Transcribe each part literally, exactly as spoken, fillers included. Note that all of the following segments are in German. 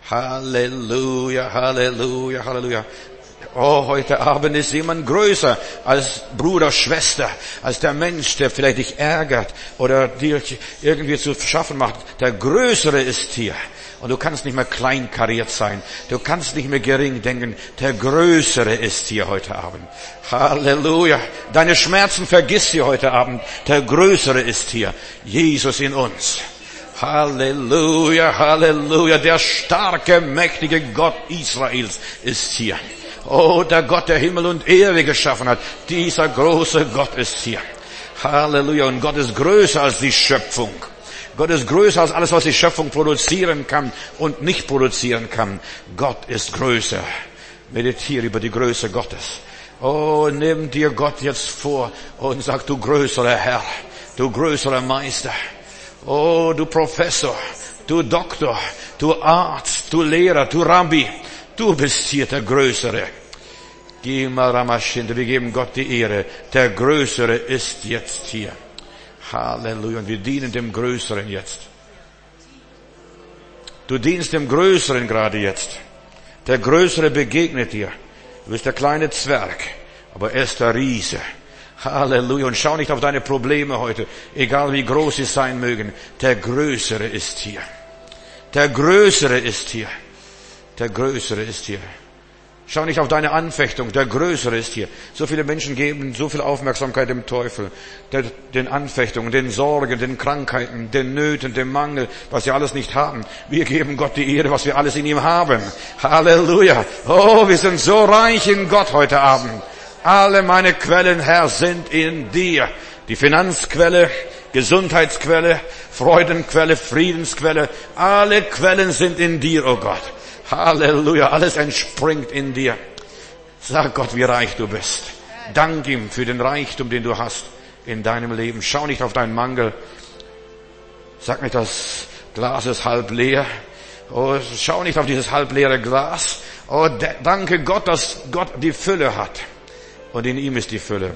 Halleluja, Halleluja, Halleluja. Oh, heute Abend ist jemand größer als Bruder, Schwester, als der Mensch, der vielleicht dich ärgert oder dir irgendwie zu schaffen macht. Der Größere ist hier. Und du kannst nicht mehr kleinkariert sein. Du kannst nicht mehr gering denken. Der Größere ist hier heute Abend. Halleluja. Deine Schmerzen vergiss sie heute Abend. Der Größere ist hier. Jesus in uns. Halleluja, Halleluja. Der starke, mächtige Gott Israels ist hier. Oh, der Gott, der Himmel und Erde geschaffen hat. Dieser große Gott ist hier. Halleluja. Und Gott ist größer als die Schöpfung. Gott ist größer als alles, was die Schöpfung produzieren kann und nicht produzieren kann. Gott ist größer. Meditiere über die Größe Gottes. Oh, nimm dir Gott jetzt vor und sag, du größerer Herr, du größerer Meister. Oh, du Professor, du Doktor, du Arzt, du Lehrer, du Rabbi. Du bist hier der Größere. Wir geben Gott die Ehre. Der Größere ist jetzt hier. Halleluja. Und wir dienen dem Größeren jetzt. Du dienst dem Größeren gerade jetzt. Der Größere begegnet dir. Du bist der kleine Zwerg, aber er ist der Riese. Halleluja. Und schau nicht auf deine Probleme heute, egal wie groß sie sein mögen. Der Größere ist hier. Der Größere ist hier. Der Größere ist hier. Schau nicht auf deine Anfechtung, der Größere ist hier. So viele Menschen geben so viel Aufmerksamkeit dem Teufel, der, den Anfechtungen, den Sorgen, den Krankheiten, den Nöten, dem Mangel, was sie alles nicht haben. Wir geben Gott die Ehre, was wir alles in ihm haben. Halleluja. Oh, wir sind so reich in Gott heute Abend. Alle meine Quellen, Herr, sind in dir. Die Finanzquelle, Gesundheitsquelle, Freudenquelle, Friedensquelle, alle Quellen sind in dir, oh Gott. Halleluja, alles entspringt in dir. Sag Gott, wie reich du bist. Dank ihm für den Reichtum, den du hast in deinem Leben. Schau nicht auf deinen Mangel. Sag nicht, das Glas ist halb leer. Oh, schau nicht auf dieses halbleere Glas. Oh, danke Gott, dass Gott die Fülle hat. Und in ihm ist die Fülle.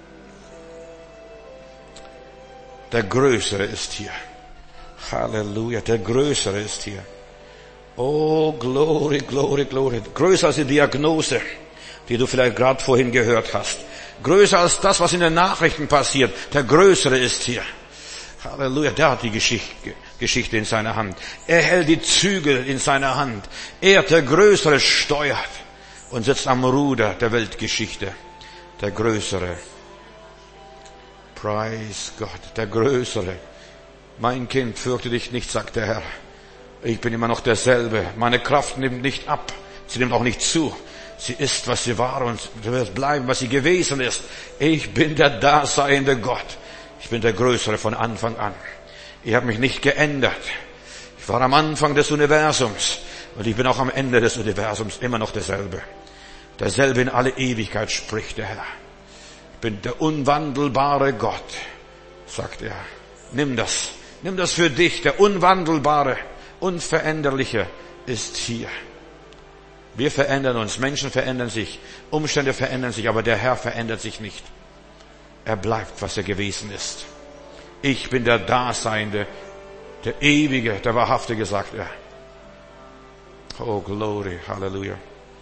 Der Größere ist hier. Halleluja, der Größere ist hier. Oh, Glory, Glory, Glory. Größer als die Diagnose, die du vielleicht gerade vorhin gehört hast. Größer als das, was in den Nachrichten passiert. Der Größere ist hier. Halleluja, der hat die Geschichte, Geschichte in seiner Hand. Er hält die Zügel in seiner Hand. Er, der Größere, steuert und sitzt am Ruder der Weltgeschichte. Der Größere. Preis Gott, der Größere. Mein Kind, fürchte dich nicht, sagt der Herr. Ich bin immer noch derselbe. Meine Kraft nimmt nicht ab. Sie nimmt auch nicht zu. Sie ist, was sie war und wird bleiben, was sie gewesen ist. Ich bin der daseiende Gott. Ich bin der Größere von Anfang an. Ich habe mich nicht geändert. Ich war am Anfang des Universums und ich bin auch am Ende des Universums immer noch derselbe. Derselbe in alle Ewigkeit, spricht der Herr. Ich bin der unwandelbare Gott, sagt er. Nimm das. Nimm das für dich, der unwandelbare, Unveränderliche ist hier. Wir verändern uns, Menschen verändern sich, Umstände verändern sich, aber der Herr verändert sich nicht. Er bleibt, was er gewesen ist. Ich bin der Daseinende, der Ewige, der Wahrhaftige, sagt er. Oh, Glory, Halleluja.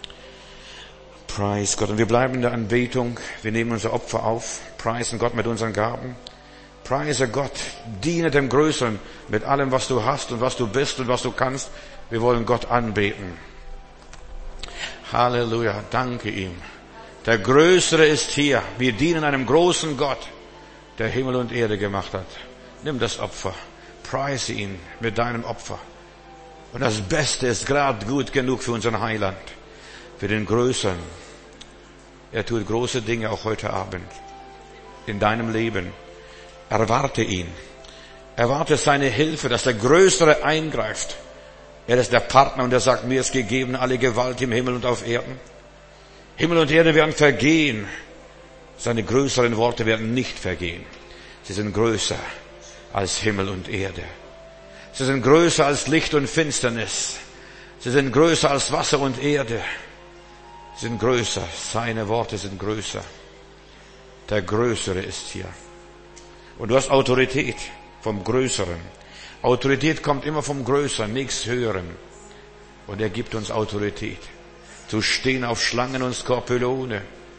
Preis Gott. Und wir bleiben in der Anbetung, wir nehmen unser Opfer auf, preisen Gott mit unseren Gaben. Preise Gott, diene dem Größeren mit allem, was du hast und was du bist und was du kannst. Wir wollen Gott anbeten. Halleluja, danke ihm. Der Größere ist hier. Wir dienen einem großen Gott, der Himmel und Erde gemacht hat. Nimm das Opfer, preise ihn mit deinem Opfer. Und das Beste ist gerade gut genug für unseren Heiland, für den Größeren. Er tut große Dinge auch heute Abend in deinem Leben. Erwarte ihn. Erwarte seine Hilfe, dass der Größere eingreift. Er ist der Partner und er sagt, mir ist gegeben alle Gewalt im Himmel und auf Erden. Himmel und Erde werden vergehen. Seine größeren Worte werden nicht vergehen. Sie sind größer als Himmel und Erde. Sie sind größer als Licht und Finsternis. Sie sind größer als Wasser und Erde. Sie sind größer. Seine Worte sind größer. Der Größere ist hier. Und du hast Autorität vom Größeren. Autorität kommt immer vom Größeren, nichts Höheren. Und er gibt uns Autorität, zu stehen auf Schlangen und Skorpione.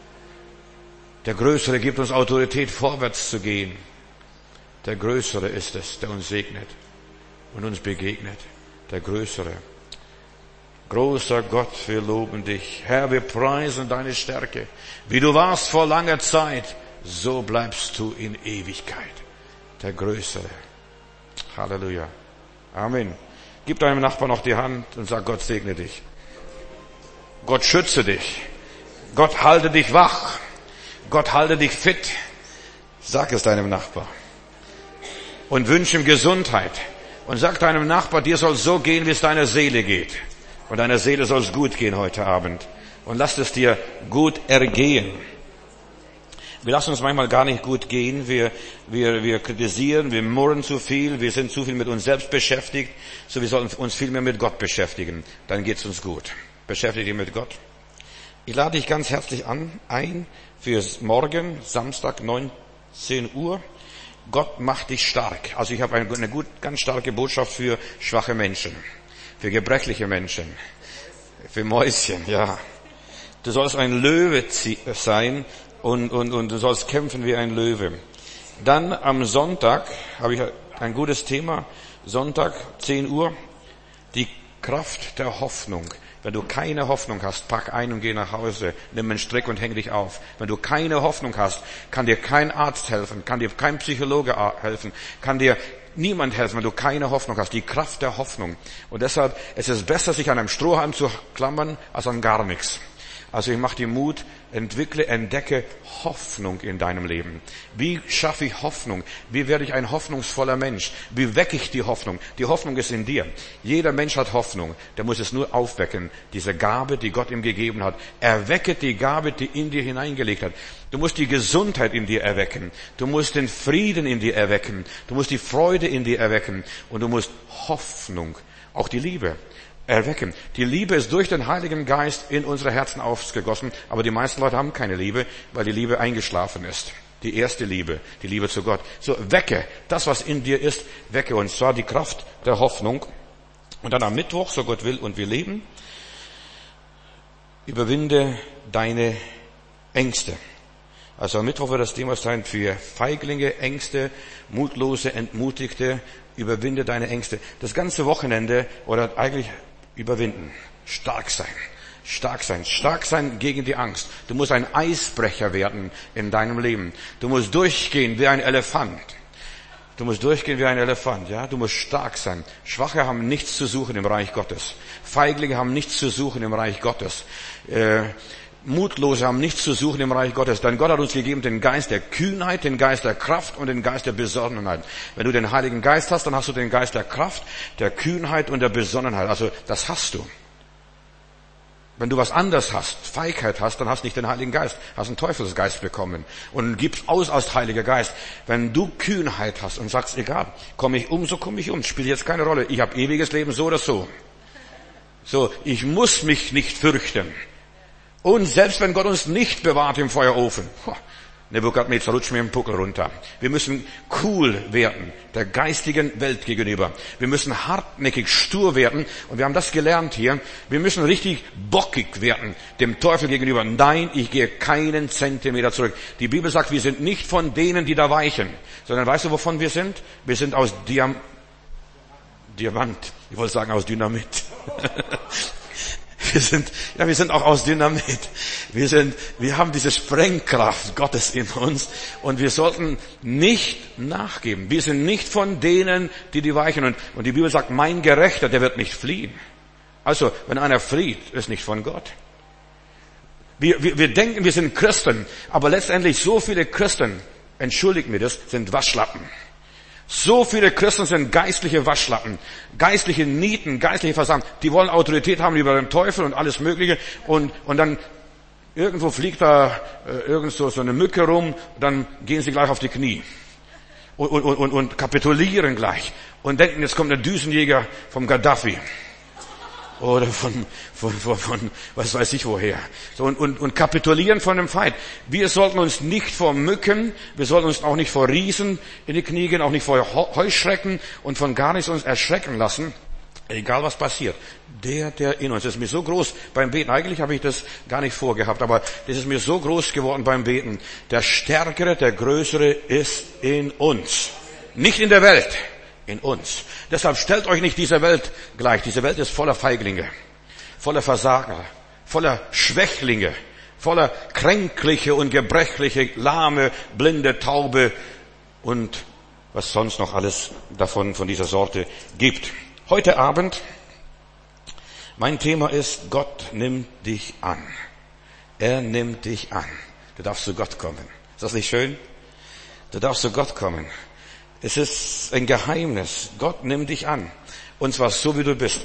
Der Größere gibt uns Autorität, vorwärts zu gehen. Der Größere ist es, der uns segnet und uns begegnet. Der Größere. Großer Gott, wir loben dich. Herr, wir preisen deine Stärke. Wie du warst vor langer Zeit, so bleibst du in Ewigkeit. Der Größere. Halleluja. Amen. Gib deinem Nachbarn noch die Hand und sag, Gott segne dich. Gott schütze dich. Gott halte dich wach. Gott halte dich fit. Sag es deinem Nachbar. Und wünsche ihm Gesundheit. Und sag deinem Nachbar, dir soll so gehen, wie es deiner Seele geht. Und deiner Seele soll es gut gehen heute Abend. Und lass es dir gut ergehen. Wir lassen uns manchmal gar nicht gut gehen. Wir, wir, wir kritisieren, wir murren zu viel, wir sind zu viel mit uns selbst beschäftigt. So, wir sollten uns viel mehr mit Gott beschäftigen. Dann geht's uns gut. Beschäftige dich mit Gott. Ich lade dich ganz herzlich an, ein für morgen, Samstag, neunzehn Uhr. Gott macht dich stark. Also ich habe eine, eine gut, ganz starke Botschaft für schwache Menschen, für gebrechliche Menschen, für Mäuschen, ja. Du sollst ein Löwe sein und, und, und du sollst kämpfen wie ein Löwe. Dann am Sonntag habe ich ein gutes Thema. Sonntag, zehn Uhr, die Kraft der Hoffnung. Wenn du keine Hoffnung hast, pack ein und geh nach Hause, nimm einen Strick und häng dich auf. Wenn du keine Hoffnung hast, kann dir kein Arzt helfen, kann dir kein Psychologe helfen, kann dir niemand helfen, wenn du keine Hoffnung hast. Die Kraft der Hoffnung. Und deshalb ist es besser, sich an einem Strohhalm zu klammern, als an gar nichts. Also ich mache dir Mut, entwickle, entdecke Hoffnung in deinem Leben. Wie schaffe ich Hoffnung? Wie werde ich ein hoffnungsvoller Mensch? Wie wecke ich die Hoffnung? Die Hoffnung ist in dir. Jeder Mensch hat Hoffnung. Der muss es nur aufwecken. Diese Gabe, die Gott ihm gegeben hat. Erwecke die Gabe, die in dir hineingelegt hat. Du musst die Gesundheit in dir erwecken. Du musst den Frieden in dir erwecken. Du musst die Freude in dir erwecken. Und du musst Hoffnung, auch die Liebe, erwecken. Die Liebe ist durch den Heiligen Geist in unsere Herzen ausgegossen, aber die meisten Leute haben keine Liebe, weil die Liebe eingeschlafen ist. Die erste Liebe, die Liebe zu Gott. So, wecke das, was in dir ist, wecke uns. Zwar die Kraft der Hoffnung. Und dann am Mittwoch, so Gott will und wir leben, überwinde deine Ängste. Also am Mittwoch wird das Thema sein für Feiglinge, Ängste, Mutlose, Entmutigte. Überwinde deine Ängste. Das ganze Wochenende oder eigentlich überwinden. Stark sein. Stark sein. Stark sein gegen die Angst. Du musst ein Eisbrecher werden in deinem Leben. Du musst durchgehen wie ein Elefant. Du musst durchgehen wie ein Elefant, ja. Du musst stark sein. Schwache haben nichts zu suchen im Reich Gottes. Feiglinge haben nichts zu suchen im Reich Gottes. Äh, Mutlose haben nichts zu suchen im Reich Gottes. Denn Gott hat uns gegeben den Geist der Kühnheit, den Geist der Kraft und den Geist der Besonnenheit. Wenn du den Heiligen Geist hast, dann hast du den Geist der Kraft, der Kühnheit und der Besonnenheit. Also das hast du. Wenn du was anderes hast, Feigheit hast, dann hast du nicht den Heiligen Geist, hast einen Teufelsgeist bekommen und gibst aus als Heiliger Geist. Wenn du Kühnheit hast und sagst, egal, komme ich um, so komme ich um, spielt jetzt keine Rolle. Ich habe ewiges Leben so oder so. So, ich muss mich nicht fürchten. Und selbst wenn Gott uns nicht bewahrt im Feuerofen, Nebukadnezar rutscht mir im Puckel runter. Wir müssen cool werden, der geistigen Welt gegenüber. Wir müssen hartnäckig, stur werden. Und wir haben das gelernt hier. Wir müssen richtig bockig werden, dem Teufel gegenüber. Nein, ich gehe keinen Zentimeter zurück. Die Bibel sagt, wir sind nicht von denen, die da weichen. Sondern weißt du, wovon wir sind? Wir sind aus Diam- Diamant. Ich wollte sagen, aus Dynamit. Wir sind, ja, wir sind auch aus Dynamit. Wir sind, wir haben diese Sprengkraft Gottes in uns und wir sollten nicht nachgeben. Wir sind nicht von denen, die die weichen. Und, und die Bibel sagt, mein Gerechter, der wird nicht fliehen. Also, wenn einer flieht, ist nicht von Gott. Wir, wir, wir denken, wir sind Christen, aber letztendlich so viele Christen, entschuldigt mir das, sind Waschlappen. So viele Christen sind geistliche Waschlappen, geistliche Nieten, geistliche Versammlungen. Die wollen Autorität haben über den Teufel und alles Mögliche. Und, und dann irgendwo fliegt da äh, irgend so, so eine Mücke rum, dann gehen sie gleich auf die Knie und, und, und, und kapitulieren gleich und denken, jetzt kommt der Düsenjäger vom Gaddafi. Oder von, von, von, von, was weiß ich woher. So, und, und, und kapitulieren von dem Feind. Wir sollten uns nicht vor Mücken, wir sollten uns auch nicht vor Riesen in die Knie gehen, auch nicht vor Heuschrecken und von gar nichts uns erschrecken lassen. Egal was passiert. Der, der in uns. Das ist mir so groß beim Beten. Eigentlich habe ich das gar nicht vorgehabt, aber das ist mir so groß geworden beim Beten. Der Stärkere, der Größere ist in uns. Nicht in der Welt. In uns. Deshalb stellt euch nicht dieser Welt gleich. Diese Welt ist voller Feiglinge. Voller Versager. Voller Schwächlinge. Voller Kränkliche und Gebrechliche, Lahme, Blinde, Taube und was sonst noch alles davon, von dieser Sorte gibt. Heute Abend, mein Thema ist, Gott nimmt dich an. Er nimmt dich an. Du darfst zu Gott kommen. Ist das nicht schön? Du darfst zu Gott kommen. Es ist ein Geheimnis. Gott nimmt dich an. Und zwar so, wie du bist.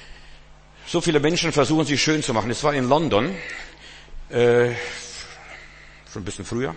So viele Menschen versuchen, sich schön zu machen. Es war in London, äh, schon ein bisschen früher,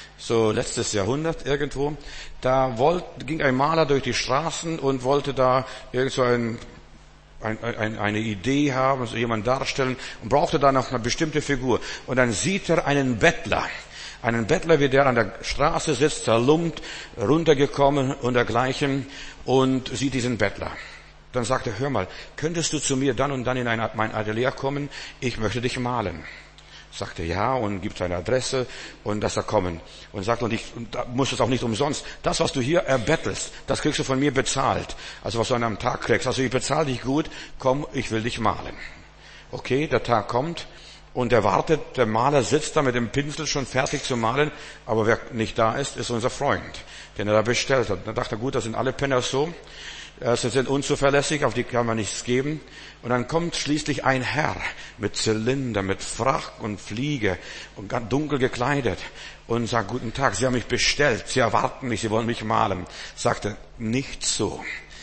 so letztes Jahrhundert irgendwo, da wollte, ging ein Maler durch die Straßen und wollte da irgend so ein, ein, ein, eine Idee haben, so jemanden darstellen und brauchte da noch eine bestimmte Figur. Und dann sieht er einen Bettler, einen Bettler, wie der an der Straße sitzt, zerlumpt, runtergekommen und dergleichen und sieht diesen Bettler. Dann sagt er, hör mal, könntest du zu mir dann und dann in ein, mein Atelier kommen? Ich möchte dich malen. Sagt er ja und gibt seine Adresse und dass er kommen. Und sagt, und ich und da muss es auch nicht umsonst. Das, was du hier erbettelst, das kriegst du von mir bezahlt. Also was du an einem Tag kriegst. Also ich bezahle dich gut, komm, ich will dich malen. Okay, der Tag kommt und er wartet, der Maler sitzt da mit dem Pinsel schon fertig zu malen, aber wer nicht da ist, ist unser Freund, den er da bestellt hat. Dann dachte er, gut, das sind alle Penner so. Sie sind unzuverlässig, auf die kann man nichts geben. Und dann kommt schließlich ein Herr mit Zylinder, mit Frack und Fliege und ganz dunkel gekleidet und sagt, guten Tag, Sie haben mich bestellt, Sie erwarten mich, Sie wollen mich malen. Sagte, nicht so.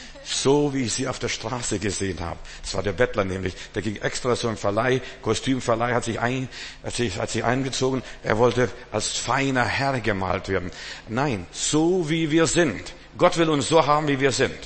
So wie ich Sie auf der Straße gesehen habe. Das war der Bettler nämlich. Der ging extra so im Verleih, Kostümverleih, hat sich, ein, hat sich, hat sich eingezogen. Er wollte als feiner Herr gemalt werden. Nein, so wie wir sind. Gott will uns so haben, wie wir sind.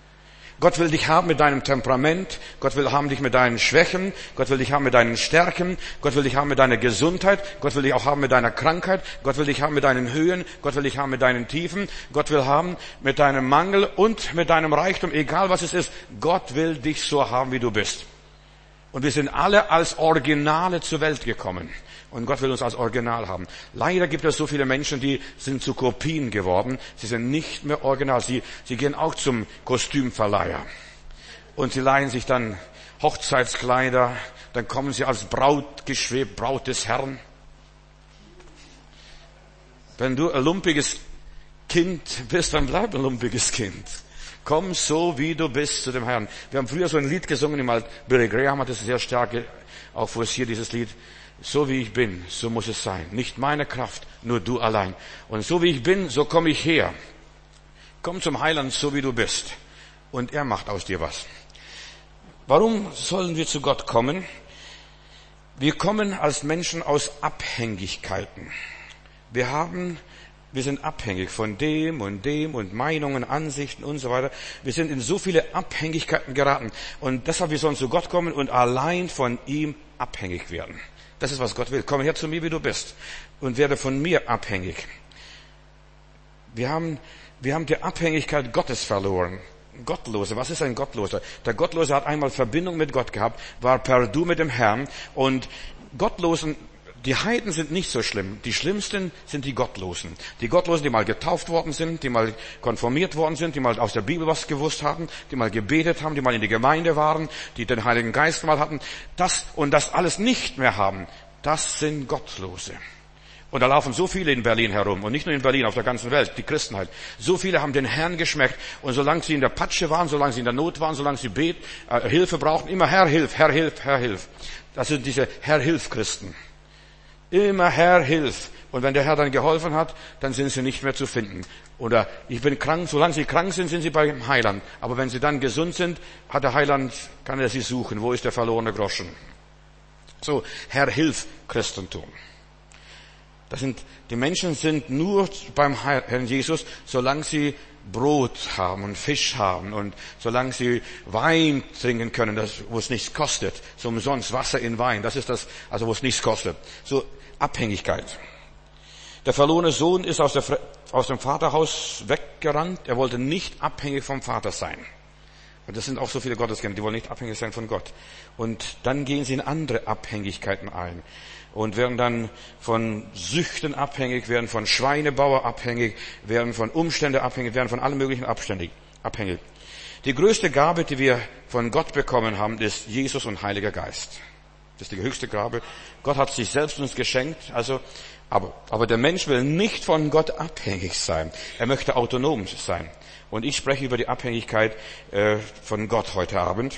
Gott will dich haben mit deinem Temperament. Gott will haben dich mit deinen Schwächen. Gott will dich haben mit deinen Stärken. Gott will dich haben mit deiner Gesundheit. Gott will dich auch haben mit deiner Krankheit. Gott will dich haben mit deinen Höhen. Gott will dich haben mit deinen Tiefen. Gott will haben mit deinem Mangel und mit deinem Reichtum. Egal was es ist. Gott will dich so haben, wie du bist. Und wir sind alle als Originale zur Welt gekommen. Und Gott will uns als Original haben. Leider gibt es so viele Menschen, die sind zu Kopien geworden. Sie sind nicht mehr original. Sie, sie gehen auch zum Kostümverleiher. Und sie leihen sich dann Hochzeitskleider. Dann kommen sie als Braut geschwebt, Braut des Herrn. Wenn du ein lumpiges Kind bist, dann bleib ein lumpiges Kind. Komm so, wie du bist, zu dem Herrn. Wir haben früher so ein Lied gesungen, im Alt Billy Graham hat es sehr stark auch forciert, dieses Lied. So wie ich bin, so muss es sein. Nicht meine Kraft, nur du allein. Und so wie ich bin, so komme ich her. Komm zum Heiland, so wie du bist. Und er macht aus dir was. Warum sollen wir zu Gott kommen? Wir kommen als Menschen aus Abhängigkeiten. Wir haben, wir sind abhängig von dem und dem und Meinungen, Ansichten und so weiter. Wir sind in so viele Abhängigkeiten geraten. Und deshalb, wir sollen zu Gott kommen und allein von ihm abhängig werden. Das ist, was Gott will. Komm her zu mir, wie du bist. Und werde von mir abhängig. Wir haben, wir haben die Abhängigkeit Gottes verloren. Gottlose. Was ist ein Gottloser? Der Gottlose hat einmal Verbindung mit Gott gehabt, war per Du mit dem Herrn. Und Gottlosen, die Heiden sind nicht so schlimm. Die schlimmsten sind die Gottlosen. Die Gottlosen, die mal getauft worden sind, die mal konformiert worden sind, die mal aus der Bibel was gewusst haben, die mal gebetet haben, die mal in die Gemeinde waren, die den Heiligen Geist mal hatten. Das und das alles nicht mehr haben, das sind Gottlose. Und da laufen so viele in Berlin herum. Und nicht nur in Berlin, auf der ganzen Welt, die Christenheit. So viele haben den Herrn geschmeckt. Und solange sie in der Patsche waren, solange sie in der Not waren, solange sie Bet, äh, Hilfe brauchten, immer Herr, hilf, Herr, hilf, Herr, hilf. Das sind diese Herr, hilf Christen. Immer Herr, hilf. Und wenn der Herr dann geholfen hat, dann sind sie nicht mehr zu finden. Oder ich bin krank, solange sie krank sind, sind sie beim Heiland. Aber wenn sie dann gesund sind, hat der Heiland, kann er sie suchen. Wo ist der verlorene Groschen? So, Herr, hilf Christentum. Das sind, die Menschen sind nur beim Herrn Jesus, solange sie Brot haben und Fisch haben und solange sie Wein trinken können, das, wo es nichts kostet. So umsonst Wasser in Wein, das ist das, also wo es nichts kostet. So Abhängigkeit. Der verlorene Sohn ist aus, der, aus dem Vaterhaus weggerannt. Er wollte nicht abhängig vom Vater sein. Und das sind auch so viele Gotteskinder, die wollen nicht abhängig sein von Gott. Und dann gehen sie in andere Abhängigkeiten ein. Und werden dann von Süchten abhängig, werden von Schweinebauer abhängig, werden von Umständen abhängig, werden von allen möglichen abhängig. Die größte Gabe, die wir von Gott bekommen haben, ist Jesus und Heiliger Geist. Das ist die höchste Gabe. Gott hat sich selbst uns geschenkt. Also, aber, aber der Mensch will nicht von Gott abhängig sein. Er möchte autonom sein. Und ich spreche über die Abhängigkeit äh, von Gott heute Abend.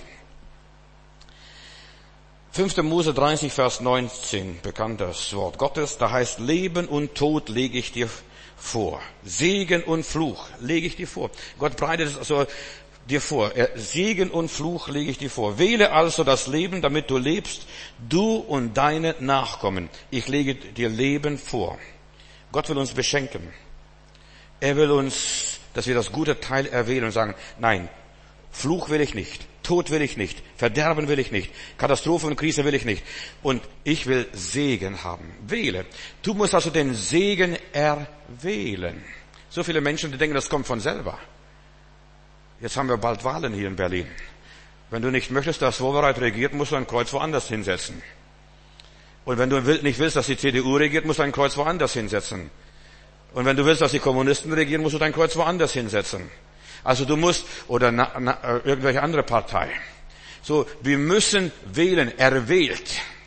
fünfter Mose dreißig, Vers neunzehn, bekanntes Wort Gottes. Da heißt, Leben und Tod lege ich dir vor. Segen und Fluch lege ich dir vor. Gott breitet es also dir vor. Segen und Fluch lege ich dir vor. Wähle also das Leben, damit du lebst, du und deine Nachkommen. Ich lege dir Leben vor. Gott will uns beschenken. Er will uns, dass wir das gute Teil erwählen und sagen, nein, Fluch will ich nicht. Tod will ich nicht, Verderben will ich nicht, Katastrophe und Krise will ich nicht. Und ich will Segen haben. Wähle. Du musst also den Segen erwählen. So viele Menschen, die denken, das kommt von selber. Jetzt haben wir bald Wahlen hier in Berlin. Wenn du nicht möchtest, dass Wowereit regiert, musst du ein Kreuz woanders hinsetzen. Und wenn du nicht willst, dass die C D U regiert, musst du ein Kreuz woanders hinsetzen. Und wenn du willst, dass die Kommunisten regieren, musst du dein Kreuz woanders hinsetzen. Also du musst, oder na, na, irgendwelche andere Partei. So, wir müssen wählen, erwählt.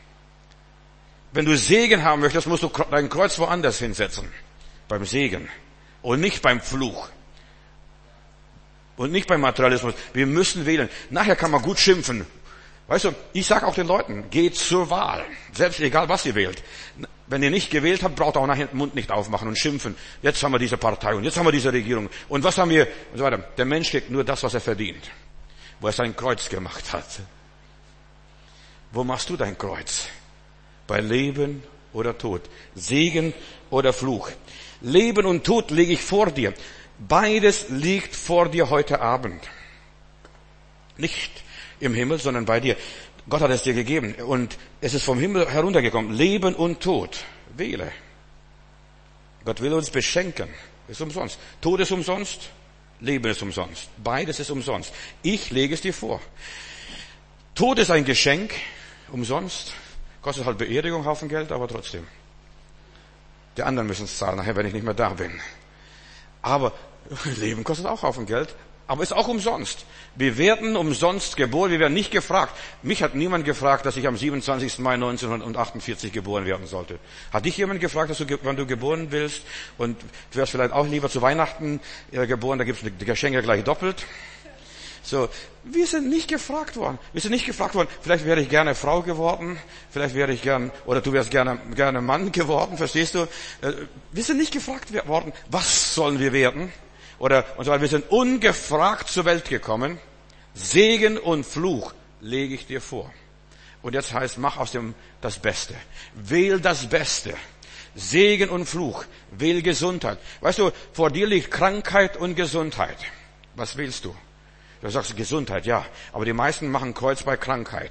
Wenn du Segen haben möchtest, musst du dein Kreuz woanders hinsetzen. Beim Segen. Und nicht beim Fluch. Und nicht beim Materialismus. Wir müssen wählen. Nachher kann man gut schimpfen. Weißt du, ich sage auch den Leuten, geht zur Wahl. Selbst egal, was ihr wählt. Wenn ihr nicht gewählt habt, braucht ihr auch nachher den Mund nicht aufmachen und schimpfen. Jetzt haben wir diese Partei und jetzt haben wir diese Regierung. Und was haben wir? Und so weiter. Der Mensch kriegt nur das, was er verdient. Wo er sein Kreuz gemacht hat. Wo machst du dein Kreuz? Bei Leben oder Tod? Segen oder Fluch? Leben und Tod lege ich vor dir. Beides liegt vor dir heute Abend. Nicht im Himmel, sondern bei dir. Gott hat es dir gegeben und es ist vom Himmel heruntergekommen. Leben und Tod. Wähle. Gott will uns beschenken. Ist umsonst. Tod ist umsonst. Leben ist umsonst. Beides ist umsonst. Ich lege es dir vor. Tod ist ein Geschenk. Umsonst. Kostet halt Beerdigung, Haufen Geld, aber trotzdem. Die anderen müssen es zahlen, nachher, wenn ich nicht mehr da bin. Aber Leben kostet auch Haufen Geld. Aber ist auch umsonst. Wir werden umsonst geboren, wir werden nicht gefragt. Mich hat niemand gefragt, dass ich am siebenundzwanzigsten Mai neunzehnhundertachtundvierzig geboren werden sollte. Hat dich jemand gefragt, dass du, wann du geboren willst? Und du wärst vielleicht auch lieber zu Weihnachten geboren, da gibt es die Geschenke gleich doppelt. So, wir sind nicht gefragt worden. Wir sind nicht gefragt worden. Vielleicht wäre ich gerne Frau geworden, vielleicht wäre ich gern, oder du wärst gerne, gerne Mann geworden, verstehst du? Wir sind nicht gefragt worden, was sollen wir werden? Oder, und so weiter. Wir sind ungefragt zur Welt gekommen. Segen und Fluch lege ich dir vor. Und jetzt heißt, mach aus dem das Beste. Wähl das Beste. Segen und Fluch. Wähl Gesundheit. Weißt du, vor dir liegt Krankheit und Gesundheit. Was wählst du? Du sagst Gesundheit, ja. Aber die meisten machen Kreuz bei Krankheit.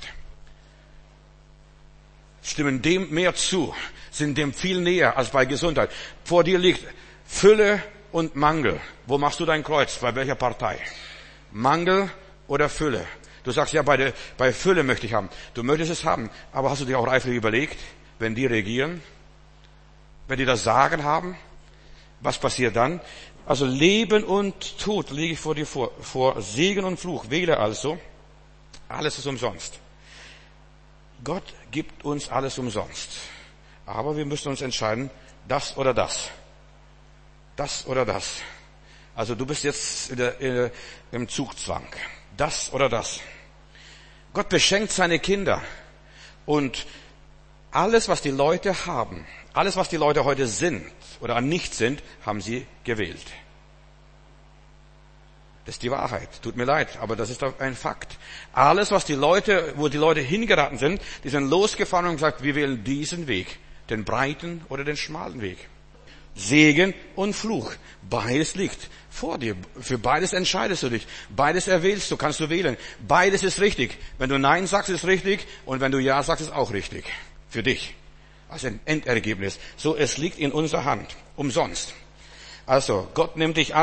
Stimmen dem mehr zu. Sind dem viel näher als bei Gesundheit. Vor dir liegt Fülle und Mangel. Wo machst du dein Kreuz? Bei welcher Partei? Mangel oder Fülle? Du sagst, ja, bei, der, bei Fülle möchte ich haben. Du möchtest es haben. Aber hast du dir auch reiflich überlegt, wenn die regieren, wenn die das Sagen haben, was passiert dann? Also Leben und Tod lege ich vor dir vor. Vor Segen und Fluch. Wähle also. Alles ist umsonst. Gott gibt uns alles umsonst. Aber wir müssen uns entscheiden, das oder das. Das oder das. Also du bist jetzt in der, in der, im Zugzwang. Das oder das. Gott beschenkt seine Kinder. Und alles, was die Leute haben, alles, was die Leute heute sind oder nicht sind, haben sie gewählt. Das ist die Wahrheit. Tut mir leid, aber das ist doch ein Fakt. Alles, was die Leute, wo die Leute hingeraten sind, die sind losgefahren und gesagt, wir wählen diesen Weg. Den breiten oder den schmalen Weg. Segen und Fluch. Beides liegt vor dir. Für beides entscheidest du dich. Beides erwählst du, kannst du wählen. Beides ist richtig. Wenn du Nein sagst, ist richtig. Und wenn du Ja sagst, ist auch richtig. Für dich. Als ein Endergebnis. So, es liegt in unserer Hand. Umsonst. Also, Gott nimmt dich an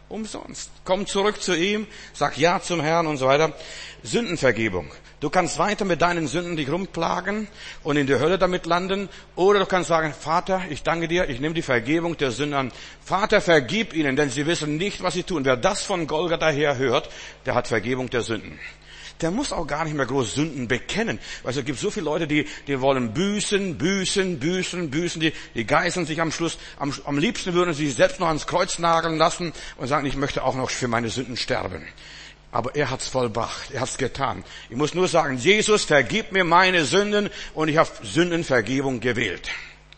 Umsonst. Komm zurück zu ihm, sag Ja zum Herrn und so weiter. Sündenvergebung. Du kannst weiter mit deinen Sünden dich rumplagen und in der Hölle damit landen. Oder du kannst sagen, Vater, ich danke dir, ich nehme die Vergebung der Sünden an. Vater, vergib ihnen, denn sie wissen nicht, was sie tun. Wer das von Golgatha her hört, der hat Vergebung der Sünden. Der muss auch gar nicht mehr groß Sünden bekennen. Weißt du, es gibt so viele Leute, die, die wollen büßen, büßen, büßen, büßen, die, die geißeln sich am Schluss. Am, am liebsten würden sie sich selbst noch ans Kreuz nageln lassen und sagen, ich möchte auch noch für meine Sünden sterben. Aber er hat's vollbracht, er hat's getan. Ich muss nur sagen, Jesus, vergib mir meine Sünden, und ich habe Sündenvergebung gewählt.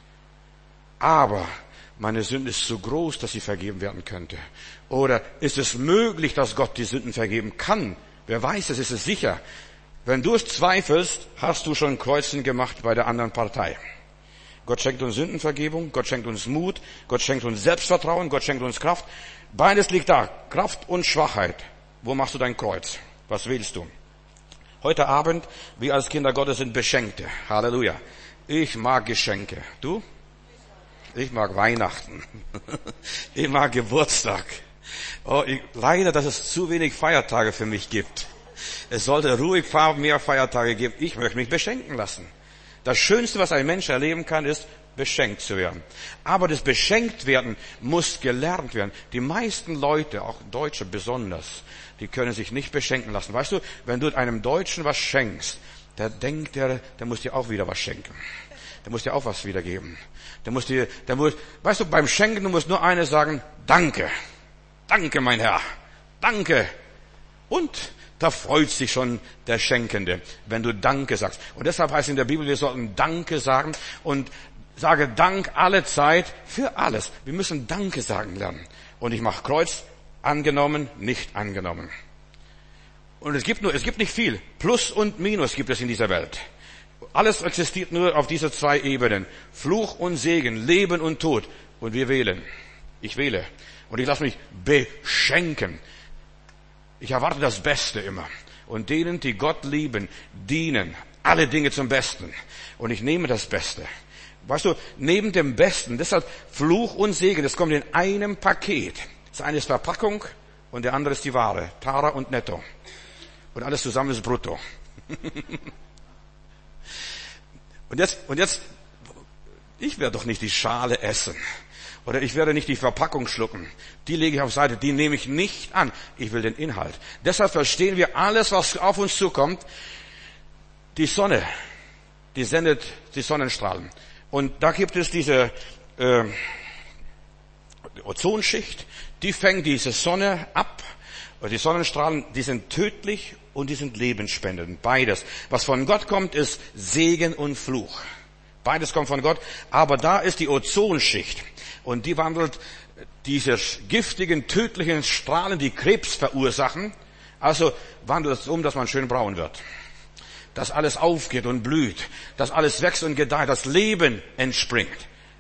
Aber meine Sünde ist so groß, dass sie vergeben werden könnte. Oder ist es möglich, dass Gott die Sünden vergeben kann? Wer weiß, es ist es sicher. Wenn du es zweifelst, hast du schon Kreuzen gemacht bei der anderen Partei. Gott schenkt uns Sündenvergebung, Gott schenkt uns Mut, Gott schenkt uns Selbstvertrauen, Gott schenkt uns Kraft. Beides liegt da, Kraft und Schwachheit. Wo machst du dein Kreuz? Was wählst du? Heute Abend, wir als Kinder Gottes sind Beschenkte. Halleluja. Ich mag Geschenke. Du? Ich mag Weihnachten. Ich mag Geburtstag. Oh, ich, leider, dass es zu wenig Feiertage für mich gibt. Es sollte ruhig mehr Feiertage geben. Ich möchte mich beschenken lassen. Das Schönste, was ein Mensch erleben kann, ist, beschenkt zu werden. Aber das Beschenktwerden muss gelernt werden. Die meisten Leute, auch Deutsche besonders, die können sich nicht beschenken lassen. Weißt du, wenn du einem Deutschen was schenkst, der denkt, der, der muss dir auch wieder was schenken. Der muss dir auch was wiedergeben. Der muss dir, der muss, weißt du, beim Schenken, du musst nur eines sagen, danke. Danke, mein Herr. Danke. Und da freut sich schon der Schenkende, wenn du Danke sagst. Und deshalb heißt in der Bibel, wir sollten Danke sagen und sage Dank alle Zeit für alles. Wir müssen Danke sagen lernen. Und ich mache Kreuz, angenommen, nicht angenommen. Und es gibt nur, es gibt nicht viel. Plus und Minus gibt es in dieser Welt. Alles existiert nur auf diese zwei Ebenen. Fluch und Segen, Leben und Tod. Und wir wählen. Ich wähle. Und ich lasse mich beschenken. Ich erwarte das Beste immer. Und denen, die Gott lieben, dienen alle Dinge zum Besten. Und ich nehme das Beste. Weißt du, neben dem Besten, deshalb Fluch und Segen, das kommt in einem Paket. Das eine ist Verpackung und der andere ist die Ware. Tara und Netto. Und alles zusammen ist Brutto. Und jetzt, und jetzt, ich werde doch nicht die Schale essen. Oder ich werde nicht die Verpackung schlucken. Die lege ich auf Seite, die nehme ich nicht an. Ich will den Inhalt. Deshalb verstehen wir alles, was auf uns zukommt. Die Sonne, die sendet die Sonnenstrahlen. Und da gibt es diese äh, Ozonschicht, die fängt diese Sonne ab. Und die Sonnenstrahlen, die sind tödlich und die sind lebensspendend. Beides. Was von Gott kommt, ist Segen und Fluch. Beides kommt von Gott. Aber da ist die Ozonschicht. Und die wandelt diese giftigen, tödlichen Strahlen, die Krebs verursachen. Also wandelt es um, dass man schön braun wird. Dass alles aufgeht und blüht. Dass alles wächst und gedeiht. Das Leben entspringt.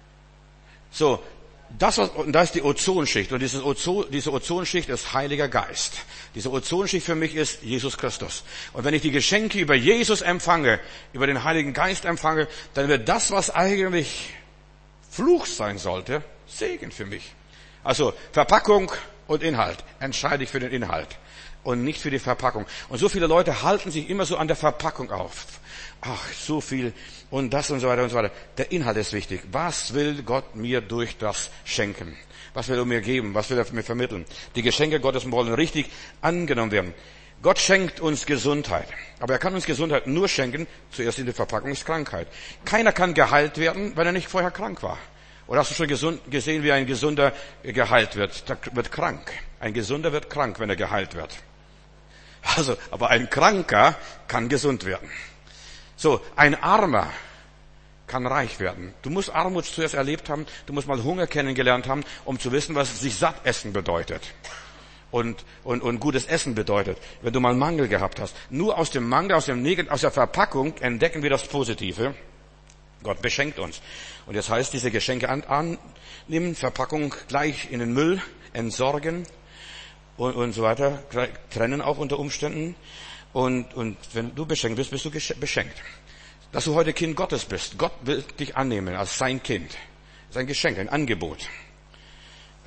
So. Das, was, und da ist die Ozonschicht. Und diese, Ozon, diese Ozonschicht ist Heiliger Geist. Diese Ozonschicht für mich ist Jesus Christus. Und wenn ich die Geschenke über Jesus empfange, über den Heiligen Geist empfange, dann wird das, was eigentlich Fluch sein sollte, Segen für mich. Also Verpackung und Inhalt. Entscheide ich für den Inhalt und nicht für die Verpackung. Und so viele Leute halten sich immer so an der Verpackung auf. Ach, so viel und das und so weiter und so weiter. Der Inhalt ist wichtig. Was will Gott mir durch das schenken? Was will er mir geben? Was will er mir vermitteln? Die Geschenke Gottes wollen richtig angenommen werden. Gott schenkt uns Gesundheit. Aber er kann uns Gesundheit nur schenken, zuerst in der Verpackung ist Krankheit. Keiner kann geheilt werden, wenn er nicht vorher krank war. Oder hast du schon gesund, gesehen, wie ein Gesunder geheilt wird? Der wird krank. Ein Gesunder wird krank, wenn er geheilt wird. Also, aber ein Kranker kann gesund werden. So, ein Armer kann reich werden. Du musst Armut zuerst erlebt haben, du musst mal Hunger kennengelernt haben, um zu wissen, was sich satt essen bedeutet. Und, und, und gutes Essen bedeutet, wenn du mal Mangel gehabt hast. Nur aus dem Mangel, aus dem Negativ, aus der Verpackung entdecken wir das Positive. Gott beschenkt uns. Und jetzt heißt, diese Geschenke an, annehmen, Verpackung gleich in den Müll, entsorgen und, und so weiter, trennen auch unter Umständen. Und, und wenn du beschenkt bist, bist du beschenkt. Dass du heute Kind Gottes bist. Gott will dich annehmen als sein Kind. Das ist ein Geschenk, ein Angebot.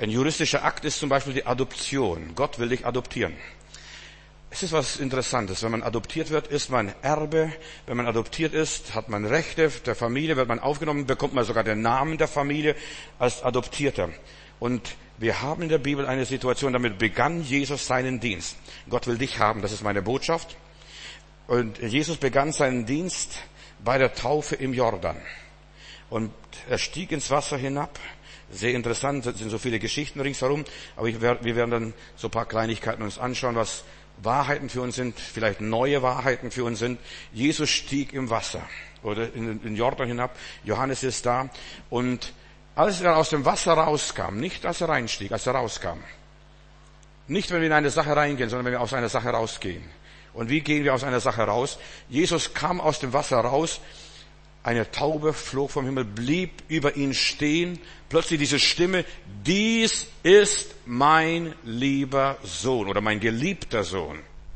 Ein juristischer Akt ist zum Beispiel die Adoption. Gott will dich adoptieren. Es ist was Interessantes. Wenn man adoptiert wird, ist man Erbe. Wenn man adoptiert ist, hat man Rechte der Familie, wird man aufgenommen, bekommt man sogar den Namen der Familie als Adoptierter. Und wir haben in der Bibel eine Situation, damit begann Jesus seinen Dienst. Gott will dich haben, das ist meine Botschaft. Und Jesus begann seinen Dienst bei der Taufe im Jordan. Und er stieg ins Wasser hinab. Sehr interessant, es sind so viele Geschichten ringsherum. Aber wir werden dann so ein paar Kleinigkeiten uns anschauen, was Wahrheiten für uns sind, vielleicht neue Wahrheiten für uns sind. Jesus stieg im Wasser oder in den Jordan hinab. Johannes ist da. Und als er aus dem Wasser rauskam, nicht als er reinstieg, als er rauskam. Nicht, wenn wir in eine Sache reingehen, sondern wenn wir aus einer Sache rausgehen. Und wie gehen wir aus einer Sache raus? Jesus kam aus dem Wasser raus. Eine Taube flog vom Himmel, blieb über ihn stehen. Plötzlich diese Stimme, dies ist mein lieber Sohn oder mein geliebter Sohn.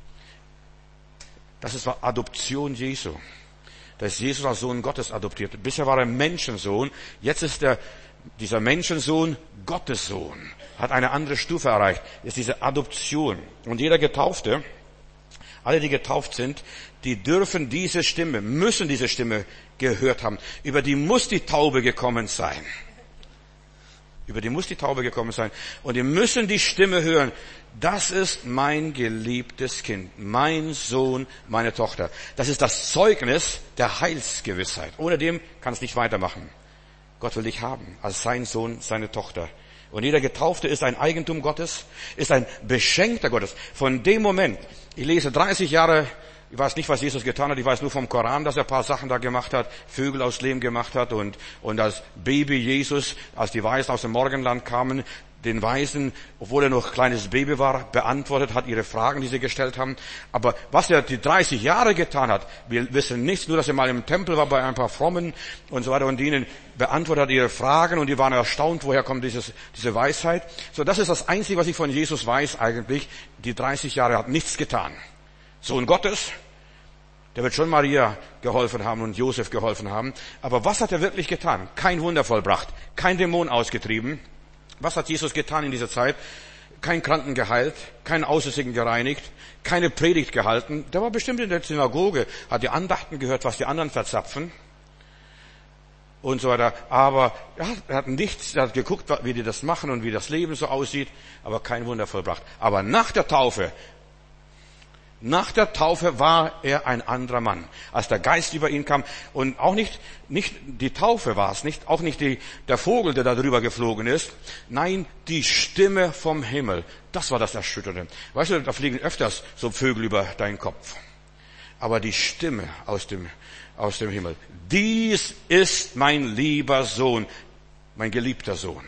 Das ist Adoption Jesu. Da ist Jesus als Sohn Gottes adoptiert. Bisher war er Menschensohn. Jetzt ist er, dieser Menschensohn Gottes Sohn. Hat eine andere Stufe erreicht. Ist diese Adoption. Und jeder Getaufte, alle, die getauft sind, die dürfen diese Stimme, müssen diese Stimme gehört haben. Über die muss die Taube gekommen sein. Über die muss die Taube gekommen sein. Und die müssen die Stimme hören. Das ist mein geliebtes Kind, mein Sohn, meine Tochter. Das ist das Zeugnis der Heilsgewissheit. Ohne dem kann es nicht weitermachen. Gott will dich haben, als sein Sohn, seine Tochter. Und jeder Getaufte ist ein Eigentum Gottes, ist ein Beschenkter Gottes. Von dem Moment, ich lese dreißig Jahre, ich weiß nicht, was Jesus getan hat, ich weiß nur vom Koran, dass er ein paar Sachen da gemacht hat, Vögel aus Lehm gemacht hat und, und als Baby Jesus, als die Weisen aus dem Morgenland kamen, den Weisen, obwohl er noch ein kleines Baby war, beantwortet hat, ihre Fragen, die sie gestellt haben. Aber was er die dreißig Jahre getan hat, wir wissen nichts, nur dass er mal im Tempel war bei ein paar Frommen und so weiter und ihnen beantwortet hat ihre Fragen und die waren erstaunt, woher kommt dieses, diese Weisheit. So, das ist das Einzige, was ich von Jesus weiß eigentlich. Die dreißig Jahre hat nichts getan. Sohn Gottes, der wird schon Maria geholfen haben und Josef geholfen haben. Aber was hat er wirklich getan? Kein Wunder vollbracht, kein Dämon ausgetrieben. Was hat Jesus getan in dieser Zeit? Kein Kranken geheilt, kein Aussätzigen gereinigt, keine Predigt gehalten. Der war bestimmt in der Synagoge, hat die Andachten gehört, was die anderen verzapfen und so weiter. Aber er hat, er hat nichts, er hat geguckt, wie die das machen und wie das Leben so aussieht, aber kein Wunder vollbracht. Aber nach der Taufe, Nach der Taufe war er ein anderer Mann, als der Geist über ihn kam. Und auch nicht, nicht die Taufe war es, nicht, auch nicht die, der Vogel, der da drüber geflogen ist. Nein, die Stimme vom Himmel. Das war das Erschütternde. Weißt du, da fliegen öfters so Vögel über deinen Kopf. Aber die Stimme aus dem, aus dem Himmel. Dies ist mein lieber Sohn, mein geliebter Sohn.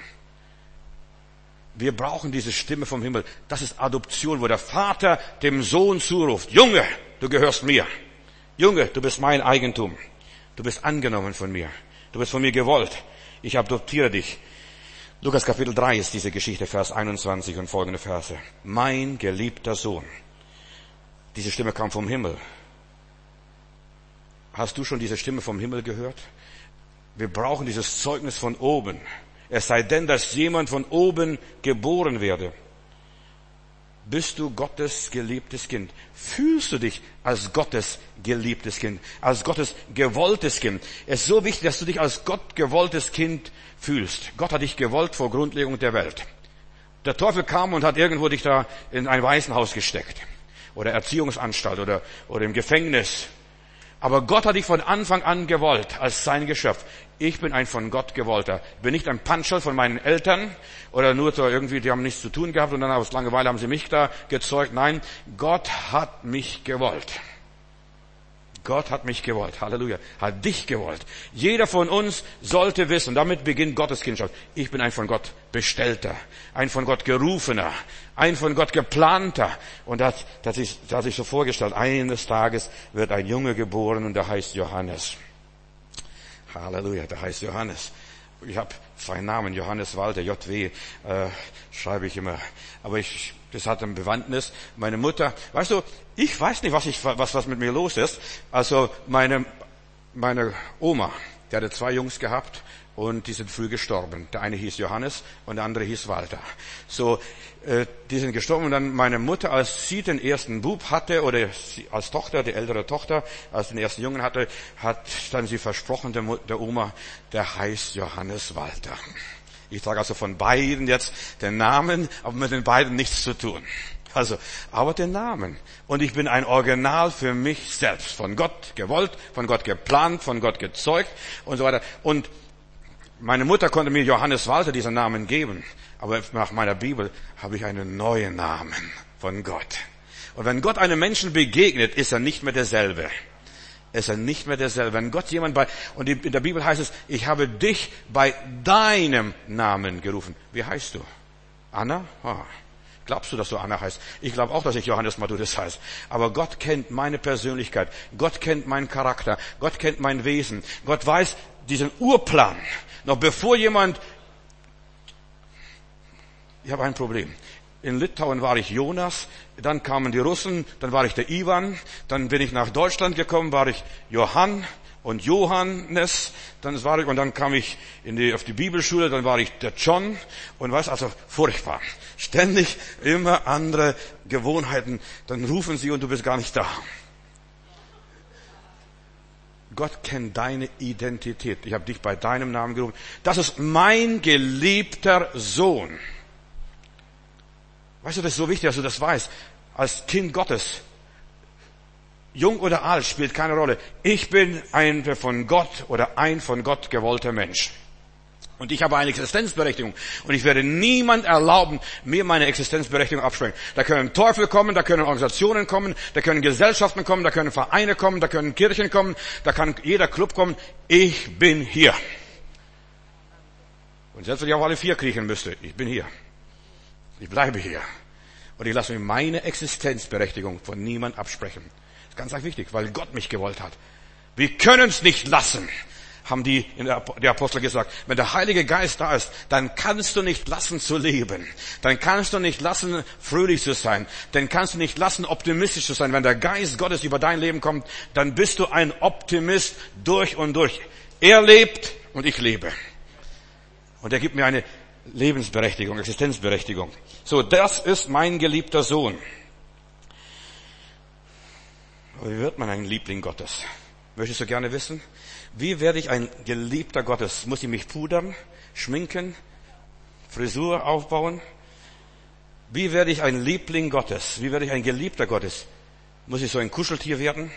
Wir brauchen diese Stimme vom Himmel. Das ist Adoption, wo der Vater dem Sohn zuruft. Junge, du gehörst mir. Junge, du bist mein Eigentum. Du bist angenommen von mir. Du bist von mir gewollt. Ich adoptiere dich. Lukas Kapitel drei ist diese Geschichte, Vers einundzwanzig und folgende Verse. Mein geliebter Sohn. Diese Stimme kam vom Himmel. Hast du schon diese Stimme vom Himmel gehört? Wir brauchen dieses Zeugnis von oben. Es sei denn, dass jemand von oben geboren werde. Bist du Gottes geliebtes Kind? Fühlst du dich als Gottes geliebtes Kind? Als Gottes gewolltes Kind? Es ist so wichtig, dass du dich als Gott gewolltes Kind fühlst. Gott hat dich gewollt vor Grundlegung der Welt. Der Teufel kam und hat irgendwo dich da in ein Waisenhaus gesteckt. Oder Erziehungsanstalt oder, oder im Gefängnis. Aber Gott hat dich von Anfang an gewollt, als sein Geschöpf. Ich bin ein von Gott gewollter. Ich bin nicht ein Panscherl von meinen Eltern oder nur so irgendwie, die haben nichts zu tun gehabt und dann aus Langeweile haben sie mich da gezeugt. Nein, Gott hat mich gewollt. Gott hat mich gewollt. Halleluja. Hat dich gewollt. Jeder von uns sollte wissen, damit beginnt Gottes Kindschaft. Ich bin ein von Gott bestellter, ein von Gott gerufener, ein von Gott geplanter. Und das hat sich, das hat sich so vorgestellt, eines Tages wird ein Junge geboren und der heißt Johannes. Halleluja, der heißt Johannes. Ich habe zwei Namen, Johannes Walter, J W, äh, schreibe ich immer. Aber ich, das hat eine Bewandtnis. Meine Mutter, weißt du, ich weiß nicht, was ich, was, was mit mir los ist. Also meine, meine Oma, die hatte zwei Jungs gehabt und die sind früh gestorben. Der eine hieß Johannes und der andere hieß Walter. So, äh, die sind gestorben und dann meine Mutter, als sie den ersten Bub hatte oder sie als Tochter, die ältere Tochter, als sie den ersten Jungen hatte, hat dann sie versprochen der, der Oma, der heißt Johannes Walter. Ich trage also von beiden jetzt den Namen, aber mit den beiden nichts zu tun. Also, aber den Namen. Und ich bin ein Original für mich selbst. Von Gott gewollt, von Gott geplant, von Gott gezeugt und so weiter. Und meine Mutter konnte mir Johannes Walter diesen Namen geben. Aber nach meiner Bibel habe ich einen neuen Namen von Gott. Und wenn Gott einem Menschen begegnet, ist er nicht mehr derselbe. Ist er nicht mehr derselbe. Wenn Gott jemand bei, und in der Bibel heißt es, ich habe dich bei deinem Namen gerufen. Wie heißt du? Anna? Ah. Glaubst du, dass du Anna heißt? Ich glaube auch, dass ich Johannes Matthäus heiße. Aber Gott kennt meine Persönlichkeit. Gott kennt meinen Charakter. Gott kennt mein Wesen. Gott weiß diesen Urplan. Noch bevor jemand... Ich habe ein Problem. In Litauen war ich Jonas, dann kamen die Russen, dann war ich der Ivan, dann bin ich nach Deutschland gekommen, war ich Johann und Johannes, dann war ich, und dann kam ich in die, auf die Bibelschule, dann war ich der John und was, also furchtbar. Ständig immer andere Gewohnheiten, dann rufen sie und du bist gar nicht da. Gott kennt deine Identität. Ich habe dich bei deinem Namen gerufen. Das ist mein geliebter Sohn. Weißt du, das ist so wichtig, dass du das weißt. Als Kind Gottes, jung oder alt, spielt keine Rolle. Ich bin ein von Gott oder ein von Gott gewollter Mensch. Und ich habe eine Existenzberechtigung. Und ich werde niemand erlauben, mir meine Existenzberechtigung absprechen. Da können Teufel kommen, da können Organisationen kommen, da können Gesellschaften kommen, da können Vereine kommen, da können Kirchen kommen, da kann jeder Club kommen. Ich bin hier. Und selbst wenn ich auf alle vier kriechen müsste, ich bin hier. Ich bleibe hier. Und ich lasse mir meine Existenzberechtigung von niemand absprechen. Das ist ganz, ganz wichtig, weil Gott mich gewollt hat. Wir können es nicht lassen, haben die, die Apostel gesagt. Wenn der Heilige Geist da ist, dann kannst du nicht lassen zu leben. Dann kannst du nicht lassen, fröhlich zu sein. Dann kannst du nicht lassen, optimistisch zu sein. Wenn der Geist Gottes über dein Leben kommt, dann bist du ein Optimist durch und durch. Er lebt und ich lebe. Und er gibt mir eine Lebensberechtigung, Existenzberechtigung. So, das ist mein geliebter Sohn. Aber wie wird man ein Liebling Gottes? Möchtest du gerne wissen? Wie werde ich ein geliebter Gottes? Muss ich mich pudern, schminken, Frisur aufbauen? Wie werde ich ein Liebling Gottes? Wie werde ich ein geliebter Gottes? Muss ich so ein Kuscheltier werden?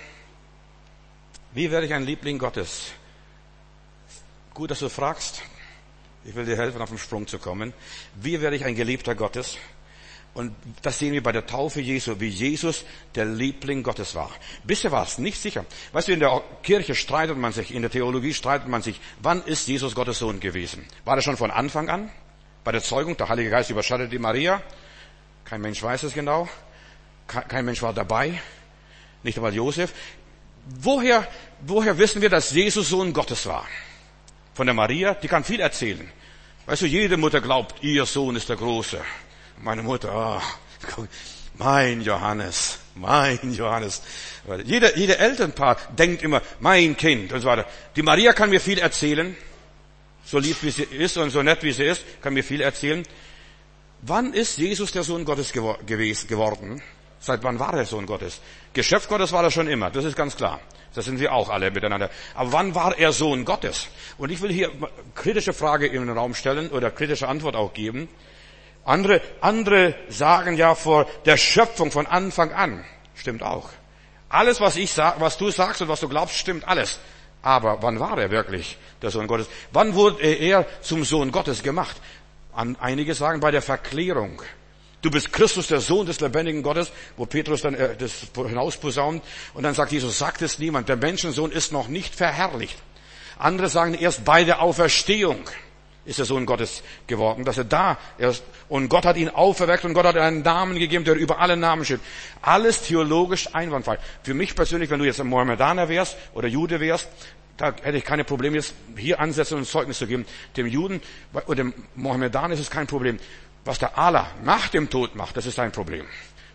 Wie werde ich ein Liebling Gottes? Gut, dass du fragst. Ich will dir helfen, auf den Sprung zu kommen. Wie werde ich ein Geliebter Gottes? Und das sehen wir bei der Taufe Jesu, wie Jesus der Liebling Gottes war. Bisher war es nicht sicher. Weißt du, in der Kirche streitet man sich, in der Theologie streitet man sich, wann ist Jesus Gottes Sohn gewesen? War das schon von Anfang an? Bei der Zeugung, der Heilige Geist überschattet die Maria? Kein Mensch weiß es genau. Kein Mensch war dabei. Nicht einmal Josef. Woher, woher wissen wir, dass Jesus Sohn Gottes war? Von der Maria, die kann viel erzählen. Weißt du, jede Mutter glaubt, ihr Sohn ist der Große. Meine Mutter, oh, mein Johannes, mein Johannes. Jeder, jeder Elternpaar denkt immer, mein Kind und so weiter. Die Maria kann mir viel erzählen. So lieb wie sie ist und so nett wie sie ist, kann mir viel erzählen. Wann ist Jesus der Sohn Gottes gewor- gewesen, geworden? Seit wann war er Sohn Gottes? Geschöpf Gottes war er schon immer, das ist ganz klar. Das sind wir auch alle miteinander. Aber wann war er Sohn Gottes? Und ich will hier kritische Frage in den Raum stellen oder kritische Antwort auch geben. Andere, andere sagen ja vor der Schöpfung von Anfang an. Stimmt auch. Alles, was ich sag, was du sagst und was du glaubst, stimmt alles. Aber wann war er wirklich der Sohn Gottes? Wann wurde er zum Sohn Gottes gemacht? Einige sagen bei der Verklärung. Du bist Christus, der Sohn des lebendigen Gottes, wo Petrus dann äh, das hinausposaunt. Und dann sagt Jesus, sagt es niemand, der Menschensohn ist noch nicht verherrlicht. Andere sagen, erst bei der Auferstehung ist der Sohn Gottes geworden, dass er da erst, und Gott hat ihn auferweckt und Gott hat einen Namen gegeben, der über alle Namen steht. Alles theologisch einwandfrei. Für mich persönlich, wenn du jetzt ein Mohammedaner wärst oder Jude wärst, da hätte ich keine Probleme, jetzt hier ansetzen und ein Zeugnis zu geben. Dem Juden oder dem Mohammedaner ist es kein Problem. Was der Allah nach dem Tod macht, das ist ein Problem.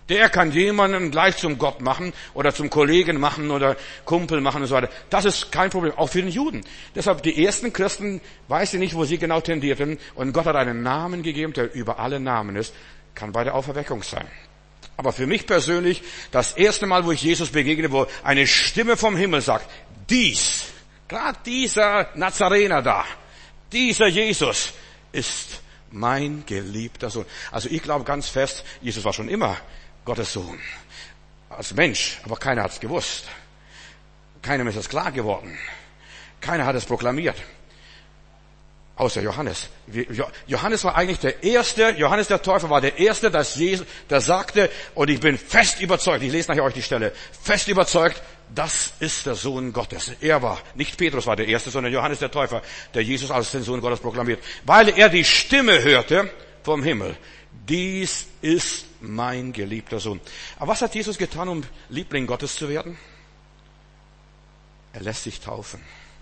Der kann jemanden gleich zum Gott machen oder zum Kollegen machen oder Kumpel machen und so weiter. Das ist kein Problem, auch für den Juden. Deshalb die ersten Christen, weiß ich nicht, wo sie genau tendierten. Und Gott hat einen Namen gegeben, der über alle Namen ist. Kann bei der Auferweckung sein. Aber für mich persönlich, das erste Mal, wo ich Jesus begegne, wo eine Stimme vom Himmel sagt, dies, gerade dieser Nazarener da, dieser Jesus ist mein geliebter Sohn. Also ich glaube ganz fest, Jesus war schon immer Gottes Sohn. Als Mensch, aber keiner hat es gewusst. Keinem ist es klar geworden. Keiner hat es proklamiert. Außer Johannes. Johannes war eigentlich der Erste, Johannes der Täufer war der Erste, dass Jesus, der sagte, und ich bin fest überzeugt, ich lese nachher euch die Stelle, fest überzeugt, das ist der Sohn Gottes. Er war, nicht Petrus war der Erste, sondern Johannes der Täufer, der Jesus als den Sohn Gottes proklamiert. Weil er die Stimme hörte vom Himmel. Dies ist mein geliebter Sohn. Aber was hat Jesus getan, um Liebling Gottes zu werden? Er lässt sich taufen.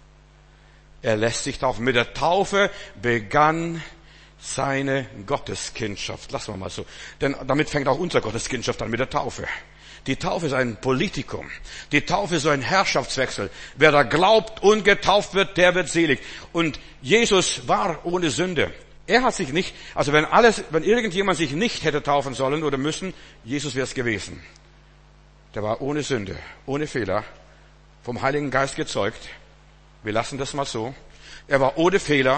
Er lässt sich taufen. Mit der Taufe begann seine Gotteskindschaft. Lassen wir mal so. Denn damit fängt auch unsere Gotteskindschaft an, mit der Taufe. Die Taufe ist ein Politikum. Die Taufe ist so ein Herrschaftswechsel. Wer da glaubt und getauft wird, der wird selig. Und Jesus war ohne Sünde. Er hat sich nicht, also wenn alles, wenn irgendjemand sich nicht hätte taufen sollen oder müssen, Jesus wäre es gewesen. Der war ohne Sünde, ohne Fehler, vom Heiligen Geist gezeugt. Wir lassen das mal so. Er war ohne Fehler.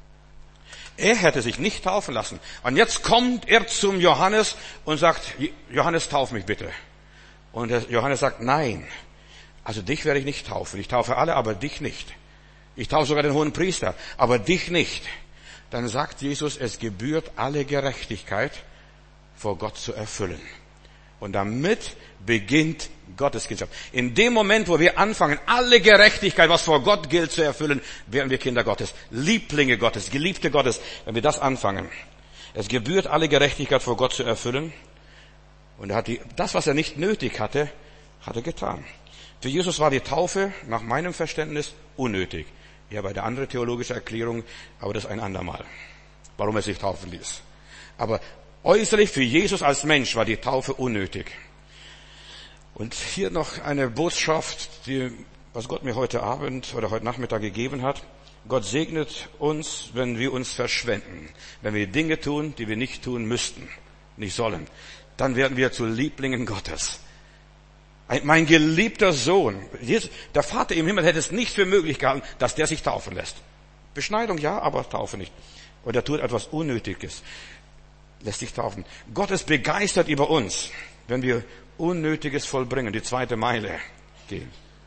Er hätte sich nicht taufen lassen. Und jetzt kommt er zum Johannes und sagt, Johannes, tauf mich bitte. Und der Johannes sagt, nein, also dich werde ich nicht taufen. Ich taufe alle, aber dich nicht. Ich taufe sogar den hohen Priester, aber dich nicht. Dann sagt Jesus, es gebührt alle Gerechtigkeit vor Gott zu erfüllen. Und damit beginnt Gottes Kindschaft. In dem Moment, wo wir anfangen, alle Gerechtigkeit, was vor Gott gilt, zu erfüllen, werden wir Kinder Gottes, Lieblinge Gottes, Geliebte Gottes, wenn wir das anfangen. Es gebührt alle Gerechtigkeit vor Gott zu erfüllen. Und er hat die, das, was er nicht nötig hatte, hat er getan. Für Jesus war die Taufe, nach meinem Verständnis, unnötig. Ich habe eine andere theologische Erklärung, aber das ein andermal, warum er sich taufen ließ. Aber äußerlich für Jesus als Mensch war die Taufe unnötig. Und hier noch eine Botschaft, die, was Gott mir heute Abend oder heute Nachmittag gegeben hat. Gott segnet uns, wenn wir uns verschwenden. Wenn wir Dinge tun, die wir nicht tun müssten, nicht sollen. Dann werden wir zu Lieblingen Gottes. Mein geliebter Sohn. Der Vater im Himmel hätte es nicht für möglich gehalten, dass der sich taufen lässt. Beschneidung ja, aber Taufe nicht. Und er tut etwas Unnötiges. Lässt sich taufen. Gott ist begeistert über uns, wenn wir Unnötiges vollbringen, die zweite Meile gehen.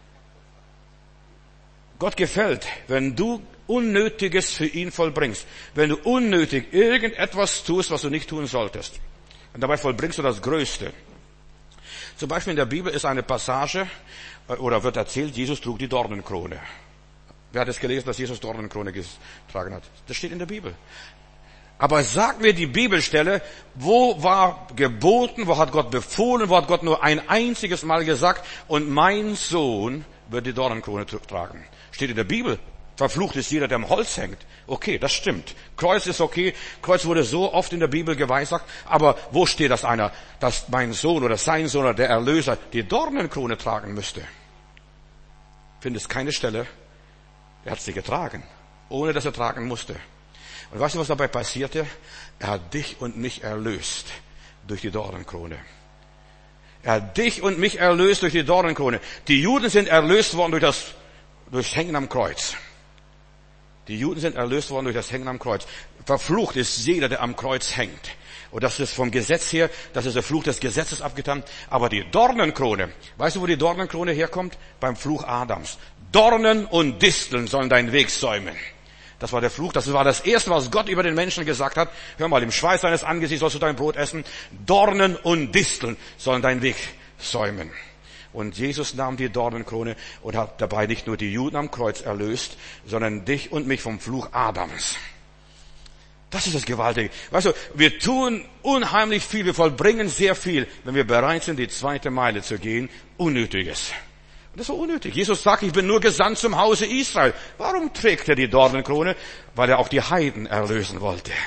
Gott gefällt, wenn du Unnötiges für ihn vollbringst. Wenn du unnötig irgendetwas tust, was du nicht tun solltest. Und dabei vollbringst du das Größte. Zum Beispiel in der Bibel ist eine Passage, oder wird erzählt, Jesus trug die Dornenkrone. Wer hat es gelesen, dass Jesus Dornenkrone getragen hat? Das steht in der Bibel. Aber sag mir die Bibelstelle, wo war geboten, wo hat Gott befohlen, wo hat Gott nur ein einziges Mal gesagt, und mein Sohn wird die Dornenkrone tragen. Steht in der Bibel. Verflucht ist jeder, der am Holz hängt. Okay, das stimmt. Kreuz ist okay. Kreuz wurde so oft in der Bibel geweissagt. Aber wo steht das einer, dass mein Sohn oder sein Sohn oder der Erlöser die Dornenkrone tragen müsste? Findest keine Stelle. Er hat sie getragen, ohne dass er tragen musste. Und weißt du, was dabei passierte? Er hat dich und mich erlöst durch die Dornenkrone. Er hat dich und mich erlöst durch die Dornenkrone. Die Juden sind erlöst worden durch das, durch Hängen am Kreuz. Die Juden sind erlöst worden durch das Hängen am Kreuz. Verflucht ist jeder, der am Kreuz hängt. Und das ist vom Gesetz her, das ist der Fluch des Gesetzes abgetan. Aber die Dornenkrone, weißt du, wo die Dornenkrone herkommt? Beim Fluch Adams. Dornen und Disteln sollen deinen Weg säumen. Das war der Fluch, das war das Erste, was Gott über den Menschen gesagt hat. Hör mal, im Schweiß deines Angesichts sollst du dein Brot essen. Dornen und Disteln sollen deinen Weg säumen. Und Jesus nahm die Dornenkrone und hat dabei nicht nur die Juden am Kreuz erlöst, sondern dich und mich vom Fluch Adams. Das ist das Gewaltige. Weißt du, wir tun unheimlich viel, wir vollbringen sehr viel, wenn wir bereit sind, die zweite Meile zu gehen, Unnötiges. Und das war unnötig. Jesus sagt, ich bin nur gesandt zum Hause Israel. Warum trägt er die Dornenkrone? Weil er auch die Heiden erlösen wollte.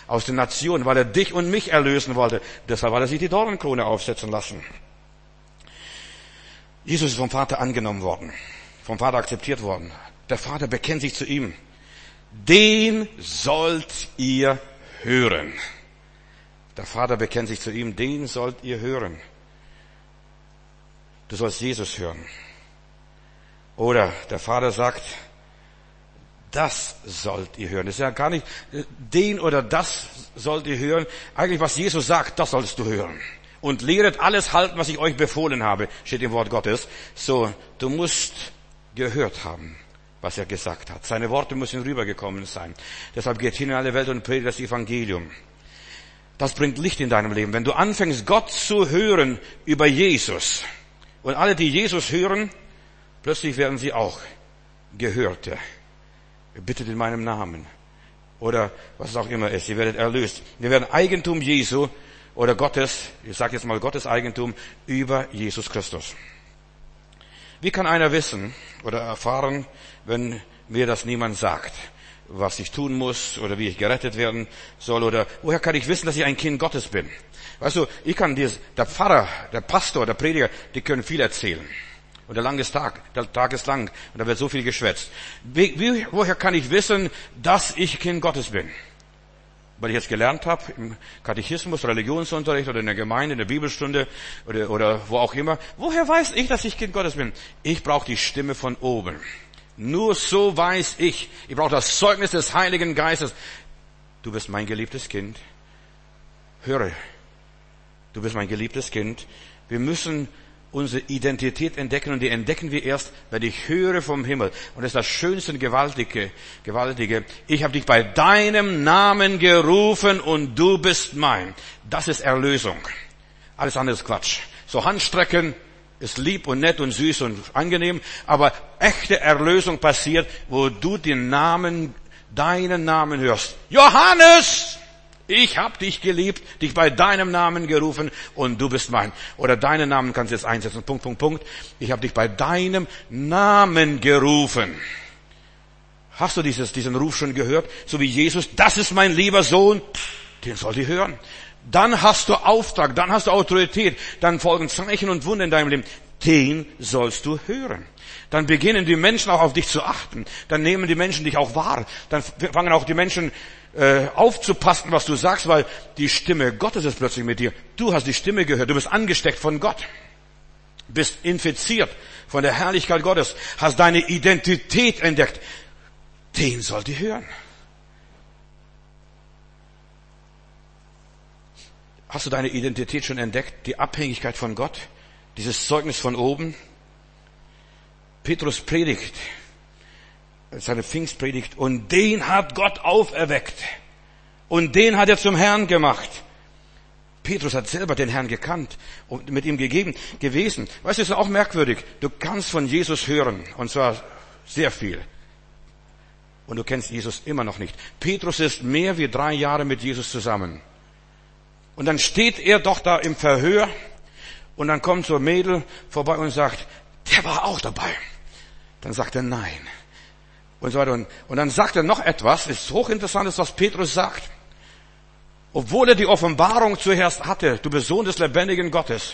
aus den Nationen, weil er dich und mich erlösen wollte. Deshalb hat er sich die Dornenkrone aufsetzen lassen. Jesus ist vom Vater angenommen worden, vom Vater akzeptiert worden. Der Vater bekennt sich zu ihm. Den sollt ihr hören. Der Vater bekennt sich zu ihm, den sollt ihr hören. Du sollst Jesus hören. Oder der Vater sagt, das sollt ihr hören. Das ist ja gar nicht, den oder das sollt ihr hören. Eigentlich, was Jesus sagt, das sollst du hören. Und lehret alles halten, was ich euch befohlen habe, steht im Wort Gottes. So, du musst gehört haben, was er gesagt hat. Seine Worte müssen rübergekommen sein. Deshalb geht hin in alle Welt und predigt das Evangelium. Das bringt Licht in deinem Leben. Wenn du anfängst, Gott zu hören über Jesus, und alle, die Jesus hören, plötzlich werden sie auch Gehörte. Bittet in meinem Namen. Oder was es auch immer ist. Ihr werdet erlöst. Wir werden Eigentum Jesu oder Gottes, ich sage jetzt mal Gottes Eigentum, über Jesus Christus. Wie kann einer wissen oder erfahren, wenn mir das niemand sagt, was ich tun muss oder wie ich gerettet werden soll? Oder woher kann ich wissen, dass ich ein Kind Gottes bin? Weißt du, ich kann dir, der Pfarrer, der Pastor, der Prediger, die können viel erzählen. Und der lange Tag, der Tag ist lang und da wird so viel geschwätzt. Wie, wie, woher kann ich wissen, dass ich Kind Gottes bin? Weil ich jetzt gelernt habe, im Katechismus, Religionsunterricht oder in der Gemeinde, in der Bibelstunde oder, oder wo auch immer. Woher weiß ich, dass ich Kind Gottes bin? Ich brauche die Stimme von oben. Nur so weiß ich. Ich brauche das Zeugnis des Heiligen Geistes. Du bist mein geliebtes Kind. Höre. Du bist mein geliebtes Kind. Wir müssen unsere Identität entdecken und die entdecken wir erst, wenn ich höre vom Himmel. Und das ist das Schönste und Gewaltige. Gewaltige. Ich habe dich bei deinem Namen gerufen und du bist mein. Das ist Erlösung. Alles andere ist Quatsch. So Handstrecken ist lieb und nett und süß und angenehm, aber echte Erlösung passiert, wo du den Namen, deinen Namen hörst. Johannes! Ich habe dich geliebt, dich bei deinem Namen gerufen und du bist mein. Oder deinen Namen kannst du jetzt einsetzen. Punkt, Punkt, Punkt. Ich habe dich bei deinem Namen gerufen. Hast du dieses, diesen Ruf schon gehört? So wie Jesus, das ist mein lieber Sohn. Den soll die hören. Dann hast du Auftrag, dann hast du Autorität, dann folgen Zeichen und Wunder in deinem Leben. Den sollst du hören. Dann beginnen die Menschen auch auf dich zu achten. Dann nehmen die Menschen dich auch wahr. Dann fangen auch die Menschen äh, aufzupassen, was du sagst, weil die Stimme Gottes ist plötzlich mit dir. Du hast die Stimme gehört. Du bist angesteckt von Gott. Bist infiziert von der Herrlichkeit Gottes. Hast deine Identität entdeckt. Den sollt ihr hören. Hast du deine Identität schon entdeckt? Die Abhängigkeit von Gott? Dieses Zeugnis von oben? Petrus predigt, seine Pfingstpredigt, und den hat Gott auferweckt. Und den hat er zum Herrn gemacht. Petrus hat selber den Herrn gekannt und mit ihm gegeben, gewesen. Weißt du, es ist auch merkwürdig. Du kannst von Jesus hören, und zwar sehr viel. Und du kennst Jesus immer noch nicht. Petrus ist mehr wie drei Jahre mit Jesus zusammen. Und dann steht er doch da im Verhör, und dann kommt so ein Mädel vorbei und sagt, der war auch dabei. Dann sagt er nein. Und so weiter. Und, und dann sagt er noch etwas, ist hochinteressant, was Petrus sagt. Obwohl er die Offenbarung zuerst hatte, du bist Sohn des lebendigen Gottes.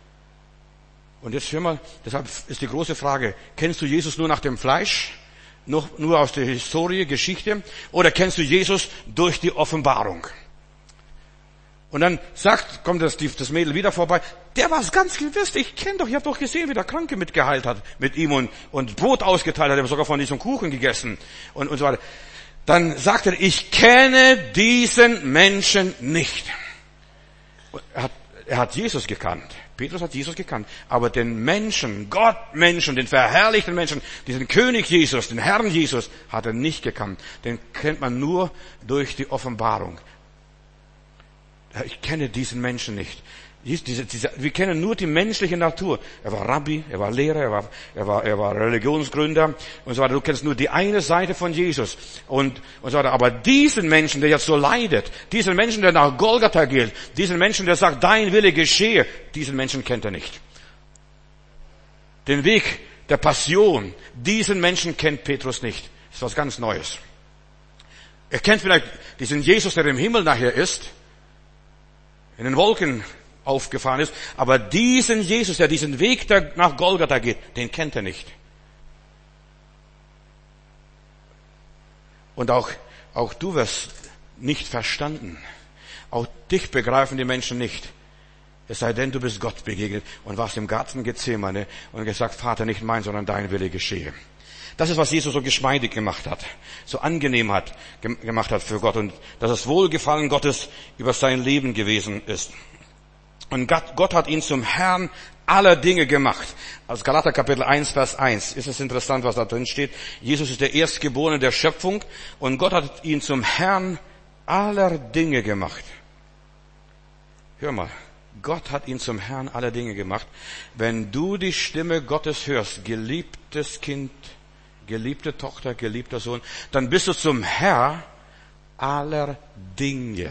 Und jetzt hör mal, deshalb ist die große Frage, kennst du Jesus nur nach dem Fleisch? Nur, nur aus der Historie, Geschichte? Oder kennst du Jesus durch die Offenbarung? Und dann sagt, kommt das, das Mädel wieder vorbei, der war es ganz gewiss, ich kenne doch, ich habe doch gesehen, wie der Kranke mitgeheilt hat mit ihm und, und Brot ausgeteilt hat, er hat sogar von diesem Kuchen gegessen und, und so weiter. Dann sagt er, ich kenne diesen Menschen nicht. Er hat, er hat Jesus gekannt. Petrus hat Jesus gekannt. Aber den Menschen, Gott Menschen, den verherrlichten Menschen, diesen König Jesus, den Herrn Jesus, hat er nicht gekannt. Den kennt man nur durch die Offenbarung. Ich kenne diesen Menschen nicht. Diese, diese, wir kennen nur die menschliche Natur. Er war Rabbi, er war Lehrer, er war, er war, er war Religionsgründer und so weiter. Du kennst nur die eine Seite von Jesus und, und so weiter. Aber diesen Menschen, der jetzt so leidet, diesen Menschen, der nach Golgatha geht, diesen Menschen, der sagt, dein Wille geschehe, diesen Menschen kennt er nicht. Den Weg der Passion, diesen Menschen kennt Petrus nicht. Das ist was ganz Neues. Er kennt vielleicht diesen Jesus, der im Himmel nachher ist, in den Wolken aufgefahren ist, aber diesen Jesus, der diesen Weg nach Golgatha geht, den kennt er nicht. Und auch, auch du wirst nicht verstanden. Auch dich begreifen die Menschen nicht. Es sei denn, du bist Gott begegnet und warst im Garten Gethsemane und gesagt, Vater, nicht mein, sondern dein Wille geschehe. Das ist, was Jesus so geschmeidig gemacht hat, so angenehm hat, gemacht hat für Gott und dass das Wohlgefallen Gottes über sein Leben gewesen ist. Und Gott, Gott hat ihn zum Herrn aller Dinge gemacht. Aus Galater Kapitel eins, Vers eins ist es interessant, was da drin steht. Jesus ist der Erstgeborene der Schöpfung und Gott hat ihn zum Herrn aller Dinge gemacht. Hör mal, Gott hat ihn zum Herrn aller Dinge gemacht. Wenn du die Stimme Gottes hörst, geliebtes Kind, geliebte Tochter, geliebter Sohn, dann bist du zum Herr aller Dinge.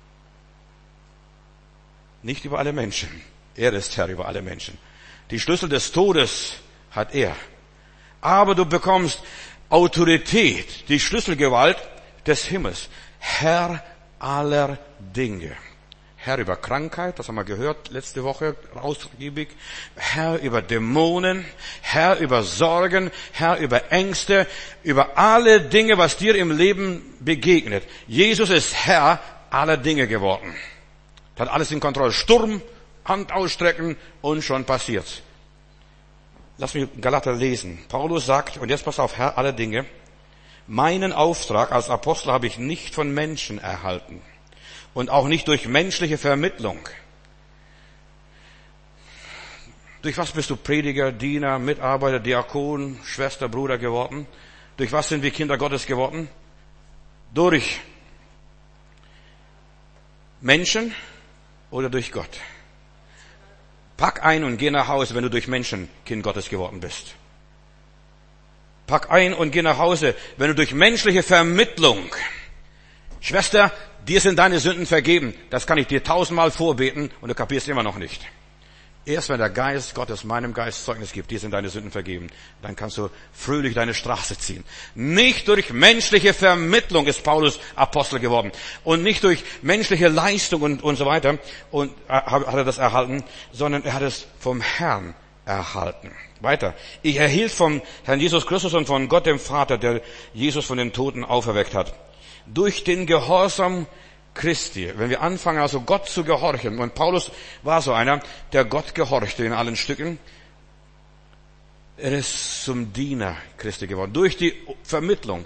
Nicht über alle Menschen. Er ist Herr über alle Menschen. Die Schlüssel des Todes hat er. Aber du bekommst Autorität, die Schlüsselgewalt des Himmels. Herr aller Dinge. Herr über Krankheit, das haben wir gehört letzte Woche ausgiebig. Herr über Dämonen, Herr über Sorgen, Herr über Ängste, über alle Dinge, was dir im Leben begegnet. Jesus ist Herr aller Dinge geworden. Hat alles in Kontrolle. Sturm, Hand ausstrecken und schon passiert's. Lass mich Galater lesen. Paulus sagt, und jetzt pass auf, Herr aller Dinge, meinen Auftrag als Apostel habe ich nicht von Menschen erhalten. Und auch nicht durch menschliche Vermittlung. Durch was bist du Prediger, Diener, Mitarbeiter, Diakon, Schwester, Bruder geworden? Durch was sind wir Kinder Gottes geworden? Durch Menschen oder durch Gott? Pack ein und geh nach Hause, wenn du durch Menschen Kind Gottes geworden bist. Pack ein und geh nach Hause, wenn du durch menschliche Vermittlung. Schwester, dir sind deine Sünden vergeben. Das kann ich dir tausendmal vorbeten und du kapierst immer noch nicht. Erst wenn der Geist Gottes meinem Geist Zeugnis gibt, dir sind deine Sünden vergeben, dann kannst du fröhlich deine Straße ziehen. Nicht durch menschliche Vermittlung ist Paulus Apostel geworden und nicht durch menschliche Leistung und, und so weiter und hat er das erhalten, sondern er hat es vom Herrn erhalten. Weiter. Ich erhielt vom Herrn Jesus Christus und von Gott dem Vater, der Jesus von den Toten auferweckt hat. Durch den Gehorsam Christi, wenn wir anfangen, also Gott zu gehorchen, und Paulus war so einer, der Gott gehorchte in allen Stücken, er ist zum Diener Christi geworden, durch die Vermittlung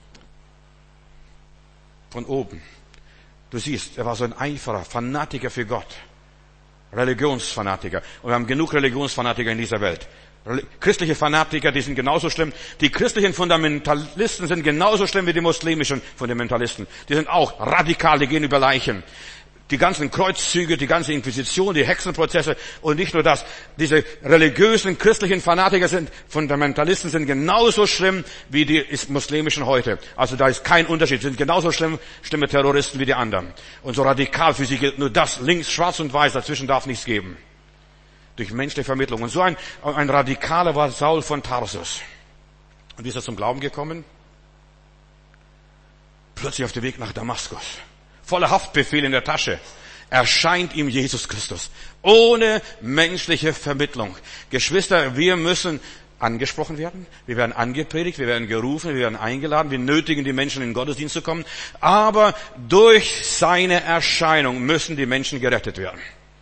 von oben. Du siehst, er war so ein Eiferer, Fanatiker für Gott, Religionsfanatiker, und wir haben genug Religionsfanatiker in dieser Welt. Christliche Fanatiker, die sind genauso schlimm. Die christlichen Fundamentalisten sind genauso schlimm wie die muslimischen Fundamentalisten. Die sind auch radikal, die gehen über Leichen. Die ganzen Kreuzzüge, die ganze Inquisition, die Hexenprozesse und nicht nur das. Diese religiösen christlichen Fanatiker sind, Fundamentalisten sind genauso schlimm wie die muslimischen heute. Also da ist kein Unterschied. Sie sind genauso schlimm, schlimme Terroristen wie die anderen. Und so radikal für sie gilt nur das. Links, schwarz und weiß, dazwischen darf nichts geben. Durch menschliche Vermittlung. Und so ein, ein Radikaler war Saul von Tarsus. Und wie ist er zum Glauben gekommen? Plötzlich auf dem Weg nach Damaskus. Voller Haftbefehl in der Tasche. Erscheint ihm Jesus Christus. Ohne menschliche Vermittlung. Geschwister, wir müssen angesprochen werden. Wir werden angepredigt, wir werden gerufen, wir werden eingeladen. Wir nötigen die Menschen in den Gottesdienst zu kommen. Aber durch seine Erscheinung müssen die Menschen gerettet werden.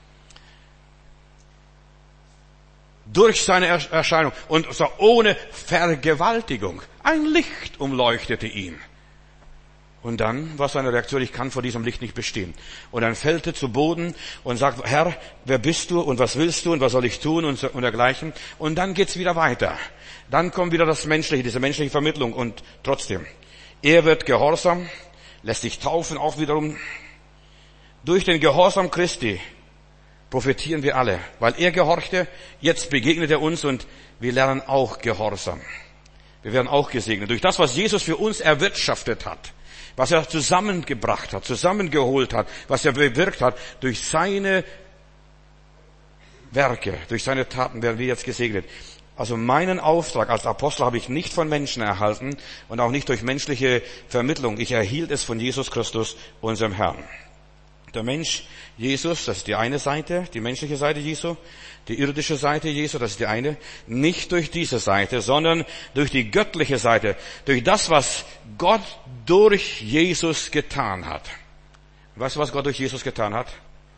Durch seine Erscheinung und zwar ohne Vergewaltigung. Ein Licht umleuchtete ihn. Und dann war seine Reaktion, ich kann vor diesem Licht nicht bestehen. Und dann fällt er zu Boden und sagt, Herr, wer bist du und was willst du und was soll ich tun und, und dergleichen. Und dann geht's wieder weiter. Dann kommt wieder das Menschliche, diese menschliche Vermittlung und trotzdem. Er wird gehorsam, lässt sich taufen, auch wiederum. Durch den Gehorsam Christi profitieren wir alle, weil er gehorchte, jetzt begegnet er uns und wir lernen auch Gehorsam. Wir werden auch gesegnet. Durch das, was Jesus für uns erwirtschaftet hat, was er zusammengebracht hat, zusammengeholt hat, was er bewirkt hat, durch seine Werke, durch seine Taten werden wir jetzt gesegnet. Also meinen Auftrag als Apostel habe ich nicht von Menschen erhalten und auch nicht durch menschliche Vermittlung. Ich erhielt es von Jesus Christus, unserem Herrn. Der Mensch Jesus, das ist die eine Seite, die menschliche Seite Jesu, die irdische Seite Jesu, das ist die eine, nicht durch diese Seite, sondern durch die göttliche Seite, durch das, was Gott durch Jesus getan hat. Weißt du, was Gott durch Jesus getan hat?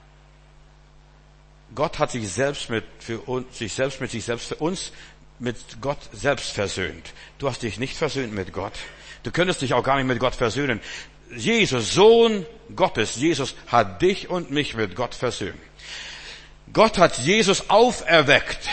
Gott hat sich selbst mit, für uns, sich selbst mit sich selbst, für uns mit Gott selbst versöhnt. Du hast dich nicht versöhnt mit Gott. Du könntest dich auch gar nicht mit Gott versöhnen. Jesus, Sohn Gottes, Jesus hat dich und mich mit Gott versöhnt. Gott hat Jesus auferweckt.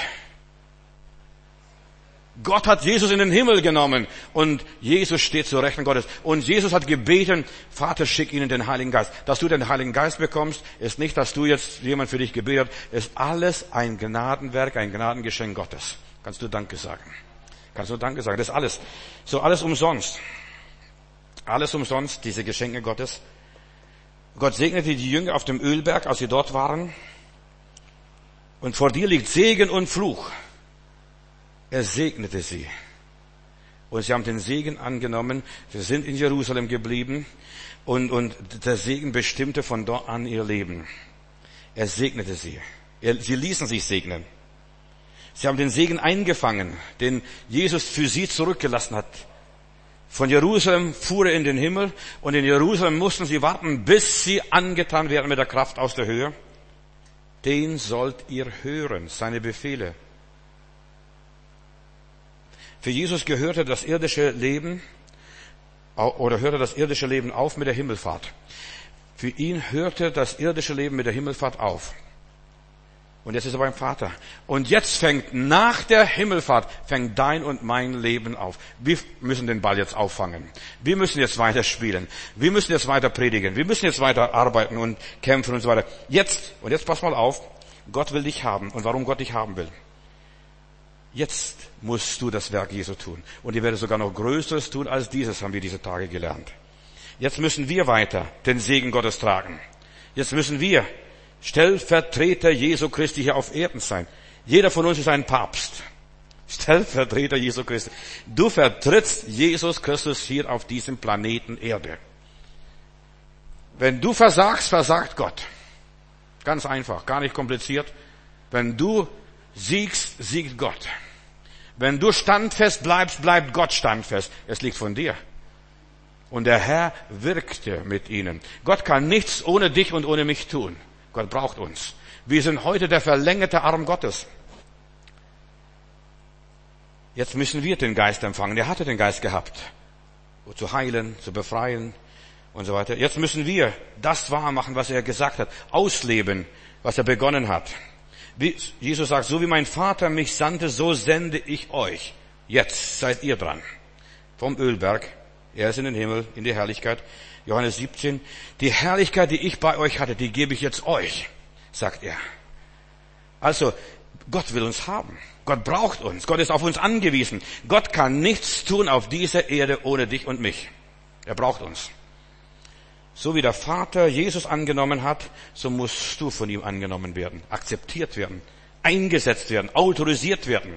Gott hat Jesus in den Himmel genommen und Jesus steht zur Rechten Gottes. Und Jesus hat gebeten, Vater, schick ihnen den Heiligen Geist. Dass du den Heiligen Geist bekommst, ist nicht, dass du jetzt jemand für dich gebetet hast, ist alles ein Gnadenwerk, ein Gnadengeschenk Gottes. Kannst du Danke sagen? Kannst du Danke sagen? Das ist alles. So alles umsonst. Alles umsonst, diese Geschenke Gottes. Gott segnete die Jünger auf dem Ölberg, als sie dort waren. Und vor dir liegt Segen und Fluch. Er segnete sie. Und sie haben den Segen angenommen. Sie sind in Jerusalem geblieben. Und, und der Segen bestimmte von dort an ihr Leben. Er segnete sie. Er, sie ließen sich segnen. Sie haben den Segen eingefangen, den Jesus für sie zurückgelassen hat. Von Jerusalem fuhr er in den Himmel. Und in Jerusalem mussten sie warten, bis sie angetan werden mit der Kraft aus der Höhe. Den sollt ihr hören, seine Befehle. Für Jesus gehörte das irdische Leben, oder hörte das irdische Leben auf mit der Himmelfahrt. Für ihn hörte das irdische Leben mit der Himmelfahrt auf. Und jetzt ist er beim Vater. Und jetzt fängt nach der Himmelfahrt, fängt dein und mein Leben auf. Wir müssen den Ball jetzt auffangen. Wir müssen jetzt weiter spielen. Wir müssen jetzt weiter predigen. Wir müssen jetzt weiter arbeiten und kämpfen und so weiter. Jetzt, und jetzt pass mal auf, Gott will dich haben. Und warum Gott dich haben will? Jetzt musst du das Werk Jesu tun. Und ihr werdet sogar noch Größeres tun als dieses, haben wir diese Tage gelernt. Jetzt müssen wir weiter den Segen Gottes tragen. Jetzt müssen wir Stellvertreter Jesu Christi hier auf Erden sein. Jeder von uns ist ein Papst. Stellvertreter Jesu Christi. Du vertrittst Jesus Christus hier auf diesem Planeten Erde. Wenn du versagst, versagt Gott. Ganz einfach, gar nicht kompliziert. Wenn du siegst, siegt Gott. Wenn du standfest bleibst, bleibt Gott standfest. Es liegt von dir. Und der Herr wirkte mit ihnen. Gott kann nichts ohne dich und ohne mich tun. Gott braucht uns. Wir sind heute der verlängerte Arm Gottes. Jetzt müssen wir den Geist empfangen. Er hatte den Geist gehabt. Zu heilen, zu befreien und so weiter. Jetzt müssen wir das wahrmachen, was er gesagt hat. Ausleben, was er begonnen hat. Wie Jesus sagt, so wie mein Vater mich sandte, so sende ich euch. Jetzt seid ihr dran. Vom Ölberg. Er ist in den Himmel, in die Herrlichkeit. Johannes siebzehn. Die Herrlichkeit, die ich bei euch hatte, die gebe ich jetzt euch, sagt er. Also, Gott will uns haben. Gott braucht uns. Gott ist auf uns angewiesen. Gott kann nichts tun auf dieser Erde ohne dich und mich. Er braucht uns. So wie der Vater Jesus angenommen hat, so musst du von ihm angenommen werden, akzeptiert werden, eingesetzt werden, autorisiert werden.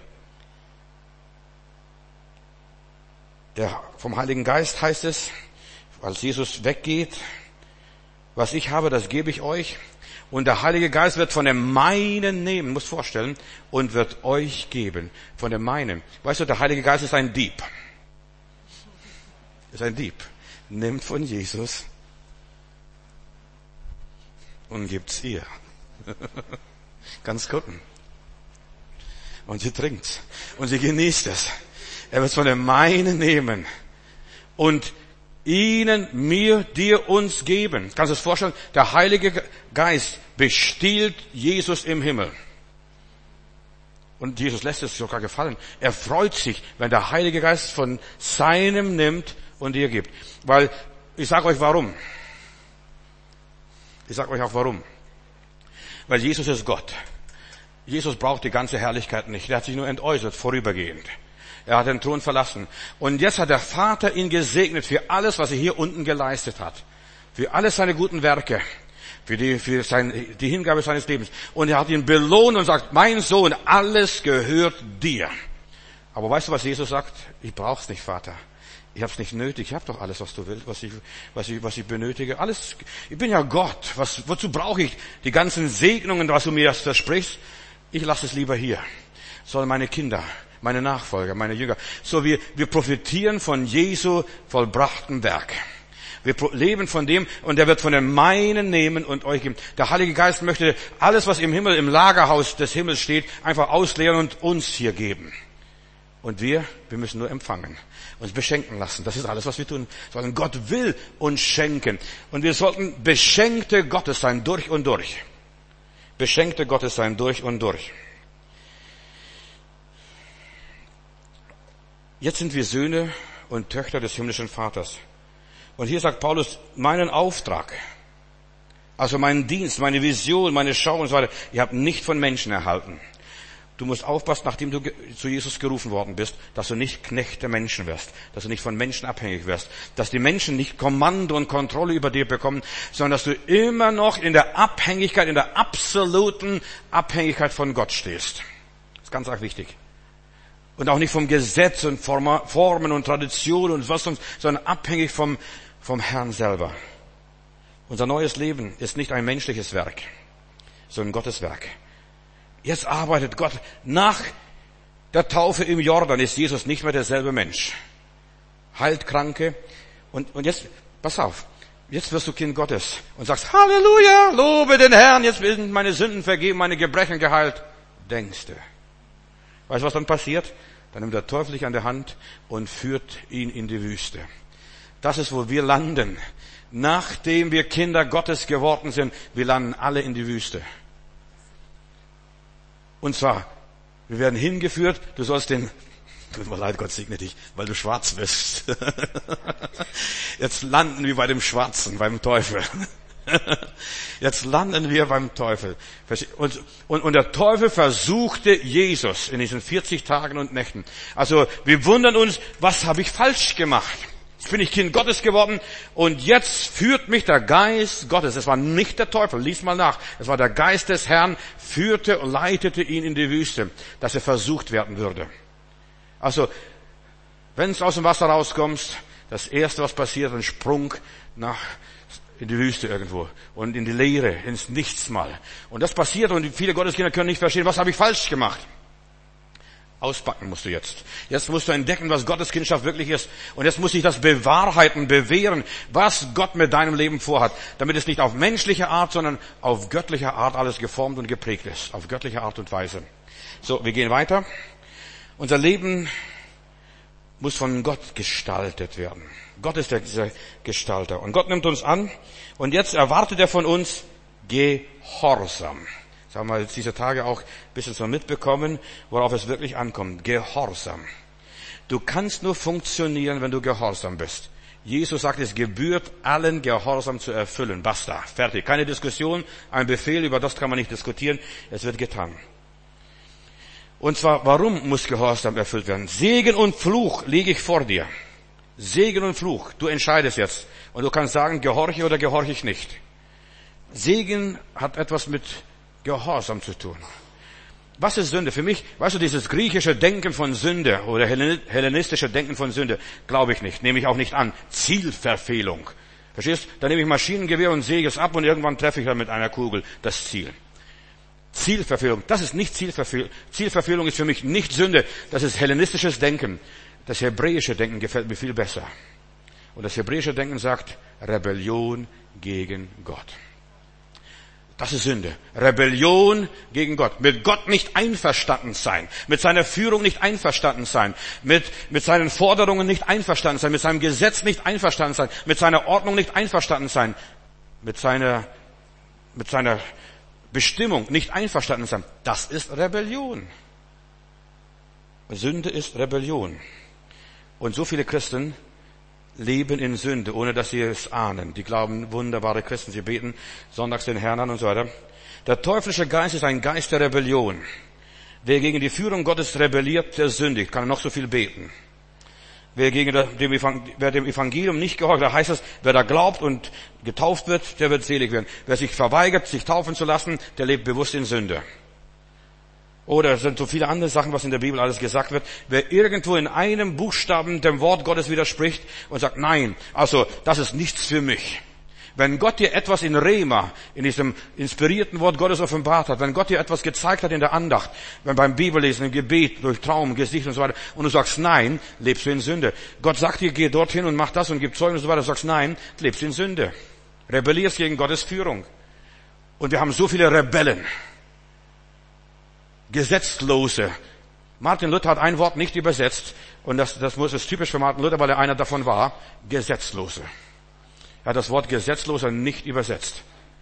Der, vom Heiligen Geist heißt es, als Jesus weggeht, was ich habe, das gebe ich euch. Und der Heilige Geist wird von dem Meinen nehmen, muss vorstellen, und wird euch geben. Von dem Meinen. Weißt du, der Heilige Geist ist ein Dieb. Ist ein Dieb. Nimmt von Jesus und gibt's ihr. Ganz gucken. Und sie trinkt's. Und sie genießt es. Er wird von dem Meinen nehmen. Und ihnen, mir, dir, uns geben. Kannst du es vorstellen? Der Heilige Geist bestiehlt Jesus im Himmel. Und Jesus lässt es sogar gefallen. Er freut sich, wenn der Heilige Geist von seinem nimmt und dir gibt. Weil, ich sage euch warum. Ich sage euch auch warum. Weil Jesus ist Gott. Jesus braucht die ganze Herrlichkeit nicht. Er hat sich nur entäußert, vorübergehend. Er hat den Thron verlassen. Und jetzt hat der Vater ihn gesegnet für alles, was er hier unten geleistet hat. Für alles seine guten Werke. Für die, für sein, die Hingabe seines Lebens. Und er hat ihn belohnt und sagt, mein Sohn, alles gehört dir. Aber weißt du, was Jesus sagt? Ich brauch's nicht, Vater. Ich hab's nicht nötig. Ich hab doch alles, was du willst, was ich, was ich, was ich benötige. Alles. Ich bin ja Gott. Was, wozu brauche ich die ganzen Segnungen, was du mir das versprichst? Ich lasse es lieber hier. Sollen meine Kinder, meine Nachfolger, meine Jünger. So, wir, wir profitieren von Jesu vollbrachten Werk. Wir leben von dem und er wird von den meinen nehmen und euch geben. Der Heilige Geist möchte alles, was im Himmel, im Lagerhaus des Himmels steht, einfach ausleeren und uns hier geben. Und wir, wir müssen nur empfangen, uns beschenken lassen. Das ist alles, was wir tun sollen. Gott will uns schenken. Und wir sollten Beschenkte Gottes sein, durch und durch. Beschenkte Gottes sein, durch und durch. Jetzt sind wir Söhne und Töchter des himmlischen Vaters. Und hier sagt Paulus, meinen Auftrag, also meinen Dienst, meine Vision, meine Schau und so weiter, ihr habt nicht von Menschen erhalten. Du musst aufpassen, nachdem du zu Jesus gerufen worden bist, dass du nicht Knecht der Menschen wirst, dass du nicht von Menschen abhängig wirst, dass die Menschen nicht Kommando und Kontrolle über dir bekommen, sondern dass du immer noch in der Abhängigkeit, in der absoluten Abhängigkeit von Gott stehst. Das ist ganz arg wichtig. Und auch nicht vom Gesetz und Formen und Traditionen und was sonst, sondern abhängig vom, vom Herrn selber. Unser neues Leben ist nicht ein menschliches Werk, sondern Gottes Werk. Jetzt arbeitet Gott. Nach der Taufe im Jordan ist Jesus nicht mehr derselbe Mensch. Heilt Kranke. Und, und jetzt, pass auf, jetzt wirst du Kind Gottes und sagst, Halleluja, lobe den Herrn, jetzt sind meine Sünden vergeben, meine Gebrechen geheilt. Denkst du. Weißt du, was dann passiert? Dann nimmt der Teufel dich an der Hand und führt ihn in die Wüste. Das ist, wo wir landen. Nachdem wir Kinder Gottes geworden sind, wir landen alle in die Wüste. Und zwar, wir werden hingeführt, du sollst den, tut mir leid, Gott segne dich, weil du schwarz bist. Jetzt landen wir bei dem Schwarzen, beim Teufel. Jetzt landen wir beim Teufel. Und, und, und der Teufel versuchte Jesus in diesen vierzig Tagen und Nächten. Also wir wundern uns, was habe ich falsch gemacht? Jetzt bin ich Kind Gottes geworden und jetzt führt mich der Geist Gottes. Es war nicht der Teufel, lies mal nach. Es war der Geist des Herrn, führte und leitete ihn in die Wüste, dass er versucht werden würde. Also, wenn du aus dem Wasser rauskommst, das Erste, was passiert, ein Sprung nach in die Wüste irgendwo und in die Leere, ins Nichts mal. Und das passiert und viele Gotteskinder können nicht verstehen, was habe ich falsch gemacht? Auspacken musst du jetzt. Jetzt musst du entdecken, was Gottes Kindschaft wirklich ist. Und jetzt muss ich das bewahrheiten, bewähren, was Gott mit deinem Leben vorhat. Damit es nicht auf menschliche Art, sondern auf göttliche Art alles geformt und geprägt ist. Auf göttliche Art und Weise. So, wir gehen weiter. Unser Leben muss von Gott gestaltet werden. Gott ist der dieser Gestalter. Und Gott nimmt uns an. Und jetzt erwartet er von uns Gehorsam. Das haben wir jetzt diese Tage auch ein bisschen so mitbekommen, worauf es wirklich ankommt. Gehorsam. Du kannst nur funktionieren, wenn du gehorsam bist. Jesus sagt, es gebührt allen Gehorsam zu erfüllen. Basta. Fertig. Keine Diskussion, ein Befehl, über das kann man nicht diskutieren. Es wird getan. Und zwar, warum muss Gehorsam erfüllt werden? Segen und Fluch lege ich vor dir. Segen und Fluch. Du entscheidest jetzt. Und du kannst sagen, gehorche oder gehorche ich nicht. Segen hat etwas mit Gehorsam zu tun. Was ist Sünde? Für mich, weißt du, dieses griechische Denken von Sünde oder hellenistische Denken von Sünde, glaube ich nicht. Nehme ich auch nicht an. Zielverfehlung. Verstehst? Dann nehme ich Maschinengewehr und säge es ab und irgendwann treffe ich dann mit einer Kugel das Ziel. Zielverfehlung. Das ist nicht Zielverfehlung. Zielverfehlung ist für mich nicht Sünde. Das ist hellenistisches Denken. Das hebräische Denken gefällt mir viel besser. Und das hebräische Denken sagt Rebellion gegen Gott. Das ist Sünde. Rebellion gegen Gott. Mit Gott nicht einverstanden sein. Mit seiner Führung nicht einverstanden sein. Mit, mit seinen Forderungen nicht einverstanden sein. Mit seinem Gesetz nicht einverstanden sein. Mit seiner Ordnung nicht einverstanden sein. Mit seiner, mit seiner Bestimmung nicht einverstanden sein. Das ist Rebellion. Sünde ist Rebellion. Und so viele Christen leben in Sünde, ohne dass sie es ahnen. Die glauben, wunderbare Christen, sie beten sonntags den Herrn an und so weiter. Der teuflische Geist ist ein Geist der Rebellion. Wer gegen die Führung Gottes rebelliert, der sündigt, kann noch so viel beten. Wer gegen dem, wer dem Evangelium nicht gehorcht, da heißt es, wer da glaubt und getauft wird, der wird selig werden. Wer sich verweigert, sich taufen zu lassen, der lebt bewusst in Sünde. Oder es sind so viele andere Sachen, was in der Bibel alles gesagt wird. Wer irgendwo in einem Buchstaben dem Wort Gottes widerspricht und sagt, nein, also das ist nichts für mich. Wenn Gott dir etwas in Rema, in diesem inspirierten Wort Gottes offenbart hat, wenn Gott dir etwas gezeigt hat in der Andacht, wenn beim Bibellesen, im Gebet, durch Traum, Gesicht und so weiter, und du sagst nein, lebst du in Sünde. Gott sagt dir, geh dorthin und mach das und gib Zeugnis und so weiter, du sagst nein, lebst du in Sünde. Rebellierst gegen Gottes Führung. Und wir haben so viele Rebellen. Gesetzlose. Martin Luther hat ein Wort nicht übersetzt, und das, das muss ist typisch für Martin Luther, weil er einer davon war, Gesetzlose. Er hat das Wort Gesetzloser nicht übersetzt.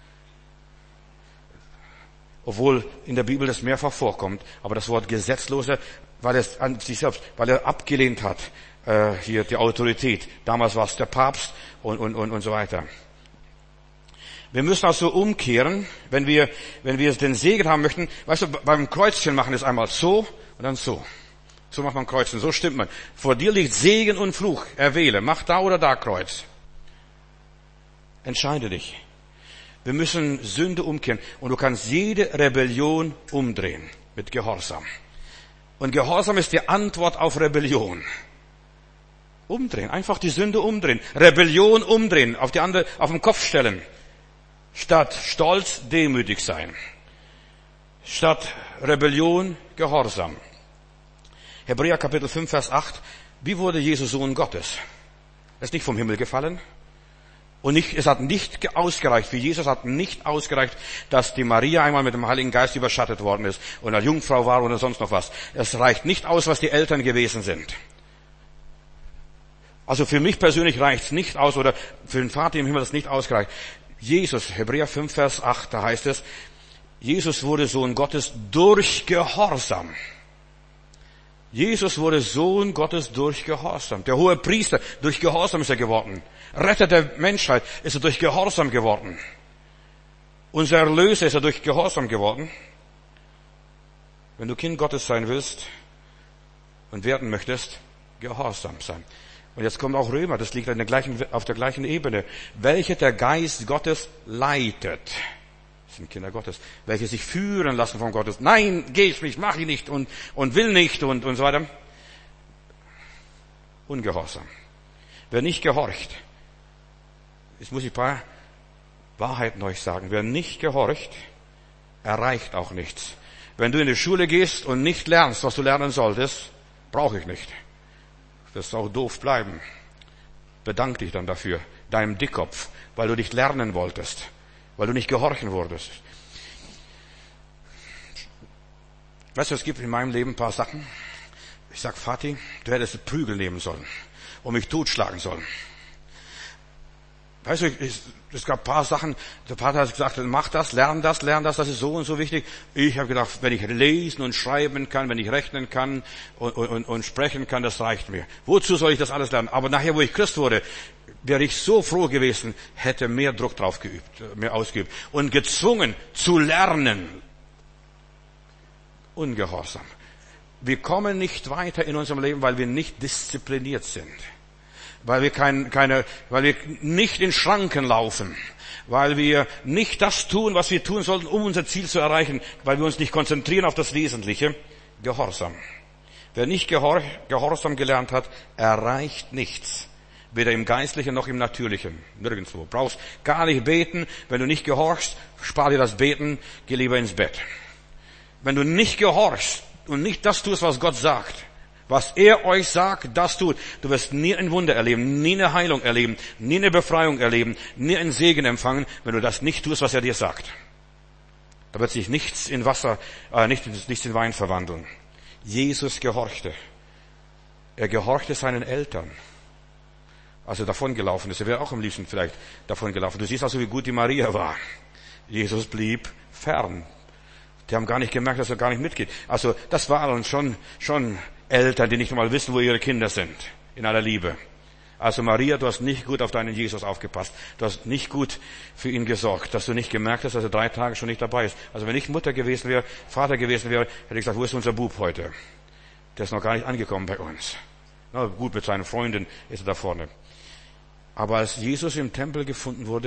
Obwohl in der Bibel das mehrfach vorkommt, aber das Wort Gesetzloser, weil es an sich selbst, weil er abgelehnt hat, äh, hier die Autorität. Damals war es der Papst und, und, und, und so weiter. Wir müssen also umkehren, wenn wir, wenn wir den Segen haben möchten. Weißt du, beim Kreuzchen machen es einmal so und dann so. So macht man Kreuzen, so stimmt man. Vor dir liegt Segen und Fluch. Erwähle, mach da oder da Kreuz. Entscheide dich. Wir müssen Sünde umkehren. Und du kannst jede Rebellion umdrehen mit Gehorsam. Und Gehorsam ist die Antwort auf Rebellion. Umdrehen, einfach die Sünde umdrehen. Rebellion umdrehen, auf die andere, auf den Kopf stellen. Statt Stolz demütig sein. Statt Rebellion Gehorsam. Hebräer Kapitel fünf, Vers acht. Wie wurde Jesus Sohn Gottes? Er ist nicht vom Himmel gefallen. Und nicht, es hat nicht ausgereicht, für Jesus hat nicht ausgereicht, dass die Maria einmal mit dem Heiligen Geist überschattet worden ist und eine Jungfrau war oder sonst noch was. Es reicht nicht aus, was die Eltern gewesen sind. Also für mich persönlich reicht es nicht aus, oder für den Vater im Himmel hat es nicht ausgereicht. Jesus, Hebräer fünf, Vers acht, da heißt es, Jesus wurde Sohn Gottes durch Gehorsam. Jesus wurde Sohn Gottes durch Gehorsam. Der hohe Priester, durch Gehorsam ist er geworden. Retter der Menschheit ist er durch Gehorsam geworden. Unser Erlöser ist er durch Gehorsam geworden. Wenn du Kind Gottes sein willst und werden möchtest, Gehorsam sein. Und jetzt kommt auch Römer, das liegt auf der gleichen, auf der gleichen Ebene. Welche der Geist Gottes leitet. Das sind Kinder Gottes. Welche sich führen lassen von Gottes. Nein, geh ich nicht, mach ich nicht und, und will nicht und, und so weiter. Ungehorsam. Wer nicht gehorcht, jetzt muss ich ein paar Wahrheiten euch sagen. Wer nicht gehorcht, erreicht auch nichts. Wenn du in die Schule gehst und nicht lernst, was du lernen solltest, brauche ich nicht. Das ist auch doof bleiben. Bedank dich dann dafür, deinem Dickkopf, weil du nicht lernen wolltest, weil du nicht gehorchen wurdest. Weißt du, es gibt in meinem Leben ein paar Sachen. Ich sag, Vati, du hättest Prügel nehmen sollen und mich totschlagen sollen. Weißt du, es gab ein paar Sachen, der Vater hat gesagt, mach das, lern das, lern das, das ist so und so wichtig. Ich habe gedacht, wenn ich lesen und schreiben kann, wenn ich rechnen kann und, und, und sprechen kann, das reicht mir. Wozu soll ich das alles lernen? Aber nachher, wo ich Christ wurde, wäre ich so froh gewesen, hätte mehr Druck drauf geübt, mehr ausgeübt und gezwungen zu lernen. Ungehorsam. Wir kommen nicht weiter in unserem Leben, weil wir nicht diszipliniert sind. Weil wir kein, keine, weil wir nicht in Schranken laufen, weil wir nicht das tun, was wir tun sollten, um unser Ziel zu erreichen, weil wir uns nicht konzentrieren auf das Wesentliche. Gehorsam. Wer nicht Gehor, Gehorsam gelernt hat, erreicht nichts. Weder im Geistlichen noch im Natürlichen. Nirgendwo. Brauchst gar nicht beten. Wenn du nicht gehorchst, spar dir das Beten, geh lieber ins Bett. Wenn du nicht gehorchst und nicht das tust, was Gott sagt, was er euch sagt, das tut. Du wirst nie ein Wunder erleben, nie eine Heilung erleben, nie eine Befreiung erleben, nie einen Segen empfangen, wenn du das nicht tust, was er dir sagt. Da wird sich nichts in Wasser, äh, nicht, nichts in Wein verwandeln. Jesus gehorchte. Er gehorchte seinen Eltern. Als er davon gelaufen ist, er wäre auch am liebsten vielleicht davon gelaufen. Du siehst also, wie gut die Maria war. Jesus blieb fern. Die haben gar nicht gemerkt, dass er gar nicht mitgeht. Also das waren schon, schon Eltern, die nicht einmal wissen, wo ihre Kinder sind, in aller Liebe. Also Maria, du hast nicht gut auf deinen Jesus aufgepasst. Du hast nicht gut für ihn gesorgt, dass du nicht gemerkt hast, dass er drei Tage schon nicht dabei ist. Also wenn ich Mutter gewesen wäre, Vater gewesen wäre, hätte ich gesagt, wo ist unser Bub heute? Der ist noch gar nicht angekommen bei uns. Na gut, mit seinen Freunden ist er da vorne. Aber als Jesus im Tempel gefunden wurde,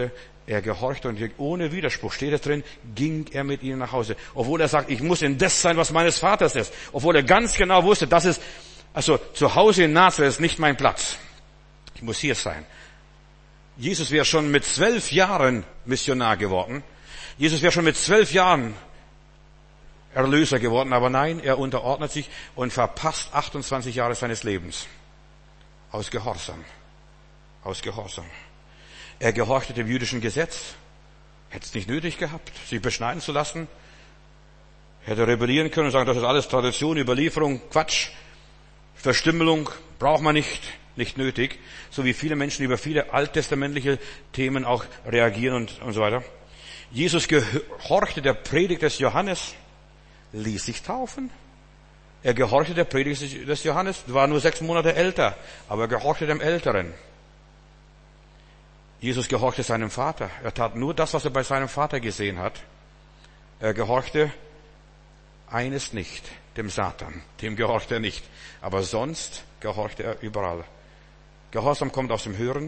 Er gehorchte und ohne Widerspruch, steht es drin, ging er mit ihnen nach Hause. Obwohl er sagt, ich muss in das sein, was meines Vaters ist. Obwohl er ganz genau wusste, das ist, also zu Hause in Nazareth ist nicht mein Platz. Ich muss hier sein. Jesus wäre schon mit zwölf Jahren Missionar geworden. Jesus wäre schon mit zwölf Jahren Erlöser geworden. Aber nein, er unterordnet sich und verpasst achtundzwanzig Jahre seines Lebens. Aus Gehorsam. Aus Gehorsam. Er gehorchte dem jüdischen Gesetz. Hätte es nicht nötig gehabt, sich beschneiden zu lassen. Hätte rebellieren können und sagen, das ist alles Tradition, Überlieferung, Quatsch. Verstümmelung braucht man nicht, nicht nötig. So wie viele Menschen über viele alttestamentliche Themen auch reagieren und, und so weiter. Jesus gehorchte der Predigt des Johannes, ließ sich taufen. Er gehorchte der Predigt des Johannes, war nur sechs Monate älter, aber er gehorchte dem Älteren. Jesus gehorchte seinem Vater. Er tat nur das, was er bei seinem Vater gesehen hat. Er gehorchte eines nicht, dem Satan. Dem gehorchte er nicht. Aber sonst gehorchte er überall. Gehorsam kommt aus dem Hören.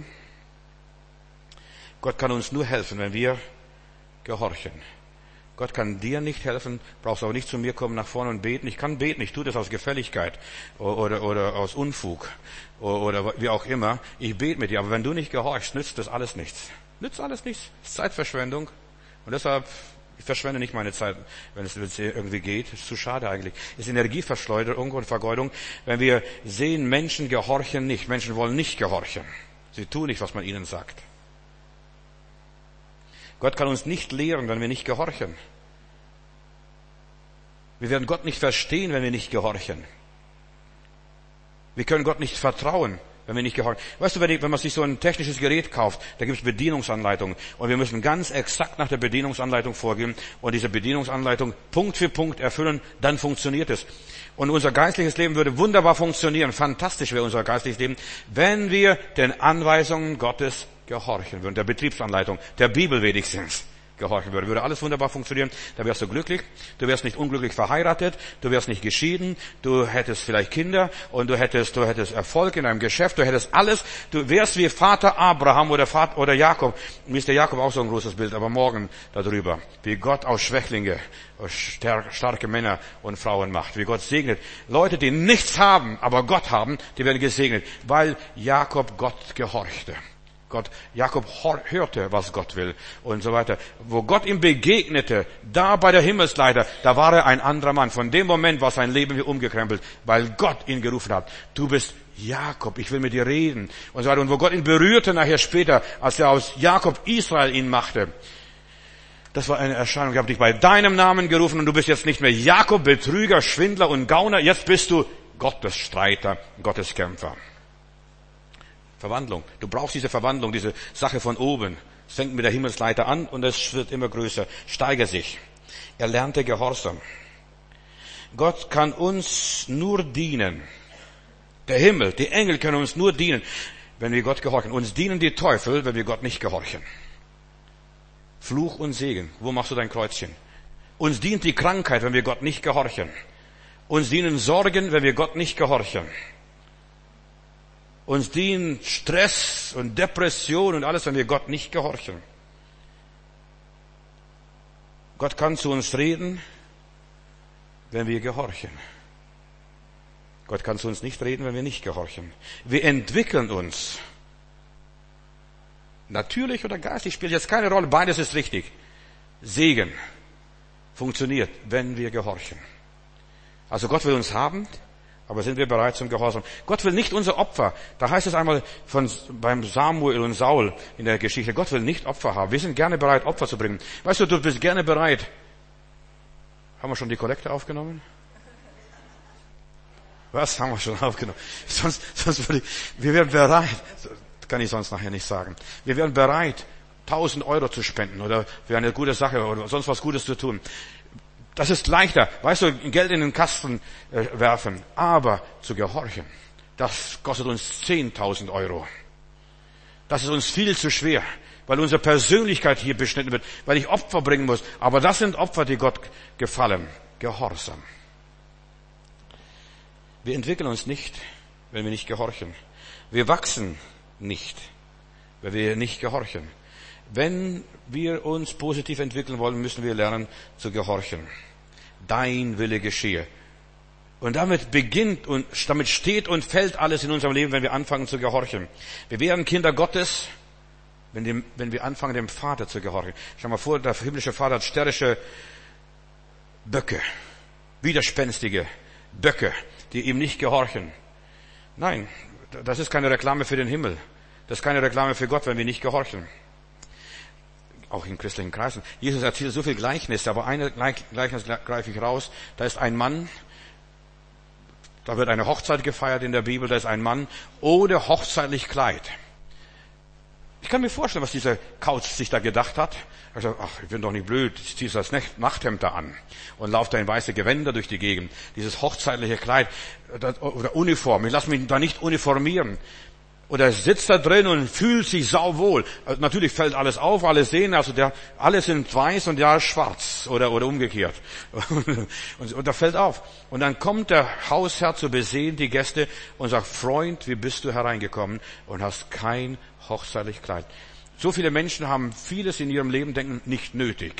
Gott kann uns nur helfen, wenn wir gehorchen. Gott kann dir nicht helfen, brauchst auch nicht zu mir kommen nach vorne und beten. Ich kann beten, ich tue das aus Gefälligkeit oder, oder aus Unfug oder wie auch immer. Ich bete mit dir, aber wenn du nicht gehorchst, nützt das alles nichts. Nützt alles nichts. Das ist Zeitverschwendung. Und deshalb, ich verschwende nicht meine Zeit, wenn es irgendwie geht. Das ist zu schade eigentlich. Es ist Energieverschleuderung und Vergeudung, wenn wir sehen, Menschen gehorchen nicht. Menschen wollen nicht gehorchen. Sie tun nicht, was man ihnen sagt. Gott kann uns nicht lehren, wenn wir nicht gehorchen. Wir werden Gott nicht verstehen, wenn wir nicht gehorchen. Wir können Gott nicht vertrauen, wenn wir nicht gehorchen. Weißt du, wenn man sich so ein technisches Gerät kauft, da gibt es Bedienungsanleitungen. Und wir müssen ganz exakt nach der Bedienungsanleitung vorgehen und diese Bedienungsanleitung Punkt für Punkt erfüllen, dann funktioniert es. Und unser geistliches Leben würde wunderbar funktionieren. Fantastisch wäre unser geistliches Leben, wenn wir den Anweisungen Gottes gehorchen würden, der Betriebsanleitung, der Bibel wenigstens gehorchen würden. Würde alles wunderbar funktionieren, da wärst du glücklich, du wärst nicht unglücklich verheiratet, du wärst nicht geschieden, du hättest vielleicht Kinder und du hättest, du hättest Erfolg in deinem Geschäft, du hättest alles, du wärst wie Vater Abraham oder Vater, oder Jakob. Mir ist der Jakob auch so ein großes Bild, aber morgen darüber, wie Gott aus Schwächlinge starke Männer und Frauen macht, wie Gott segnet. Leute, die nichts haben, aber Gott haben, die werden gesegnet, weil Jakob Gott gehorchte. Gott, Jakob hörte, was Gott will und so weiter. Wo Gott ihm begegnete, da bei der Himmelsleiter, da war er ein anderer Mann. Von dem Moment war sein Leben wie umgekrempelt, weil Gott ihn gerufen hat. Du bist Jakob, ich will mit dir reden und so weiter. Und wo Gott ihn berührte nachher später, als er aus Jakob Israel ihn machte, das war eine Erscheinung. Ich habe dich bei deinem Namen gerufen und du bist jetzt nicht mehr Jakob, Betrüger, Schwindler und Gauner. Jetzt bist du Gottes Streiter, Gottes Kämpfer. Verwandlung. Du brauchst diese Verwandlung, diese Sache von oben. Es fängt mit der Himmelsleiter an und es wird immer größer, steigert sich. Er lernte Gehorsam. Gott kann uns nur dienen. Der Himmel, die Engel können uns nur dienen, wenn wir Gott gehorchen. Uns dienen die Teufel, wenn wir Gott nicht gehorchen. Fluch und Segen. Wo machst du dein Kreuzchen? Uns dient die Krankheit, wenn wir Gott nicht gehorchen. Uns dienen Sorgen, wenn wir Gott nicht gehorchen. Uns dienen Stress und Depression und alles, wenn wir Gott nicht gehorchen. Gott kann zu uns reden, wenn wir gehorchen. Gott kann zu uns nicht reden, wenn wir nicht gehorchen. Wir entwickeln uns. Natürlich oder geistig spielt jetzt keine Rolle. Beides ist richtig. Segen funktioniert, wenn wir gehorchen. Also Gott will uns haben, aber sind wir bereit zum Gehorsam? Gott will nicht unser Opfer. Da heißt es einmal von, beim Samuel und Saul in der Geschichte, Gott will nicht Opfer haben. Wir sind gerne bereit, Opfer zu bringen. Weißt du, du bist gerne bereit. Haben wir schon die Kollekte aufgenommen? Was haben wir schon aufgenommen? Sonst, sonst würde ich, wir wären bereit, kann ich sonst nachher nicht sagen. Wir wären bereit, tausend Euro zu spenden oder für eine gute Sache oder sonst was Gutes zu tun. Das ist leichter, weißt du, Geld in den Kasten äh, werfen, aber zu gehorchen, das kostet uns zehntausend Euro. Das ist uns viel zu schwer, weil unsere Persönlichkeit hier beschnitten wird, weil ich Opfer bringen muss. Aber das sind Opfer, die Gott gefallen. Gehorsam. Wir entwickeln uns nicht, wenn wir nicht gehorchen. Wir wachsen nicht, wenn wir nicht gehorchen. Wenn wir uns positiv entwickeln wollen, müssen wir lernen zu gehorchen. Dein Wille geschehe. Und damit beginnt und damit steht und fällt alles in unserem Leben, wenn wir anfangen zu gehorchen. Wir werden Kinder Gottes, wenn, dem, wenn wir anfangen, dem Vater zu gehorchen. Schau mal vor, der himmlische Vater hat störrische Böcke, widerspenstige Böcke, die ihm nicht gehorchen. Nein, das ist keine Reklame für den Himmel. Das ist keine Reklame für Gott, wenn wir nicht gehorchen. Auch in christlichen Kreisen. Jesus erzählt so viel Gleichnisse, aber eine Gleichnis greife ich raus. Da ist ein Mann, da wird eine Hochzeit gefeiert in der Bibel, da ist ein Mann ohne hochzeitlich Kleid. Ich kann mir vorstellen, was dieser Kauz sich da gedacht hat. Er sagt, ach, ich bin doch nicht blöd, ich ziehe das Nachthemd da an und laufe da in weiße Gewänder durch die Gegend. Dieses hochzeitliche Kleid oder Uniform, ich lasse mich da nicht uniformieren. Oder er sitzt da drin und fühlt sich sauwohl. Also natürlich fällt alles auf, alle sehen, also der, alle sind weiß und der ist schwarz oder, oder umgekehrt. und, und da fällt auf. Und dann kommt der Hausherr zu besehen, die Gäste, und sagt, Freund, wie bist du hereingekommen und hast kein hochzeitliches Kleid? So viele Menschen haben vieles in ihrem Leben, denken, nicht nötig.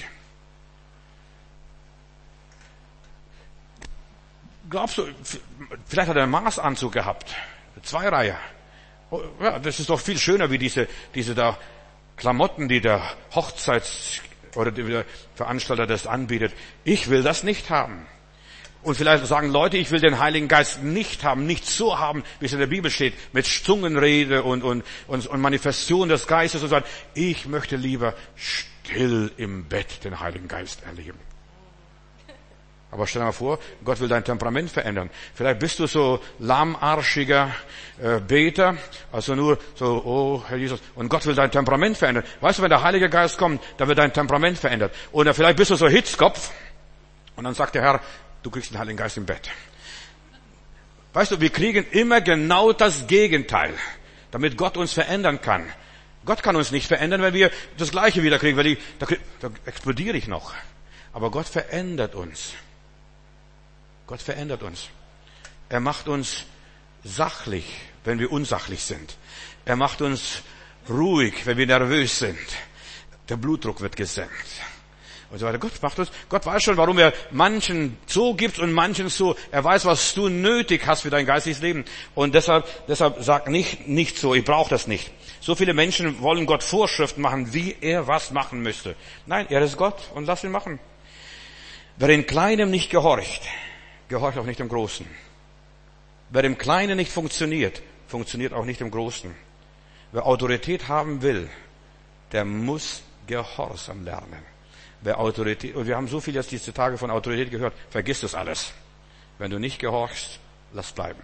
Glaubst du, vielleicht hat er einen Maßanzug gehabt, zwei Reihe. Ja, das ist doch viel schöner wie diese, diese da Klamotten, die der Hochzeits- oder der Veranstalter das anbietet. Ich will das nicht haben. Und vielleicht sagen Leute, ich will den Heiligen Geist nicht haben, nicht so haben, wie es in der Bibel steht, mit Zungenrede und, und, und, und Manifestation des Geistes und sagen, ich möchte lieber still im Bett den Heiligen Geist erleben. Aber stell dir mal vor, Gott will dein Temperament verändern. Vielleicht bist du so lahmarschiger äh, Beter, also nur so, oh Herr Jesus, und Gott will dein Temperament verändern. Weißt du, wenn der Heilige Geist kommt, dann wird dein Temperament verändert. Oder vielleicht bist du so Hitzkopf und dann sagt der Herr, du kriegst den Heiligen Geist im Bett. Weißt du, wir kriegen immer genau das Gegenteil, damit Gott uns verändern kann. Gott kann uns nicht verändern, wenn wir das Gleiche wieder kriegen, weil ich, da, da explodiere ich noch. Aber Gott verändert uns. Gott verändert uns. Er macht uns sachlich, wenn wir unsachlich sind. Er macht uns ruhig, wenn wir nervös sind. Der Blutdruck wird gesenkt. Und so weiter. Gott macht uns, Gott weiß schon, warum er manchen so gibt und manchen so. Er weiß, was du nötig hast für dein geistiges Leben. Und deshalb, deshalb sag nicht, nicht so, ich brauche das nicht. So viele Menschen wollen Gott Vorschriften machen, wie er was machen müsste. Nein, er ist Gott und lass ihn machen. Wer in Kleinem nicht gehorcht, gehorcht auch nicht im Großen. Wer im Kleinen nicht funktioniert, funktioniert auch nicht im Großen. Wer Autorität haben will, der muss Gehorsam lernen. Wer Autorität, und wir haben so viel jetzt diese Tage von Autorität gehört, vergiss das alles. Wenn du nicht gehorchst, lass bleiben.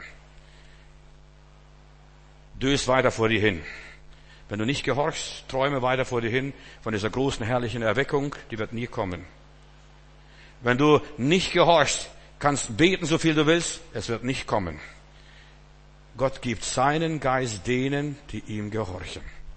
Dös weiter vor dir hin. Wenn du nicht gehorchst, träume weiter vor dir hin von dieser großen, herrlichen Erweckung, die wird nie kommen. Wenn du nicht gehorchst, kannst beten, so viel du willst, es wird nicht kommen. Gott gibt seinen Geist denen, die ihm gehorchen.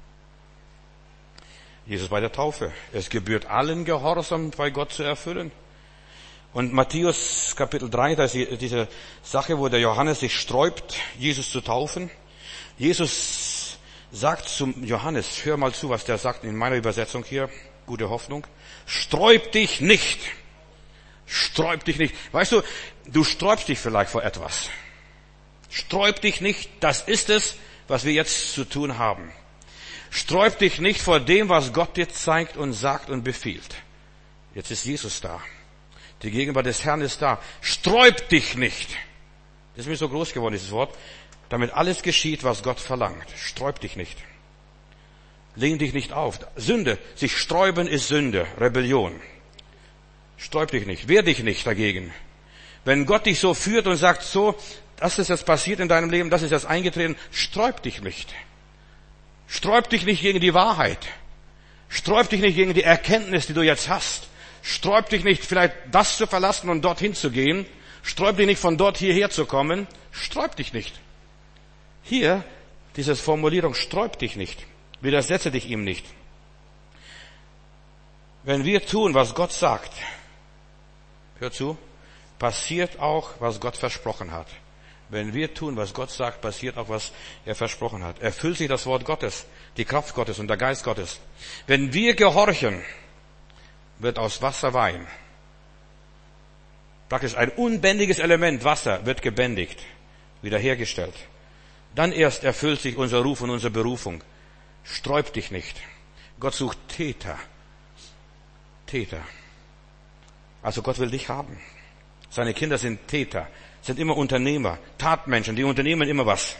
Jesus bei der Taufe. Es gebührt allen Gehorsam, bei Gott zu erfüllen. Und Matthäus Kapitel drei, da ist diese Sache, wo der Johannes sich sträubt, Jesus zu taufen. Jesus sagt zum Johannes, hör mal zu, was der sagt in meiner Übersetzung hier, gute Hoffnung, sträub dich nicht. Sträub dich nicht. Weißt du, du sträubst dich vielleicht vor etwas. Sträub dich nicht, das ist es, was wir jetzt zu tun haben. Sträub dich nicht vor dem, was Gott dir zeigt und sagt und befiehlt. Jetzt ist Jesus da. Die Gegenwart des Herrn ist da. Sträub dich nicht. Das ist mir so groß geworden, dieses Wort. Damit alles geschieht, was Gott verlangt. Sträub dich nicht. Lehn dich nicht auf. Sünde, sich sträuben ist Sünde, Rebellion. Sträub dich nicht, wehr dich nicht dagegen. Wenn Gott dich so führt und sagt, so, das ist jetzt passiert in deinem Leben, das ist jetzt eingetreten, sträub dich nicht. Sträub dich nicht gegen die Wahrheit. Sträub dich nicht gegen die Erkenntnis, die du jetzt hast. Sträub dich nicht, vielleicht das zu verlassen und dorthin zu gehen. Sträub dich nicht, von dort hierher zu kommen. Sträub dich nicht. Hier, diese Formulierung, sträub dich nicht. Widersetze dich ihm nicht. Wenn wir tun, was Gott sagt, hör zu, passiert auch, was Gott versprochen hat. Wenn wir tun, was Gott sagt, passiert auch, was er versprochen hat. Erfüllt sich das Wort Gottes, die Kraft Gottes und der Geist Gottes. Wenn wir gehorchen, wird aus Wasser Wein. Praktisch ein unbändiges Element, Wasser, wird gebändigt, wiederhergestellt. Dann erst erfüllt sich unser Ruf und unsere Berufung. Sträub dich nicht. Gott sucht Täter. Täter. Also Gott will dich haben. Seine Kinder sind Täter, sind immer Unternehmer, Tatmenschen, die unternehmen immer was.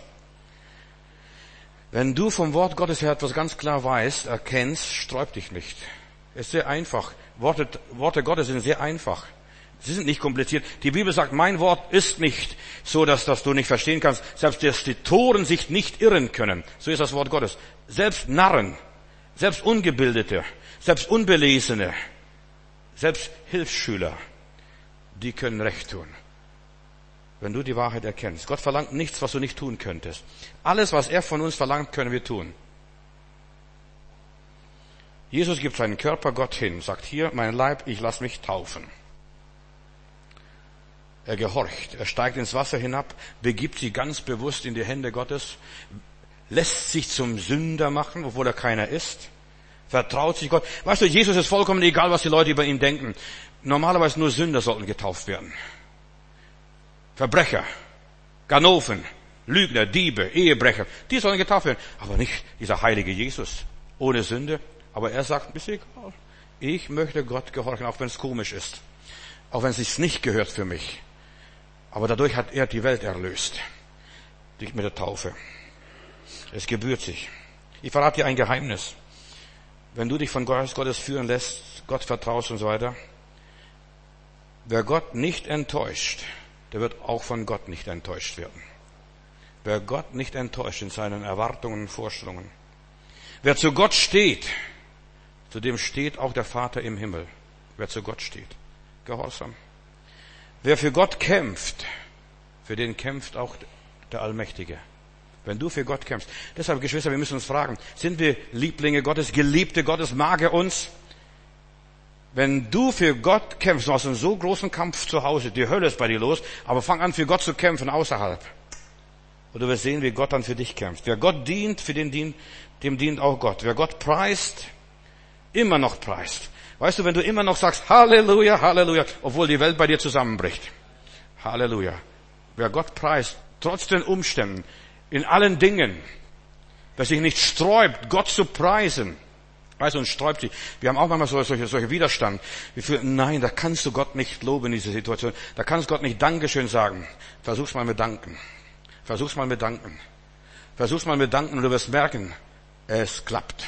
Wenn du vom Wort Gottes her etwas ganz klar weißt, erkennst, sträub dich nicht. Es ist sehr einfach. Worte, Worte Gottes sind sehr einfach. Sie sind nicht kompliziert. Die Bibel sagt, mein Wort ist nicht so, dass das du nicht verstehen kannst. Selbst dass die Toren sich nicht irren können. So ist das Wort Gottes. Selbst Narren, selbst Ungebildete, selbst Unbelesene, selbst Hilfsschüler, die können Recht tun. Wenn du die Wahrheit erkennst. Gott verlangt nichts, was du nicht tun könntest. Alles, was er von uns verlangt, können wir tun. Jesus gibt seinen Körper Gott hin, sagt hier, mein Leib, ich lass mich taufen. Er gehorcht, er steigt ins Wasser hinab, begibt sich ganz bewusst in die Hände Gottes, lässt sich zum Sünder machen, obwohl er keiner ist, vertraut sich Gott. Weißt du, Jesus ist vollkommen egal, was die Leute über ihn denken. Normalerweise nur Sünder sollten getauft werden. Verbrecher, Ganoven, Lügner, Diebe, Ehebrecher, die sollen getauft werden. Aber nicht dieser heilige Jesus, ohne Sünde. Aber er sagt, ist egal. Ich möchte Gott gehorchen, auch wenn es komisch ist. Auch wenn es sich nicht gehört für mich. Aber dadurch hat er die Welt erlöst. Durch mit der Taufe. Es gebührt sich. Ich verrate dir ein Geheimnis. Wenn du dich von Geist Gottes führen lässt, Gott vertraust und so weiter, wer Gott nicht enttäuscht, der wird auch von Gott nicht enttäuscht werden. Wer Gott nicht enttäuscht in seinen Erwartungen und Vorstellungen. Wer zu Gott steht, zu dem steht auch der Vater im Himmel. Wer zu Gott steht. Gehorsam. Wer für Gott kämpft, für den kämpft auch der Allmächtige. Wenn du für Gott kämpfst. Deshalb, Geschwister, wir müssen uns fragen, sind wir Lieblinge Gottes, Geliebte Gottes, mag er uns? Wenn du für Gott kämpfst, du hast einen so großen Kampf zu Hause, die Hölle ist bei dir los, aber fang an, für Gott zu kämpfen außerhalb. Und du wirst sehen, wie Gott dann für dich kämpft. Wer Gott dient, für den dient, dem dient auch Gott. Wer Gott preist, immer noch preist. Weißt du, wenn du immer noch sagst, Halleluja, Halleluja, obwohl die Welt bei dir zusammenbricht. Halleluja. Wer Gott preist, trotz den Umständen, in allen Dingen, wer sich nicht sträubt, Gott zu preisen, weißt du, und sträubt sich. Wir haben auch manchmal solche, solche Widerstand. Wir fühlen, nein, da kannst du Gott nicht loben in dieser Situation. Da kannst du Gott nicht Dankeschön sagen. Versuch's mal mit Danken. Versuch's mal mit Danken. Versuch's mal mit Danken und du wirst merken, es klappt.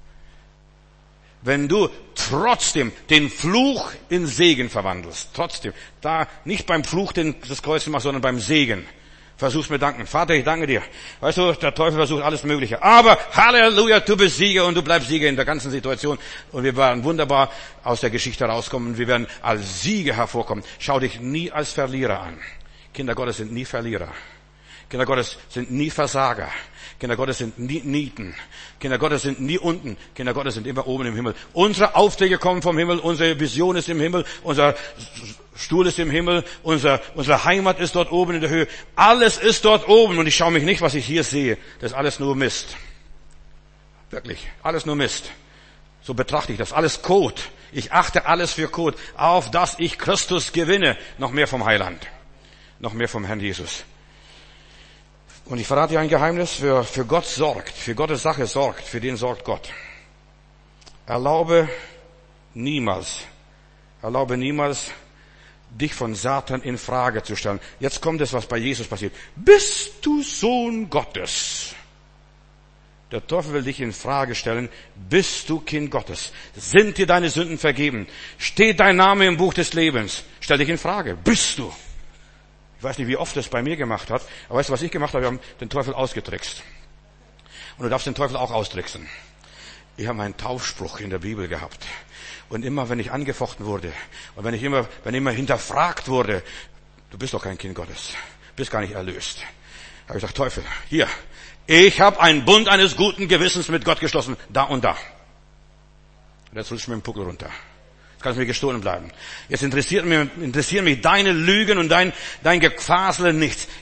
Wenn du trotzdem den Fluch in Segen verwandelst, trotzdem, da nicht beim Fluch den, das Kreuz machst, sondern beim Segen, versuch's mit Danken. Vater, ich danke dir. Weißt du, der Teufel versucht alles Mögliche. Aber Halleluja, du bist Sieger und du bleibst Sieger in der ganzen Situation. Und wir werden wunderbar aus der Geschichte rauskommen. Wir werden als Sieger hervorkommen. Schau dich nie als Verlierer an. Kinder Gottes sind nie Verlierer. Kinder Gottes sind nie Versager. Kinder Gottes sind nie Nieten. Kinder Gottes sind nie unten. Kinder Gottes sind immer oben im Himmel. Unsere Aufträge kommen vom Himmel. Unsere Vision ist im Himmel. Unser Stuhl ist im Himmel. Unser, unsere Heimat ist dort oben in der Höhe. Alles ist dort oben. Und ich schaue mich nicht, was ich hier sehe. Das ist alles nur Mist. Wirklich. Alles nur Mist. So betrachte ich das. Alles Kot. Ich achte alles für Kot. Auf dass ich Christus gewinne. Noch mehr vom Heiland. Noch mehr vom Herrn Jesus. Und ich verrate dir ein Geheimnis, wer für Gott sorgt, für Gottes Sache sorgt, für den sorgt Gott. Erlaube niemals, erlaube niemals, dich von Satan in Frage zu stellen. Jetzt kommt es, was bei Jesus passiert. Bist du Sohn Gottes? Der Teufel will dich in Frage stellen. Bist du Kind Gottes? Sind dir deine Sünden vergeben? Steht dein Name im Buch des Lebens? Stell dich in Frage. Bist du? Ich weiß nicht, wie oft das bei mir gemacht hat, aber weißt du, was ich gemacht habe? Wir haben den Teufel ausgetrickst. Und du darfst den Teufel auch austricksen. Ich habe einen Taufspruch in der Bibel gehabt. Und immer, wenn ich angefochten wurde, und wenn ich immer, wenn immer hinterfragt wurde, du bist doch kein Kind Gottes, bist gar nicht erlöst, habe ich gesagt, Teufel, hier, ich habe einen Bund eines guten Gewissens mit Gott geschlossen, da und da. Und jetzt rutscht mir den Puckel runter. Kannst mir gestohlen bleiben. Jetzt interessiert mich, interessieren mich deine Lügen und dein, dein Gefasel nichts.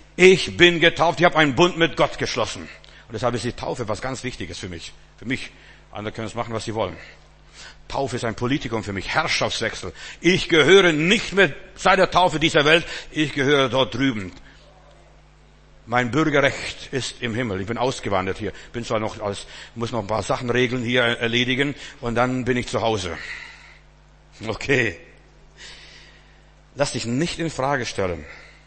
Ich bin getauft, ich habe einen Bund mit Gott geschlossen. Und deshalb ist die Taufe was ganz Wichtiges für mich. Für mich. Andere können es machen, was sie wollen. Taufe ist ein Politikum für mich, Herrschaftswechsel. Ich gehöre nicht mehr seit der Taufe dieser Welt, ich gehöre dort drüben. Mein Bürgerrecht ist im Himmel. Ich bin ausgewandert hier. Bin zwar noch als, muss noch ein paar Sachen regeln hier erledigen und dann bin ich zu Hause. Okay. Lass dich nicht in Frage stellen.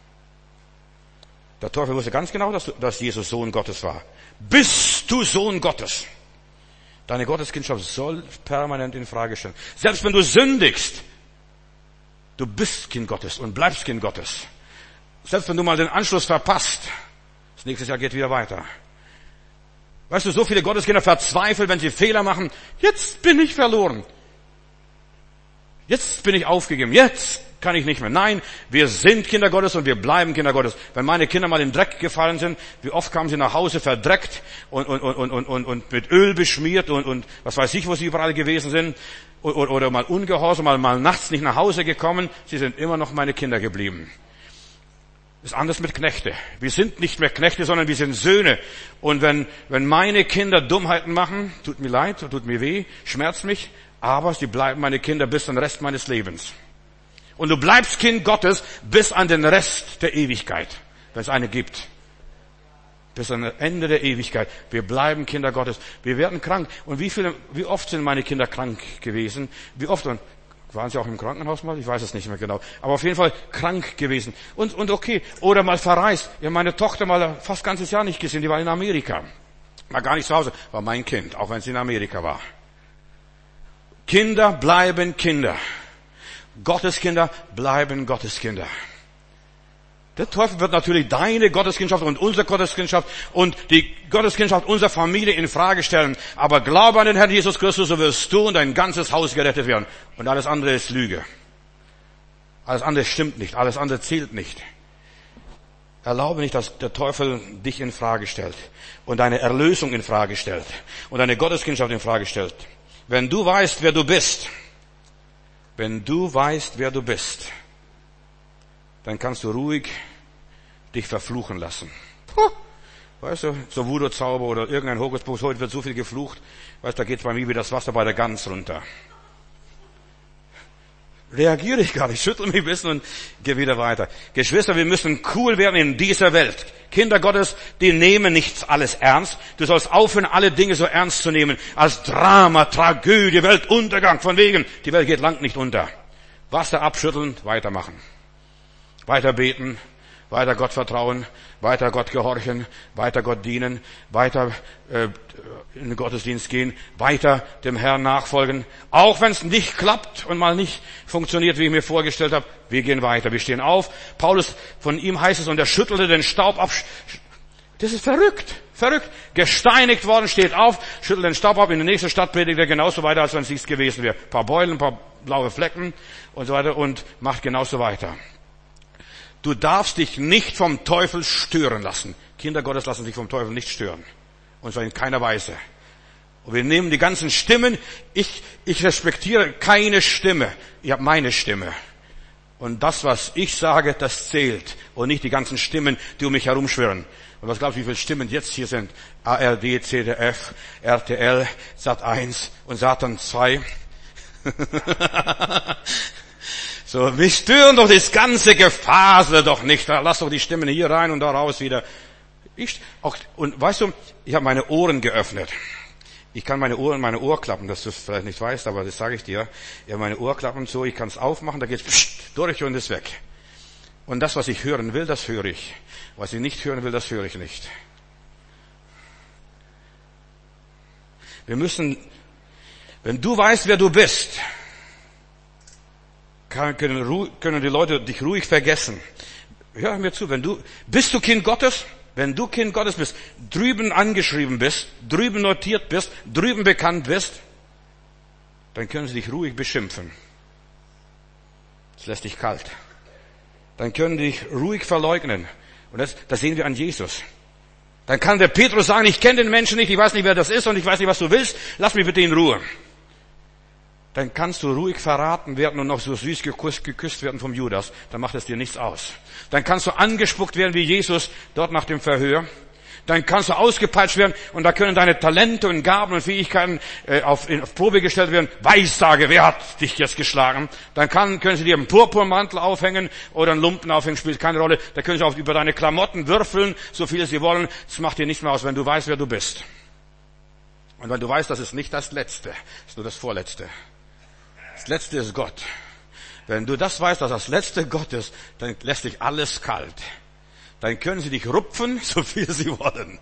Der Teufel wusste ganz genau, dass, dass Jesus Sohn Gottes war. Bist du Sohn Gottes? Deine Gotteskindschaft soll permanent in Frage stellen. Selbst wenn du sündigst, du bist Kind Gottes und bleibst Kind Gottes. Selbst wenn du mal den Anschluss verpasst, das nächste Jahr geht wieder weiter. Weißt du, so viele Gotteskinder verzweifeln, wenn sie Fehler machen. Jetzt bin ich verloren. Jetzt bin ich aufgegeben. Jetzt kann ich nicht mehr. Nein, wir sind Kinder Gottes und wir bleiben Kinder Gottes. Wenn meine Kinder mal in den Dreck gefallen sind, wie oft kamen sie nach Hause verdreckt und, und, und, und, und, und mit Öl beschmiert und, und was weiß ich, wo sie überall gewesen sind. Oder, oder mal ungehorsam, mal, mal nachts nicht nach Hause gekommen. Sie sind immer noch meine Kinder geblieben. Das ist anders mit Knechte. Wir sind nicht mehr Knechte, sondern wir sind Söhne. Und wenn, wenn meine Kinder Dummheiten machen, tut mir leid, tut mir weh, schmerzt mich, aber sie bleiben meine Kinder bis zum Rest meines Lebens. Und du bleibst Kind Gottes bis an den Rest der Ewigkeit, wenn es eine gibt. Bis an das Ende der Ewigkeit. Wir bleiben Kinder Gottes. Wir werden krank. Und wie viele, wie oft sind meine Kinder krank gewesen? Wie oft? Und waren sie auch im Krankenhaus mal? Ich weiß es nicht mehr genau. Aber auf jeden Fall krank gewesen. Und, und okay. Oder mal verreist. Ich habe meine Tochter mal fast ein ganzes Jahr nicht gesehen. Die war in Amerika. War gar nicht zu Hause. War mein Kind, auch wenn sie in Amerika war. Kinder bleiben Kinder. Gotteskinder bleiben Gotteskinder. Der Teufel wird natürlich deine Gotteskindschaft und unsere Gotteskindschaft und die Gotteskindschaft unserer Familie in Frage stellen. Aber glaube an den Herrn Jesus Christus, so wirst du und dein ganzes Haus gerettet werden. Und alles andere ist Lüge. Alles andere stimmt nicht. Alles andere zählt nicht. Erlaube nicht, dass der Teufel dich in Frage stellt und deine Erlösung in Frage stellt und deine Gotteskindschaft in Frage stellt. Wenn du weißt, wer du bist, wenn du weißt, wer du bist, dann kannst du ruhig dich verfluchen lassen. Puh. Weißt du, so Voodoo-Zauber oder irgendein Hokuspokus, heute wird so viel geflucht. Weißt du, da geht bei mir wie das Wasser bei der Gans runter. Reagiere ich gar nicht, schüttel mich ein bisschen und gehe wieder weiter. Geschwister, wir müssen cool werden in dieser Welt. Kinder Gottes, die nehmen nicht alles ernst. Du sollst aufhören, alle Dinge so ernst zu nehmen. Als Drama, Tragödie, Weltuntergang. Von wegen, die Welt geht lang nicht unter. Wasser abschütteln, weitermachen. Weiter beten, weiter Gott vertrauen, weiter Gott gehorchen, weiter Gott dienen, weiter äh, in den Gottesdienst gehen, weiter dem Herrn nachfolgen. Auch wenn es nicht klappt und mal nicht funktioniert, wie ich mir vorgestellt habe, wir gehen weiter, wir stehen auf. Paulus, von ihm heißt es, und er schüttelte den Staub ab. Das ist verrückt, verrückt. Gesteinigt worden, steht auf, schüttelt den Staub ab, in der nächsten Stadt predigt er genauso weiter, als wenn es nichts gewesen wäre. Ein paar Beulen, ein paar blaue Flecken und so weiter und macht genauso weiter. Du darfst dich nicht vom Teufel stören lassen. Kinder Gottes lassen sich vom Teufel nicht stören. Und zwar in keiner Weise. Und wir nehmen die ganzen Stimmen. Ich, ich respektiere keine Stimme. Ich habe meine Stimme. Und das, was ich sage, das zählt. Und nicht die ganzen Stimmen, die um mich herumschwirren. Und was glaubst du, wie viele Stimmen jetzt hier sind? A R D, C D F, R T L, Sat eins und Satan zwei. So, mich stören doch das ganze Gefasel doch nicht. Lass doch die Stimmen hier rein und da raus wieder. Ich, auch, und weißt du, ich habe meine Ohren geöffnet. Ich kann meine Ohren, meine Ohrklappen, dass du es vielleicht nicht weißt, aber das sage ich dir. Ich habe meine Ohrklappen so, ich kann es aufmachen, da geht's durch und ist weg. Und das, was ich hören will, das höre ich. Was ich nicht hören will, das höre ich nicht. Wir müssen, wenn du weißt, wer du bist, Können, können die Leute dich ruhig vergessen. Hör mir zu, wenn du, bist du Kind Gottes? Wenn du Kind Gottes bist, drüben angeschrieben bist, drüben notiert bist, drüben bekannt bist, dann können sie dich ruhig beschimpfen. Das lässt dich kalt. Dann können die dich ruhig verleugnen. Und das, das sehen wir an Jesus. Dann kann der Petrus sagen, ich kenne den Menschen nicht, ich weiß nicht, wer das ist und ich weiß nicht, was du willst, lass mich bitte in Ruhe. dann kannst du ruhig verraten werden und noch so süß geküsst, geküsst werden vom Judas. Dann macht es dir nichts aus. Dann kannst du angespuckt werden wie Jesus dort nach dem Verhör. Dann kannst du ausgepeitscht werden und da können deine Talente und Gaben und Fähigkeiten äh, auf, in, auf Probe gestellt werden. Weissage, wer hat dich jetzt geschlagen? Dann kann, können sie dir einen Purpurmantel aufhängen oder einen Lumpen aufhängen, spielt keine Rolle. Da können sie auch über deine Klamotten würfeln, so viel sie wollen. Das macht dir nichts mehr aus, wenn du weißt, wer du bist. Und wenn du weißt, das ist nicht das Letzte, das ist nur das Vorletzte. Das Letzte ist Gott. Wenn du das weißt, dass das Letzte Gott ist, dann lässt dich alles kalt. Dann können sie dich rupfen, so viel sie wollen.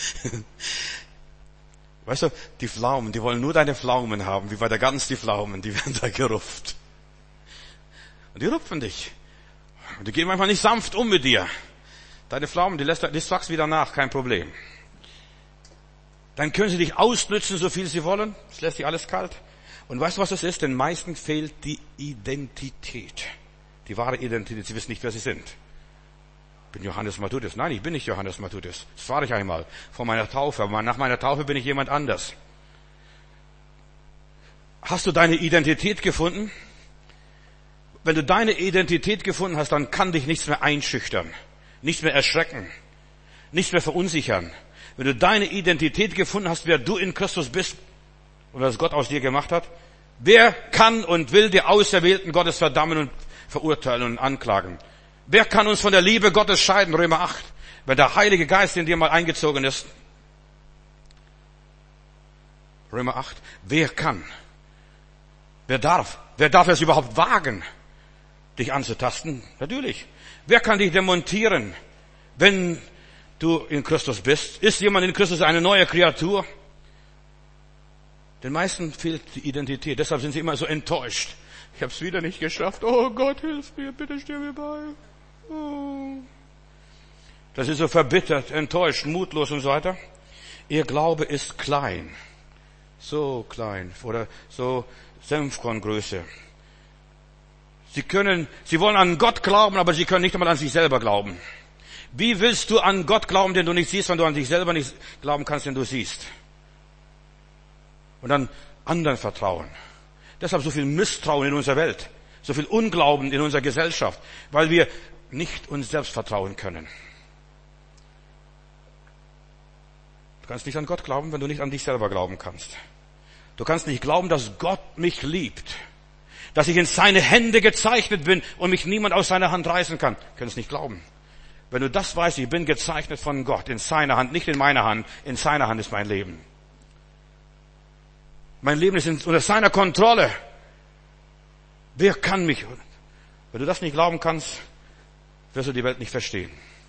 Weißt du, die Pflaumen, die wollen nur deine Pflaumen haben, wie bei der Gans die Pflaumen, die werden da gerupft. Und die rupfen dich. Und die gehen manchmal nicht sanft um mit dir. Deine Pflaumen, die lässt, die wachsen wieder nach, kein Problem. Dann können sie dich ausnützen, so viel sie wollen. Das lässt dich alles kalt. Und weißt du, was das ist? Den meisten fehlt die Identität. Die wahre Identität. Sie wissen nicht, wer sie sind. Ich bin Johannes Matthäus. Nein, ich bin nicht Johannes Matthäus. Das war ich einmal vor meiner Taufe. Aber nach meiner Taufe bin ich jemand anders. Hast du deine Identität gefunden? Wenn du deine Identität gefunden hast, dann kann dich nichts mehr einschüchtern, nichts mehr erschrecken, nichts mehr verunsichern. Wenn du deine Identität gefunden hast, wer du in Christus bist und was Gott aus dir gemacht hat, wer kann und will die Auserwählten Gottes verdammen und verurteilen und anklagen? Wer kann uns von der Liebe Gottes scheiden? Römer acht. Wenn der Heilige Geist in dir mal eingezogen ist. Römer acht. Wer kann? Wer darf? Wer darf es überhaupt wagen, dich anzutasten? Natürlich. Wer kann dich demontieren, wenn du in Christus bist? Ist jemand in Christus eine neue Kreatur? Den meisten fehlt die Identität. Deshalb sind sie immer so enttäuscht. Ich habe es wieder nicht geschafft. Oh Gott, hilf mir, bitte steh mir bei. Oh. Das ist so verbittert, enttäuscht, mutlos und so weiter. Ihr Glaube ist klein. So klein. Oder so Senfkorngröße. Sie können, sie wollen an Gott glauben, aber sie können nicht einmal an sich selber glauben. Wie willst du an Gott glauben, den du nicht siehst, wenn du an dich selber nicht glauben kannst, den du siehst? Und dann anderen vertrauen. Deshalb so viel Misstrauen in unserer Welt, so viel Unglauben in unserer Gesellschaft, weil wir nicht uns selbst vertrauen können. Du kannst nicht an Gott glauben, wenn du nicht an dich selber glauben kannst. Du kannst nicht glauben, dass Gott mich liebt, dass ich in seine Hände gezeichnet bin und mich niemand aus seiner Hand reißen kann. Du kannst nicht glauben. Wenn du das weißt, ich bin gezeichnet von Gott, in seiner Hand, nicht in meiner Hand, in seiner Hand ist mein Leben. Mein Leben ist unter seiner Kontrolle. Wer kann mich? Wenn du das nicht glauben kannst, wirst du die Welt nicht verstehen.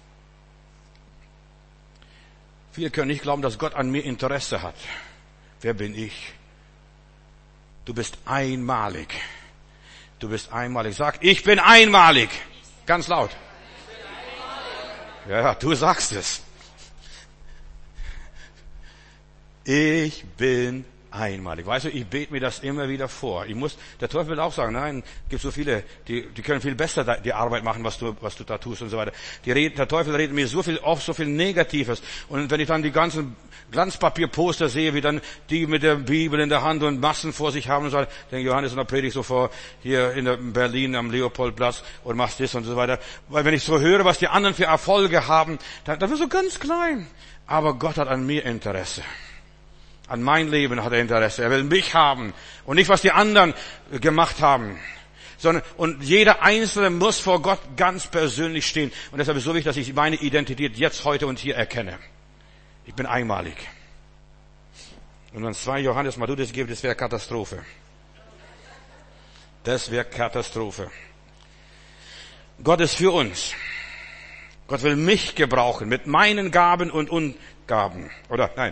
Viele können nicht glauben, dass Gott an mir Interesse hat. Wer bin ich? Du bist einmalig. Du bist einmalig. Sag, ich bin einmalig. Ganz laut. Ja, du sagst es. Ich bin einmalig. Weißt du, ich bete mir das immer wieder vor. Ich muss, der Teufel will auch sagen, nein, es gibt so viele, die, die können viel besser die Arbeit machen, was du, was du da tust und so weiter. Die reden, der Teufel redet mir so viel, oft so viel Negatives. Und wenn ich dann die ganzen Glanzpapierposter sehe, wie dann die mit der Bibel in der Hand und Massen vor sich haben und so weiter, denke Johannes und der Predigt so vor, hier in Berlin am Leopoldplatz und machst das und so weiter. Weil wenn ich so höre, was die anderen für Erfolge haben, dann, dann wird so ganz klein. Aber Gott hat an mir Interesse. An mein Leben hat er Interesse. Er will mich haben und nicht, was die anderen gemacht haben. Sondern, und jeder Einzelne muss vor Gott ganz persönlich stehen. Und deshalb ist es so wichtig, dass ich meine Identität jetzt, heute und hier erkenne. Ich bin einmalig. Und wenn es zwei Johannes Matthäus gibt, das wäre Katastrophe. Das wäre Katastrophe. Gott ist für uns. Gott will mich gebrauchen mit meinen Gaben und Ungaben. Oder, nein.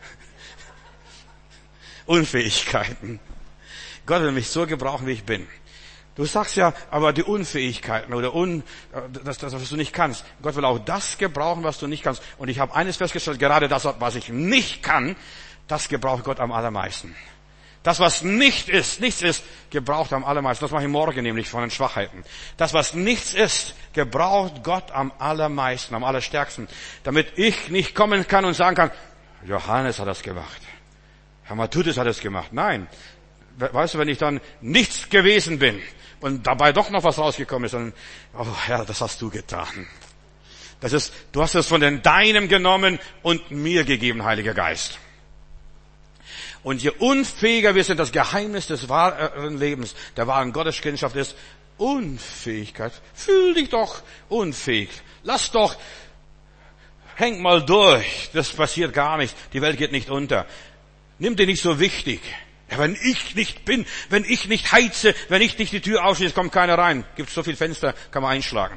Unfähigkeiten. Gott will mich so gebrauchen, wie ich bin. Du sagst ja, aber die Unfähigkeiten oder un, das, das, was du nicht kannst. Gott will auch das gebrauchen, was du nicht kannst. Und ich habe eines festgestellt, gerade das, was ich nicht kann, das gebraucht Gott am allermeisten. Das, was nicht ist, nichts ist, gebraucht am allermeisten. Das mache ich morgen nämlich von den Schwachheiten. Das, was nichts ist, gebraucht Gott am allermeisten, am allerstärksten. Damit ich nicht kommen kann und sagen kann, Johannes hat das gemacht. Herr Matthäus hat es gemacht. Nein, weißt du, wenn ich dann nichts gewesen bin und dabei doch noch was rausgekommen ist, dann, oh Herr, das hast du getan. Das ist, du hast es von den Deinem genommen und mir gegeben, Heiliger Geist. Und je unfähiger wir sind, das Geheimnis des wahren Lebens, der wahren Gotteskindschaft ist Unfähigkeit. Fühl dich doch unfähig. Lass doch, häng mal durch. Das passiert gar nicht. Die Welt geht nicht unter. Nimm dir nicht so wichtig. Ja, wenn ich nicht bin, wenn ich nicht heize, wenn ich nicht die Tür aufschließe, kommt keiner rein. Gibt so viele Fenster, kann man einschlagen.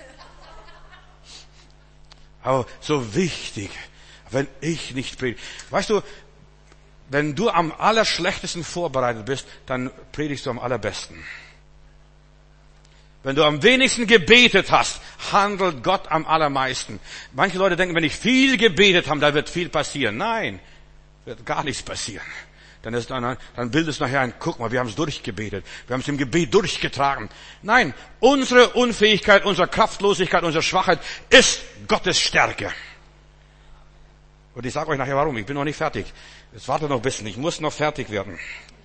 Aber so wichtig, wenn ich nicht predige. Weißt du, wenn du am allerschlechtesten vorbereitet bist, dann predigst du am allerbesten. Wenn du am wenigsten gebetet hast, handelt Gott am allermeisten. Manche Leute denken, wenn ich viel gebetet habe, da wird viel passieren. Nein, wird gar nichts passieren. Dann, ist dann, dann bildest du nachher ein, guck mal, wir haben es durchgebetet. Wir haben es im Gebet durchgetragen. Nein, unsere Unfähigkeit, unsere Kraftlosigkeit, unsere Schwachheit ist Gottes Stärke. Und ich sage euch nachher warum. Ich bin noch nicht fertig. Jetzt wartet noch ein bisschen. Ich muss noch fertig werden.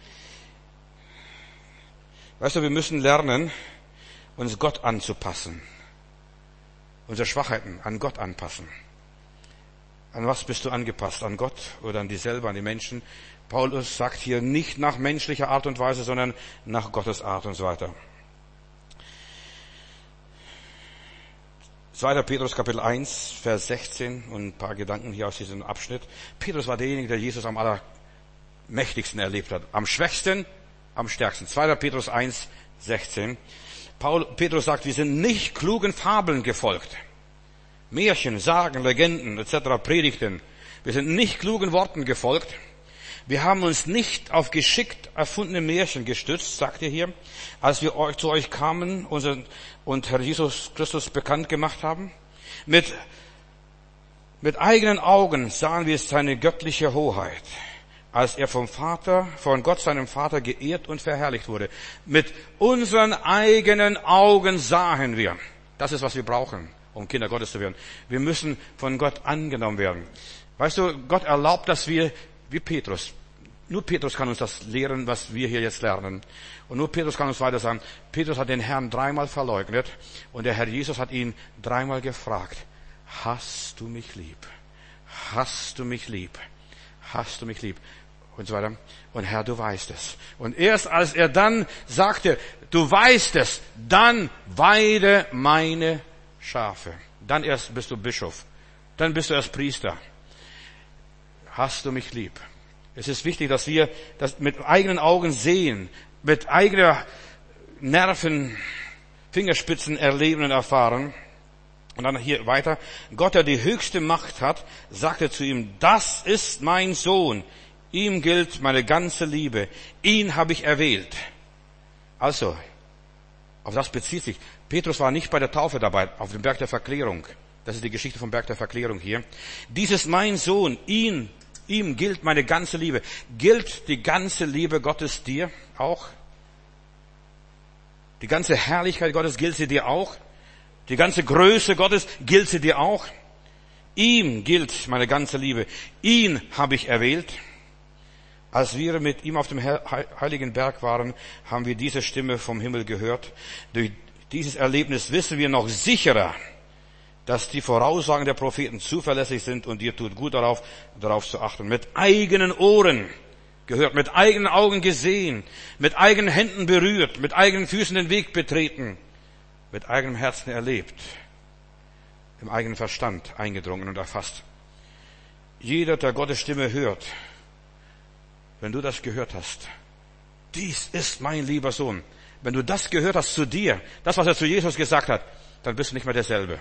Weißt du, wir müssen lernen, uns Gott anzupassen. Unsere Schwachheiten an Gott anpassen. An was bist du angepasst? An Gott oder an dich selber, an die Menschen? Paulus sagt hier nicht nach menschlicher Art und Weise, sondern nach Gottes Art und so weiter. zweiter. Petrus Kapitel eins, Vers sechzehn und ein paar Gedanken hier aus diesem Abschnitt. Petrus war derjenige, der Jesus am allermächtigsten erlebt hat. Am schwächsten, am stärksten. zweiter. Petrus eins, sechzehn. Paul, Petrus sagt, wir sind nicht klugen Fabeln gefolgt. Märchen, Sagen, Legenden et cetera, Predigten. Wir sind nicht klugen Worten gefolgt. Wir haben uns nicht auf geschickt erfundene Märchen gestützt, sagt er hier, als wir euch, zu euch kamen und Herr Jesus Christus bekannt gemacht haben. Mit, mit eigenen Augen sahen wir seine göttliche Hoheit, als er vom Vater, von Gott seinem Vater geehrt und verherrlicht wurde. Mit unseren eigenen Augen sahen wir. Das ist, was wir brauchen, um Kinder Gottes zu werden. Wir müssen von Gott angenommen werden. Weißt du, Gott erlaubt, dass wir wie Petrus. Nur Petrus kann uns das lehren, was wir hier jetzt lernen. Und nur Petrus kann uns weiter sagen. Petrus hat den Herrn dreimal verleugnet und der Herr Jesus hat ihn dreimal gefragt, hast du mich lieb? Hast du mich lieb? Hast du mich lieb? Und so weiter. Und Herr, du weißt es. Und erst als er dann sagte, du weißt es, dann weide meine Schafe. Dann erst bist du Bischof. Dann bist du erst Priester. Hast du mich lieb? Es ist wichtig, dass wir das mit eigenen Augen sehen, mit eigener Nerven, Fingerspitzen erleben und erfahren. Und dann hier weiter. Gott, der die höchste Macht hat, sagte zu ihm, das ist mein Sohn. Ihm gilt meine ganze Liebe. Ihn habe ich erwählt. Also, auf das bezieht sich. Petrus war nicht bei der Taufe dabei, auf dem Berg der Verklärung. Das ist die Geschichte vom Berg der Verklärung hier. Dies ist mein Sohn. Ihn Ihm gilt meine ganze Liebe. Gilt die ganze Liebe Gottes dir auch? Die ganze Herrlichkeit Gottes, gilt sie dir auch? Die ganze Größe Gottes, gilt sie dir auch? Ihm gilt meine ganze Liebe. Ihn habe ich erwählt. Als wir mit ihm auf dem heiligen Berg waren, haben wir diese Stimme vom Himmel gehört. Durch dieses Erlebnis wissen wir noch sicherer, dass die Voraussagen der Propheten zuverlässig sind und ihr tut gut darauf, darauf zu achten. Mit eigenen Ohren gehört, mit eigenen Augen gesehen, mit eigenen Händen berührt, mit eigenen Füßen den Weg betreten, mit eigenem Herzen erlebt, im eigenen Verstand eingedrungen und erfasst. Jeder, der Gottes Stimme hört, wenn du das gehört hast, dies ist mein lieber Sohn. Wenn du das gehört hast zu dir, das, was er zu Jesus gesagt hat, dann bist du nicht mehr derselbe.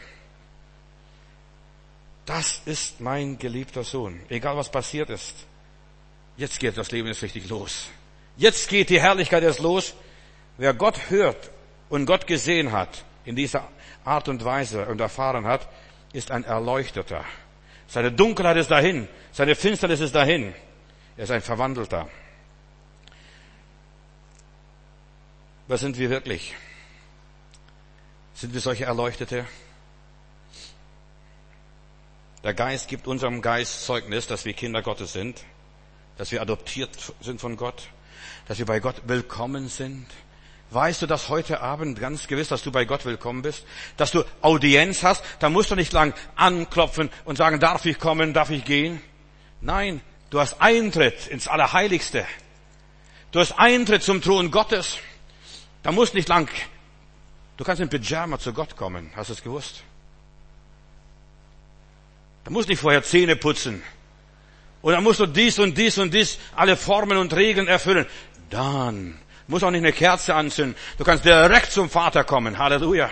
Das ist mein geliebter Sohn. Egal was passiert ist. Jetzt geht das Leben jetzt richtig los. Jetzt geht die Herrlichkeit erst los. Wer Gott hört und Gott gesehen hat, in dieser Art und Weise und erfahren hat, ist ein Erleuchteter. Seine Dunkelheit ist dahin. Seine Finsternis ist dahin. Er ist ein Verwandelter. Was sind wir wirklich? Sind wir solche Erleuchtete? Der Geist gibt unserem Geist Zeugnis, dass wir Kinder Gottes sind, dass wir adoptiert sind von Gott. dass wir bei Gott willkommen sind? Weißt du das heute Abend ganz gewiss, dass du bei Gott willkommen bist? Dass du Audienz hast? Da musst du nicht lang anklopfen und sagen, darf ich kommen, darf ich gehen? Nein, du hast Eintritt ins Allerheiligste. Du hast Eintritt zum Thron Gottes. Da musst nicht lang, du kannst in Pyjama zu Gott kommen. Hast du es gewusst? Da musst du nicht vorher Zähne putzen. Und dann musst du dies und dies und dies, alle Formen und Regeln erfüllen. Dann musst du auch nicht eine Kerze anzünden. Du kannst direkt zum Vater kommen. Halleluja.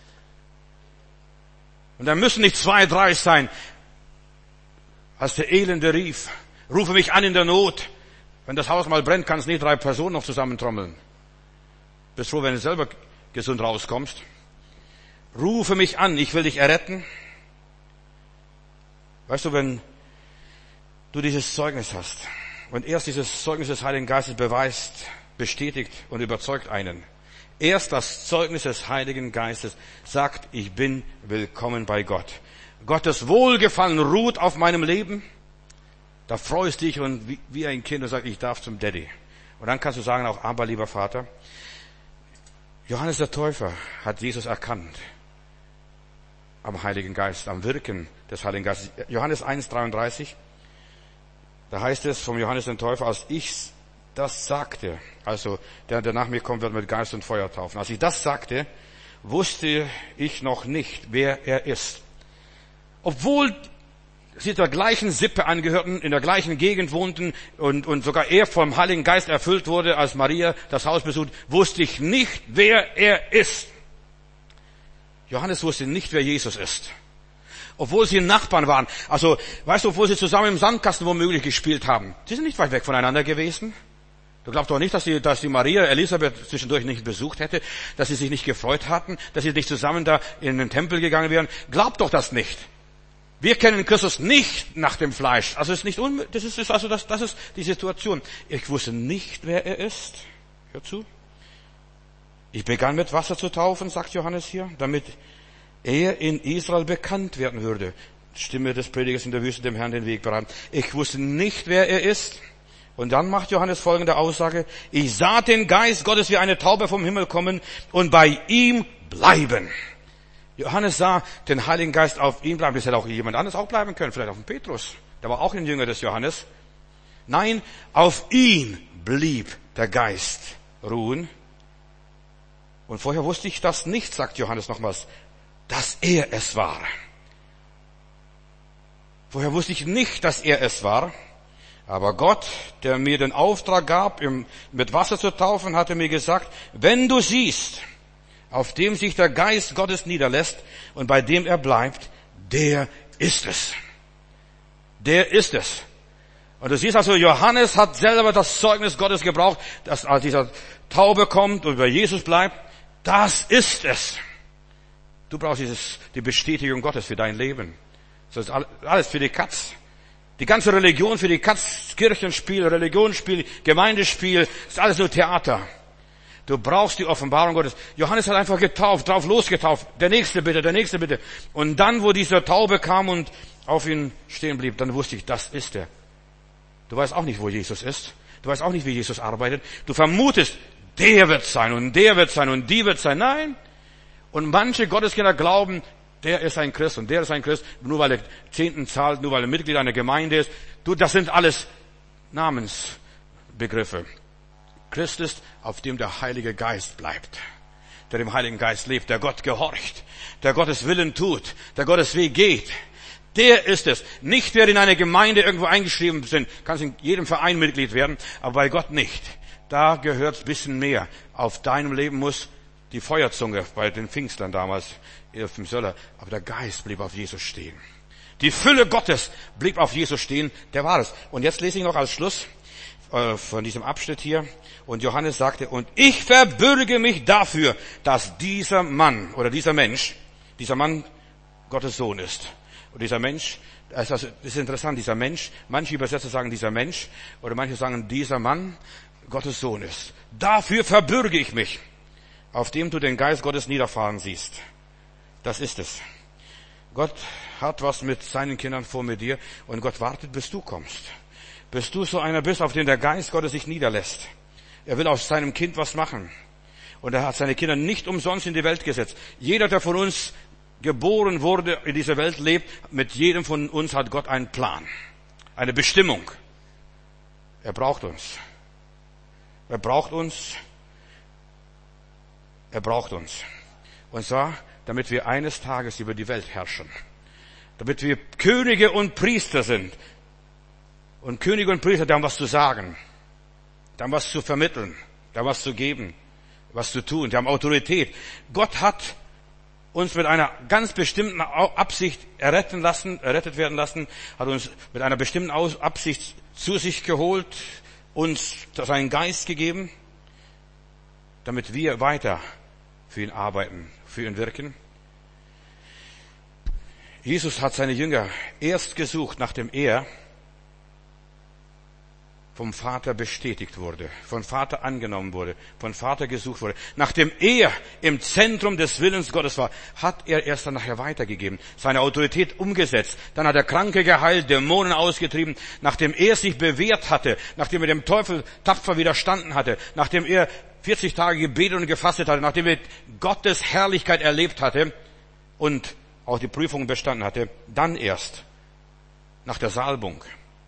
Und da müssen nicht zwei, drei sein. Als der Elende rief, rufe mich an in der Not. Wenn das Haus mal brennt, kannst du nicht drei Personen noch zusammentrommeln. Bist froh, wenn du selber gesund rauskommst. Rufe mich an, ich will dich erretten. Weißt du, wenn du dieses Zeugnis hast und erst dieses Zeugnis des Heiligen Geistes beweist, bestätigt und überzeugt einen. Erst das Zeugnis des Heiligen Geistes sagt, ich bin willkommen bei Gott. Gottes Wohlgefallen ruht auf meinem Leben. Da freust du dich und wie, wie ein Kind und sagst, ich darf zum Daddy. Und dann kannst du sagen auch, aber lieber Vater, Johannes der Täufer hat Jesus erkannt. Am Heiligen Geist, am Wirken des Heiligen Geistes. Johannes eins dreiunddreißig. Da heißt es vom Johannes den Täufer, als ich das sagte, also der, der nach mir kommt, wird mit Geist und Feuer taufen. Als ich das sagte, wusste ich noch nicht, wer er ist. Obwohl sie der gleichen Sippe angehörten, in der gleichen Gegend wohnten und, und sogar er vom Heiligen Geist erfüllt wurde, als Maria das Haus besucht, wusste ich nicht, wer er ist. Johannes wusste nicht, wer Jesus ist. Obwohl sie Nachbarn waren. Also, weißt du, obwohl sie zusammen im Sandkasten womöglich gespielt haben. Sie sind nicht weit weg voneinander gewesen. Du glaubst doch nicht, dass die, dass die Maria Elisabeth zwischendurch nicht besucht hätte, dass sie sich nicht gefreut hatten, dass sie nicht zusammen da in den Tempel gegangen wären. Glaubt doch das nicht. Wir kennen Christus nicht nach dem Fleisch. Also es ist nicht un, das ist, also das, das ist die Situation. Ich wusste nicht, wer er ist. Hör zu. Ich begann mit Wasser zu taufen, sagt Johannes hier, damit er in Israel bekannt werden würde. Stimme des Predigers in der Wüste dem Herrn den Weg bereiten. Ich wusste nicht, wer er ist. Und dann macht Johannes folgende Aussage. Ich sah den Geist Gottes wie eine Taube vom Himmel kommen und bei ihm bleiben. Johannes sah den Heiligen Geist auf ihn bleiben. Das hätte auch jemand anderes auch bleiben können. Vielleicht auf den Petrus. Der war auch ein Jünger des Johannes. Nein, auf ihn blieb der Geist ruhen. Und vorher wusste ich das nicht, sagt Johannes nochmals, dass er es war. Vorher wusste ich nicht, dass er es war. Aber Gott, der mir den Auftrag gab, mit Wasser zu taufen, hatte mir gesagt, wenn du siehst, auf dem sich der Geist Gottes niederlässt und bei dem er bleibt, der ist es. Der ist es. Und du siehst also, Johannes hat selber das Zeugnis Gottes gebraucht, dass als dieser Taube kommt und bei Jesus bleibt, das ist es. Du brauchst dieses, die Bestätigung Gottes für dein Leben. Das ist alles für die Katz. Die ganze Religion für die Katz, Kirchenspiel, Religionsspiel, Gemeindespiel, ist alles nur Theater. Du brauchst die Offenbarung Gottes. Johannes hat einfach getauft, drauf losgetauft. Der nächste bitte, der nächste bitte. Und dann, wo dieser Taube kam und auf ihn stehen blieb, dann wusste ich, das ist er. Du weißt auch nicht, wo Jesus ist. Du weißt auch nicht, wie Jesus arbeitet. Du vermutest, der wird sein und der wird sein und die wird sein. Nein. Und manche Gotteskinder glauben, der ist ein Christ und der ist ein Christ, nur weil er Zehnten zahlt, nur weil er Mitglied einer Gemeinde ist. Du, das sind alles Namensbegriffe. Christ ist, auf dem der Heilige Geist bleibt, der dem Heiligen Geist lebt, der Gott gehorcht, der Gottes Willen tut, der Gottes Weg geht. Der ist es. Nicht, wer in eine Gemeinde irgendwo eingeschrieben sind, kannst in jedem Verein Mitglied werden, aber bei Gott nicht. Da gehört ein bisschen mehr. Auf deinem Leben muss die Feuerzunge bei den Pfingstlern damals auf dem Söller, aber der Geist blieb auf Jesus stehen. Die Fülle Gottes blieb auf Jesus stehen, der war es. Und jetzt lese ich noch als Schluss äh, von diesem Abschnitt hier. Und Johannes sagte, und ich verbürge mich dafür, dass dieser Mann oder dieser Mensch, dieser Mann Gottes Sohn ist. Und dieser Mensch, also das ist interessant, dieser Mensch, manche Übersetzer sagen dieser Mensch, oder manche sagen dieser Mann Gottes Sohn ist. Dafür verbürge ich mich, auf dem du den Geist Gottes niederfahren siehst. Das ist es. Gott hat was mit seinen Kindern vor mit dir und Gott wartet, bis du kommst. Bis du so einer bist, auf den der Geist Gottes sich niederlässt. Er will aus seinem Kind was machen. Und er hat seine Kinder nicht umsonst in die Welt gesetzt. Jeder, der von uns geboren wurde, in dieser Welt lebt, mit jedem von uns hat Gott einen Plan. Eine Bestimmung. Er braucht uns. Er braucht uns. Er braucht uns. Und zwar, damit wir eines Tages über die Welt herrschen. Damit wir Könige und Priester sind. Und Könige und Priester, die haben was zu sagen. Die haben was zu vermitteln. Die haben was zu geben. Was zu tun. Die haben Autorität. Gott hat uns mit einer ganz bestimmten Absicht erretten lassen, errettet werden lassen, hat uns mit einer bestimmten Absicht zu sich geholt, uns seinen Geist gegeben, damit wir weiter für ihn arbeiten, für ihn wirken. Jesus hat seine Jünger erst gesucht, nachdem er vom Vater bestätigt wurde, vom Vater angenommen wurde, vom Vater gesucht wurde. Nachdem er im Zentrum des Willens Gottes war, hat er erst dann nachher weitergegeben, seine Autorität umgesetzt. Dann hat er Kranke geheilt, Dämonen ausgetrieben. Nachdem er sich bewährt hatte, nachdem er dem Teufel tapfer widerstanden hatte, nachdem er vierzig Tage gebetet und gefastet hatte, nachdem er Gottes Herrlichkeit erlebt hatte und auch die Prüfung bestanden hatte, dann erst, nach der Salbung,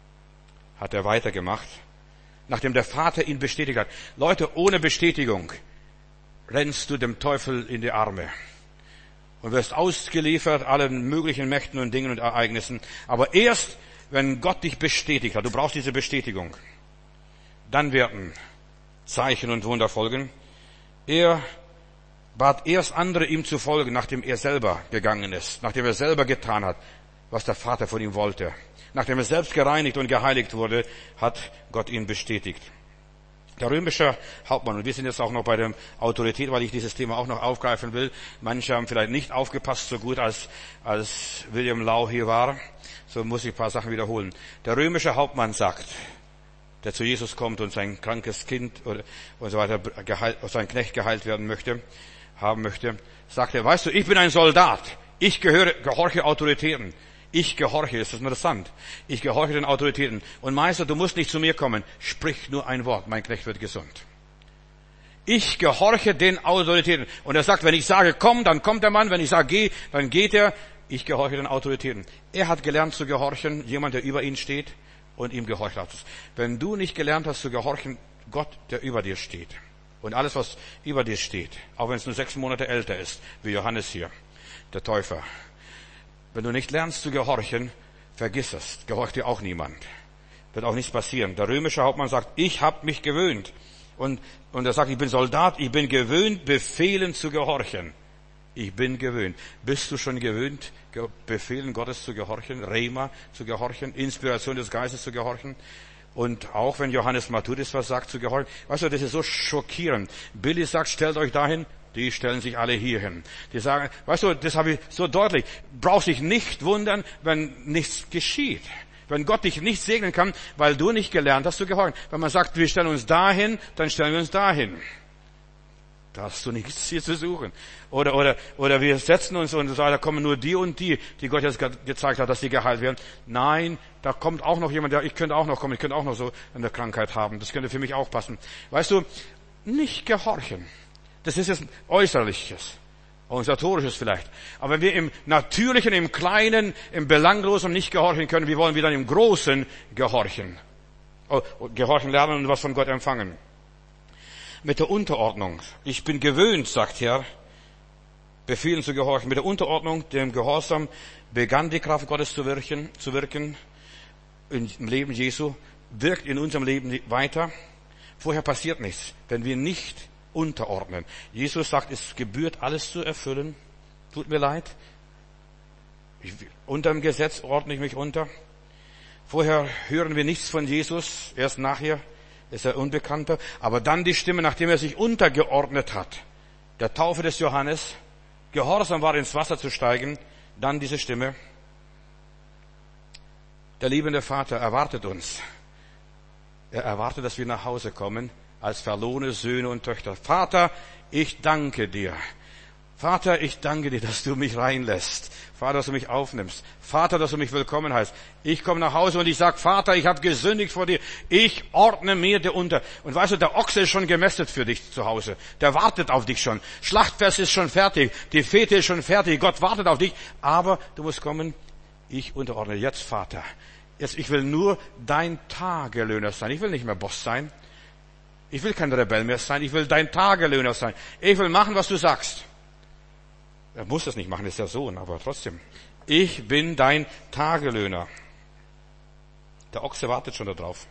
hat er weitergemacht, nachdem der Vater ihn bestätigt hat. Leute, ohne Bestätigung rennst du dem Teufel in die Arme und wirst ausgeliefert allen möglichen Mächten und Dingen und Ereignissen. Aber erst, wenn Gott dich bestätigt hat, du brauchst diese Bestätigung, dann werden Zeichen und Wunder folgen. Er bat erst andere, ihm zu folgen, nachdem er selber gegangen ist, nachdem er selber getan hat, was der Vater von ihm wollte. Nachdem er selbst gereinigt und geheiligt wurde, hat Gott ihn bestätigt. Der römische Hauptmann, und wir sind jetzt auch noch bei der Autorität, weil ich dieses Thema auch noch aufgreifen will. Manche haben vielleicht nicht aufgepasst so gut, als, als William Lau hier war. So muss ich ein paar Sachen wiederholen. Der römische Hauptmann sagt, der zu Jesus kommt und sein krankes Kind oder, und so weiter, geheilt, sein Knecht geheilt werden möchte, haben möchte, sagt er, weißt du, ich bin ein Soldat. Ich gehöre, gehorche Autoritäten. Ich gehorche, ist das interessant. Ich gehorche den Autoritäten. Und Meister, du musst nicht zu mir kommen. Sprich nur ein Wort, mein Knecht wird gesund. Ich gehorche den Autoritäten. Und er sagt, wenn ich sage, komm, dann kommt der Mann. Wenn ich sage, geh, dann geht er. Ich gehorche den Autoritäten. Er hat gelernt zu gehorchen, jemand, der über ihn steht und ihm gehorcht hat. Wenn du nicht gelernt hast zu gehorchen, Gott, der über dir steht. Und alles, was über dir steht, auch wenn es nur sechs Monate älter ist, wie Johannes hier, der Täufer. Wenn du nicht lernst zu gehorchen, vergiss es. Gehorcht dir auch niemand. Wird auch nichts passieren. Der römische Hauptmann sagt, ich habe mich gewöhnt. Und, und er sagt, ich bin Soldat, ich bin gewöhnt, Befehlen zu gehorchen. Ich bin gewöhnt. Bist du schon gewöhnt, Befehlen Gottes zu gehorchen, Rema zu gehorchen, Inspiration des Geistes zu gehorchen? Und auch wenn Johannes Matthäus was sagt, zu gehorchen. Weißt du, das ist so schockierend. Billy sagt, stellt euch dahin. Die stellen sich alle hierhin. Die sagen, weißt du, das habe ich so deutlich. Brauchst dich nicht wundern, wenn nichts geschieht. Wenn Gott dich nicht segnen kann, weil du nicht gelernt hast zu gehorchen. Wenn man sagt, wir stellen uns dahin, dann stellen wir uns dahin. Da hast du nichts hier zu suchen. Oder, oder, oder wir setzen uns und sagen, da kommen nur die und die, die Gott jetzt gezeigt hat, dass sie geheilt werden. Nein, da kommt auch noch jemand, der, ich könnte auch noch kommen, ich könnte auch noch so eine Krankheit haben. Das könnte für mich auch passen. Weißt du, nicht gehorchen. Das ist jetzt Äußerliches, Organisatorisches vielleicht. Aber wenn wir im Natürlichen, im Kleinen, im Belanglosen nicht gehorchen können, wie wollen wir dann im Großen gehorchen? Oh, gehorchen lernen und was von Gott empfangen. Mit der Unterordnung. Ich bin gewöhnt, sagt Herr, Befehlen zu gehorchen. Mit der Unterordnung, dem Gehorsam, begann die Kraft Gottes zu wirken, zu wirken im Leben Jesu, wirkt in unserem Leben weiter. Vorher passiert nichts, wenn wir nicht unterordnen. Jesus sagt, es gebührt alles zu erfüllen. Tut mir leid. Ich, unter dem Gesetz ordne ich mich unter. Vorher hören wir nichts von Jesus. Erst nachher ist er Unbekannter. Aber dann die Stimme, nachdem er sich untergeordnet hat. Der Taufe des Johannes. Gehorsam war, ins Wasser zu steigen. Dann diese Stimme. Der liebende Vater erwartet uns. Er erwartet, dass wir nach Hause kommen. Als verlorene Söhne und Töchter. Vater, ich danke dir. Vater, ich danke dir, dass du mich reinlässt. Vater, dass du mich aufnimmst. Vater, dass du mich willkommen heißt. Ich komme nach Hause und ich sage, Vater, ich habe gesündigt vor dir. Ich ordne mir dir unter. Und weißt du, der Ochse ist schon gemästet für dich zu Hause. Der wartet auf dich schon. Schlachtfest ist schon fertig. Die Fete ist schon fertig. Gott wartet auf dich. Aber du musst kommen, ich unterordne jetzt, Vater. Jetzt, ich will nur dein Tagelöhner sein. Ich will nicht mehr Boss sein. Ich will kein Rebell mehr sein. Ich will dein Tagelöhner sein. Ich will machen, was du sagst. Er muss das nicht machen, ist der Sohn, aber trotzdem. Ich bin dein Tagelöhner. Der Ochse wartet schon darauf.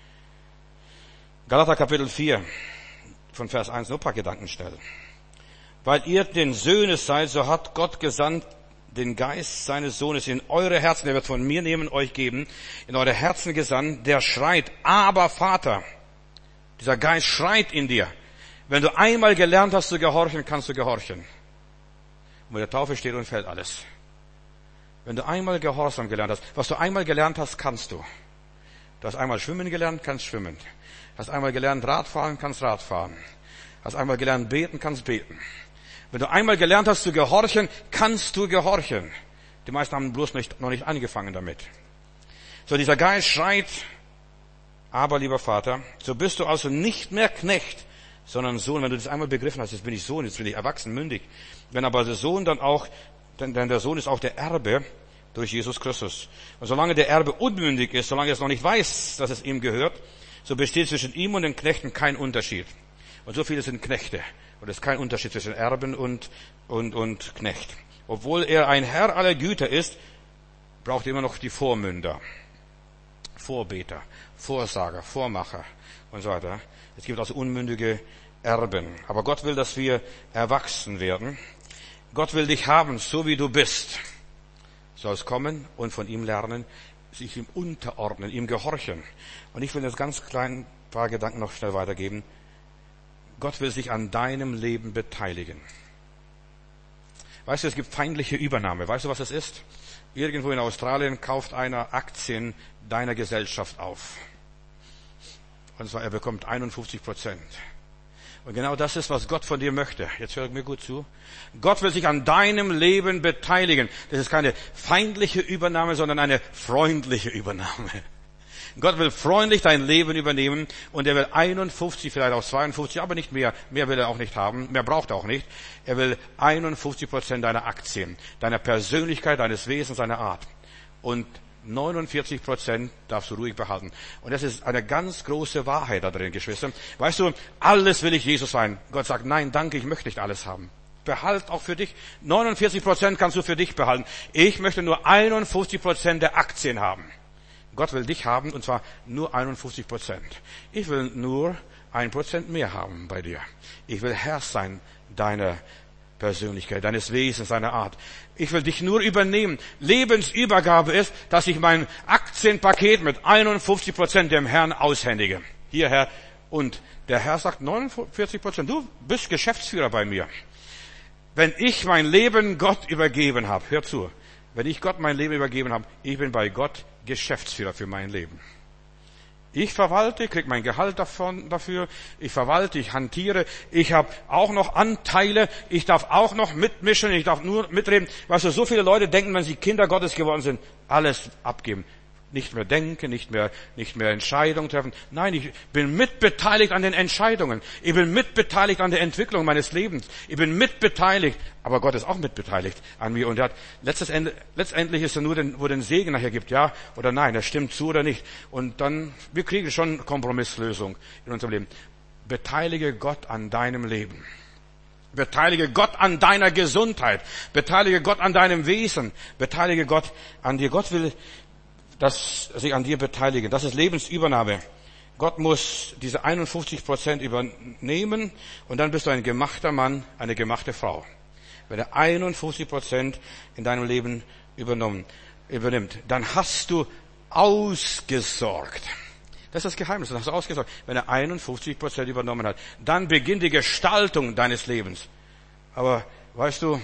Galater Kapitel vier, von Vers eins, nur ein paar Gedanken stellen. Weil ihr den Söhne seid, so hat Gott gesandt den Geist seines Sohnes in eure Herzen, der wird von mir nehmen, euch geben, in eure Herzen gesandt, der schreit, aber Vater. Dieser Geist schreit in dir. Wenn du einmal gelernt hast zu gehorchen, kannst du gehorchen. Und mit der Taufe steht und fällt alles. Wenn du einmal Gehorsam gelernt hast, was du einmal gelernt hast, kannst du. Du hast einmal schwimmen gelernt, kannst schwimmen. Hast einmal gelernt Radfahren, kannst Radfahren. Hast einmal gelernt beten, kannst beten. Wenn du einmal gelernt hast zu gehorchen, kannst du gehorchen. Die meisten haben bloß nicht, noch nicht angefangen damit. So, dieser Geist schreit, aber lieber Vater, so bist du also nicht mehr Knecht, sondern Sohn. Wenn du das einmal begriffen hast, jetzt bin ich Sohn, jetzt bin ich erwachsen, mündig. Wenn aber der Sohn dann auch, denn, denn der Sohn ist auch der Erbe durch Jesus Christus. Und solange der Erbe unmündig ist, solange er es noch nicht weiß, dass es ihm gehört, so besteht zwischen ihm und den Knechten kein Unterschied. Und so viele sind Knechte. Und es ist kein Unterschied zwischen Erben und, und, und Knecht. Obwohl er ein Herr aller Güter ist, braucht er immer noch die Vormünder, Vorbeter, Vorsager, Vormacher und so weiter. Es gibt also unmündige Erben. Aber Gott will, dass wir erwachsen werden. Gott will dich haben, so wie du bist. Du sollst kommen und von ihm lernen, sich ihm unterordnen, ihm gehorchen. Und ich will jetzt ganz klein ein paar Gedanken noch schnell weitergeben. Gott will sich an deinem Leben beteiligen. Weißt du, es gibt feindliche Übernahme. Weißt du, was das ist? Irgendwo in Australien kauft einer Aktien deiner Gesellschaft auf. Und zwar, er bekommt einundfünfzig Prozent. Und genau das ist, was Gott von dir möchte. Jetzt hört mir gut zu. Gott will sich an deinem Leben beteiligen. Das ist keine feindliche Übernahme, sondern eine freundliche Übernahme. Gott will freundlich dein Leben übernehmen und er will einundfünfzig, vielleicht auch zweiundfünfzig, aber nicht mehr. Mehr will er auch nicht haben. Mehr braucht er auch nicht. Er will einundfünfzig Prozent deiner Aktien, deiner Persönlichkeit, deines Wesens, deiner Art. Und neunundvierzig Prozent darfst du ruhig behalten. Und das ist eine ganz große Wahrheit da drin, Geschwister. Weißt du, alles will ich Jesus sein. Gott sagt, nein, danke, ich möchte nicht alles haben. Behalt auch für dich. neunundvierzig Prozent kannst du für dich behalten. Ich möchte nur einundfünfzig Prozent der Aktien haben. Gott will dich haben, und zwar nur einundfünfzig Prozent. Ich will nur ein Prozent mehr haben bei dir. Ich will Herr sein deiner Persönlichkeit, deines Wesens, deiner Art. Ich will dich nur übernehmen. Lebensübergabe ist, dass ich mein Aktienpaket mit einundfünfzig Prozent dem Herrn aushändige. Hier, Herr. Und der Herr sagt neunundvierzig Prozent. Du bist Geschäftsführer bei mir. Wenn ich mein Leben Gott übergeben habe, hör zu, wenn ich Gott mein Leben übergeben habe, ich bin bei Gott Geschäftsführer für mein Leben. Ich verwalte, kriege mein Gehalt davon, dafür, ich verwalte, ich hantiere, ich habe auch noch Anteile, ich darf auch noch mitmischen, ich darf nur mitreden. Weißt du, so viele Leute denken, wenn sie Kinder Gottes geworden sind, alles abgeben. Nicht mehr denken, nicht mehr, nicht mehr Entscheidungen treffen. Nein, ich bin mitbeteiligt an den Entscheidungen. Ich bin mitbeteiligt an der Entwicklung meines Lebens. Ich bin mitbeteiligt. Aber Gott ist auch mitbeteiligt an mir. Und er hat, letztes Ende, letztendlich ist er nur, den, wo den Segen nachher gibt, ja oder nein, das stimmt zu oder nicht. Und dann, wir kriegen schon Kompromisslösung in unserem Leben. Beteilige Gott an deinem Leben. Beteilige Gott an deiner Gesundheit. Beteilige Gott an deinem Wesen. Beteilige Gott an dir. Gott will, dass sich an dir beteiligen. Das ist Lebensübernahme. Gott muss diese einundfünfzig Prozent übernehmen und dann bist du ein gemachter Mann, eine gemachte Frau. Wenn er einundfünfzig Prozent in deinem Leben übernommen, übernimmt, dann hast du ausgesorgt. Das ist das Geheimnis, dann hast du ausgesorgt. Wenn er einundfünfzig Prozent übernommen hat, dann beginnt die Gestaltung deines Lebens. Aber weißt du,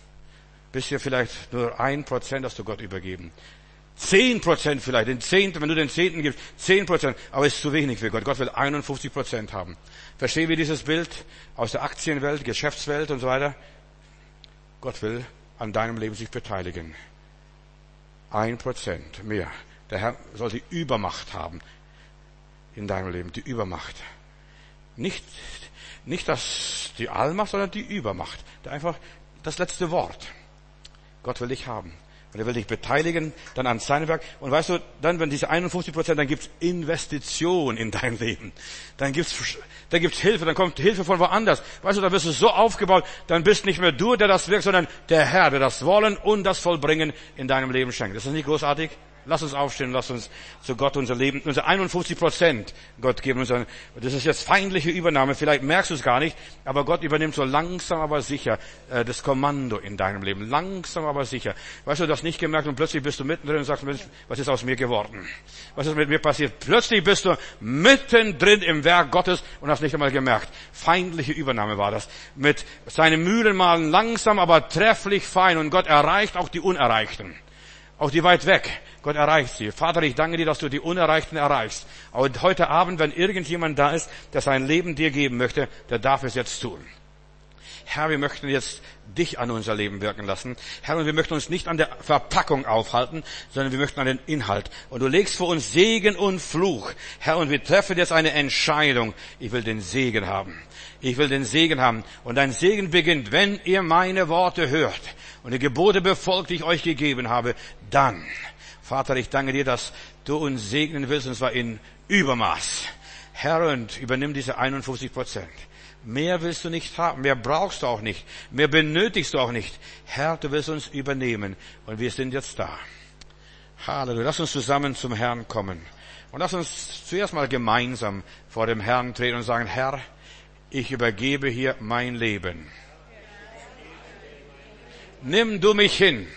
bisher vielleicht nur ein Prozent hast du Gott übergeben. Zehn Prozent vielleicht, den Zehnten, wenn du den Zehnten gibst, zehn Prozent, aber es ist zu wenig für Gott. Gott will einundfünfzig Prozent haben. Verstehen wir dieses Bild aus der Aktienwelt, Geschäftswelt und so weiter? Gott will an deinem Leben sich beteiligen. Ein Prozent mehr. Der Herr soll die Übermacht haben in deinem Leben, die Übermacht. Nicht, nicht das, die Allmacht, sondern die Übermacht. Der einfach das letzte Wort. Gott will dich haben. Und er will dich beteiligen, dann an seinem Werk. Und weißt du, dann, wenn diese einundfünfzig Prozent, dann gibt's Investition in dein Leben. Dann gibt's, dann gibt's Hilfe, dann kommt Hilfe von woanders. Weißt du, dann wirst du so aufgebaut, dann bist nicht mehr du, der das wirkt, sondern der Herr, der das Wollen und das Vollbringen in deinem Leben schenkt. Ist das nicht großartig? Lass uns aufstehen, lass uns zu Gott unser Leben, unser einundfünfzig Prozent Gott geben. Das ist jetzt feindliche Übernahme, vielleicht merkst du es gar nicht, aber Gott übernimmt so langsam, aber sicher äh, das Kommando in deinem Leben. Langsam, aber sicher. Weißt du, du hast nicht gemerkt und plötzlich bist du mittendrin und sagst, Mensch, was ist aus mir geworden? Was ist mit mir passiert? Plötzlich bist du mittendrin im Werk Gottes und hast nicht einmal gemerkt. Feindliche Übernahme war das. Mit seinen Mühlen malen langsam, aber trefflich fein und Gott erreicht auch die Unerreichten. Auch die weit weg. Gott erreicht sie. Vater, ich danke dir, dass du die Unerreichten erreichst. Und heute Abend, wenn irgendjemand da ist, der sein Leben dir geben möchte, der darf es jetzt tun. Herr, wir möchten jetzt dich an unser Leben wirken lassen. Herr, und wir möchten uns nicht an der Verpackung aufhalten, sondern wir möchten an den Inhalt. Und du legst vor uns Segen und Fluch. Herr, und wir treffen jetzt eine Entscheidung. Ich will den Segen haben. Ich will den Segen haben. Und dein Segen beginnt, wenn ihr meine Worte hört und die Gebote befolgt, die ich euch gegeben habe, dann. Vater, ich danke dir, dass du uns segnen willst, und zwar in Übermaß. Herr, und übernimm diese einundfünfzig Prozent. Mehr willst du nicht haben, mehr brauchst du auch nicht, mehr benötigst du auch nicht. Herr, du willst uns übernehmen und wir sind jetzt da. Halleluja. Lass uns zusammen zum Herrn kommen. Und lass uns zuerst mal gemeinsam vor dem Herrn treten und sagen, Herr, ich übergebe hier mein Leben. Nimm du mich hin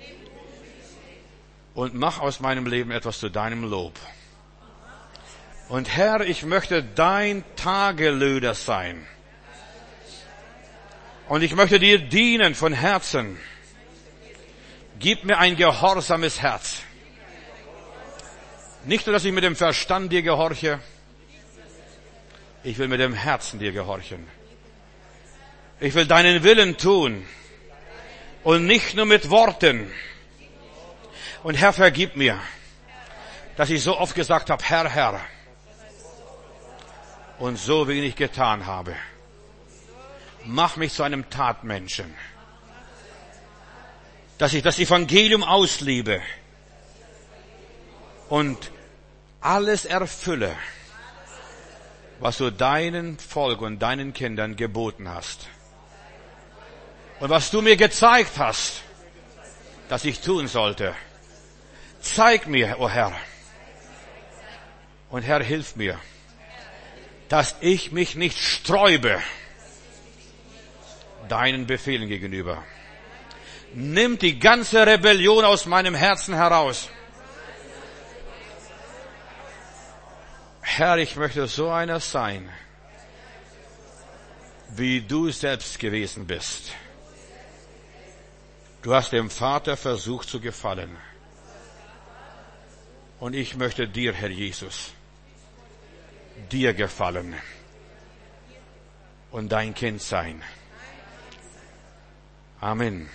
und mach aus meinem Leben etwas zu deinem Lob. Und Herr, ich möchte dein Tagelöder sein. Und ich möchte dir dienen von Herzen. Gib mir ein gehorsames Herz. Nicht nur, dass ich mit dem Verstand dir gehorche. Ich will mit dem Herzen dir gehorchen. Ich will deinen Willen tun. Und nicht nur mit Worten. Und Herr, vergib mir, dass ich so oft gesagt habe, Herr, Herr. Und so wenig getan habe. Mach mich zu einem Tatmenschen. Dass ich das Evangelium auslebe. Und alles erfülle, was du deinem Volk und deinen Kindern geboten hast. Und was du mir gezeigt hast, dass ich tun sollte. Zeig mir, o Herr. Und Herr, hilf mir, dass ich mich nicht sträube deinen Befehlen gegenüber. Nimm die ganze Rebellion aus meinem Herzen heraus. Herr, ich möchte so einer sein, wie du selbst gewesen bist. Du hast dem Vater versucht zu gefallen. Und ich möchte dir, Herr Jesus, dir gefallen und dein Kind sein. Amen.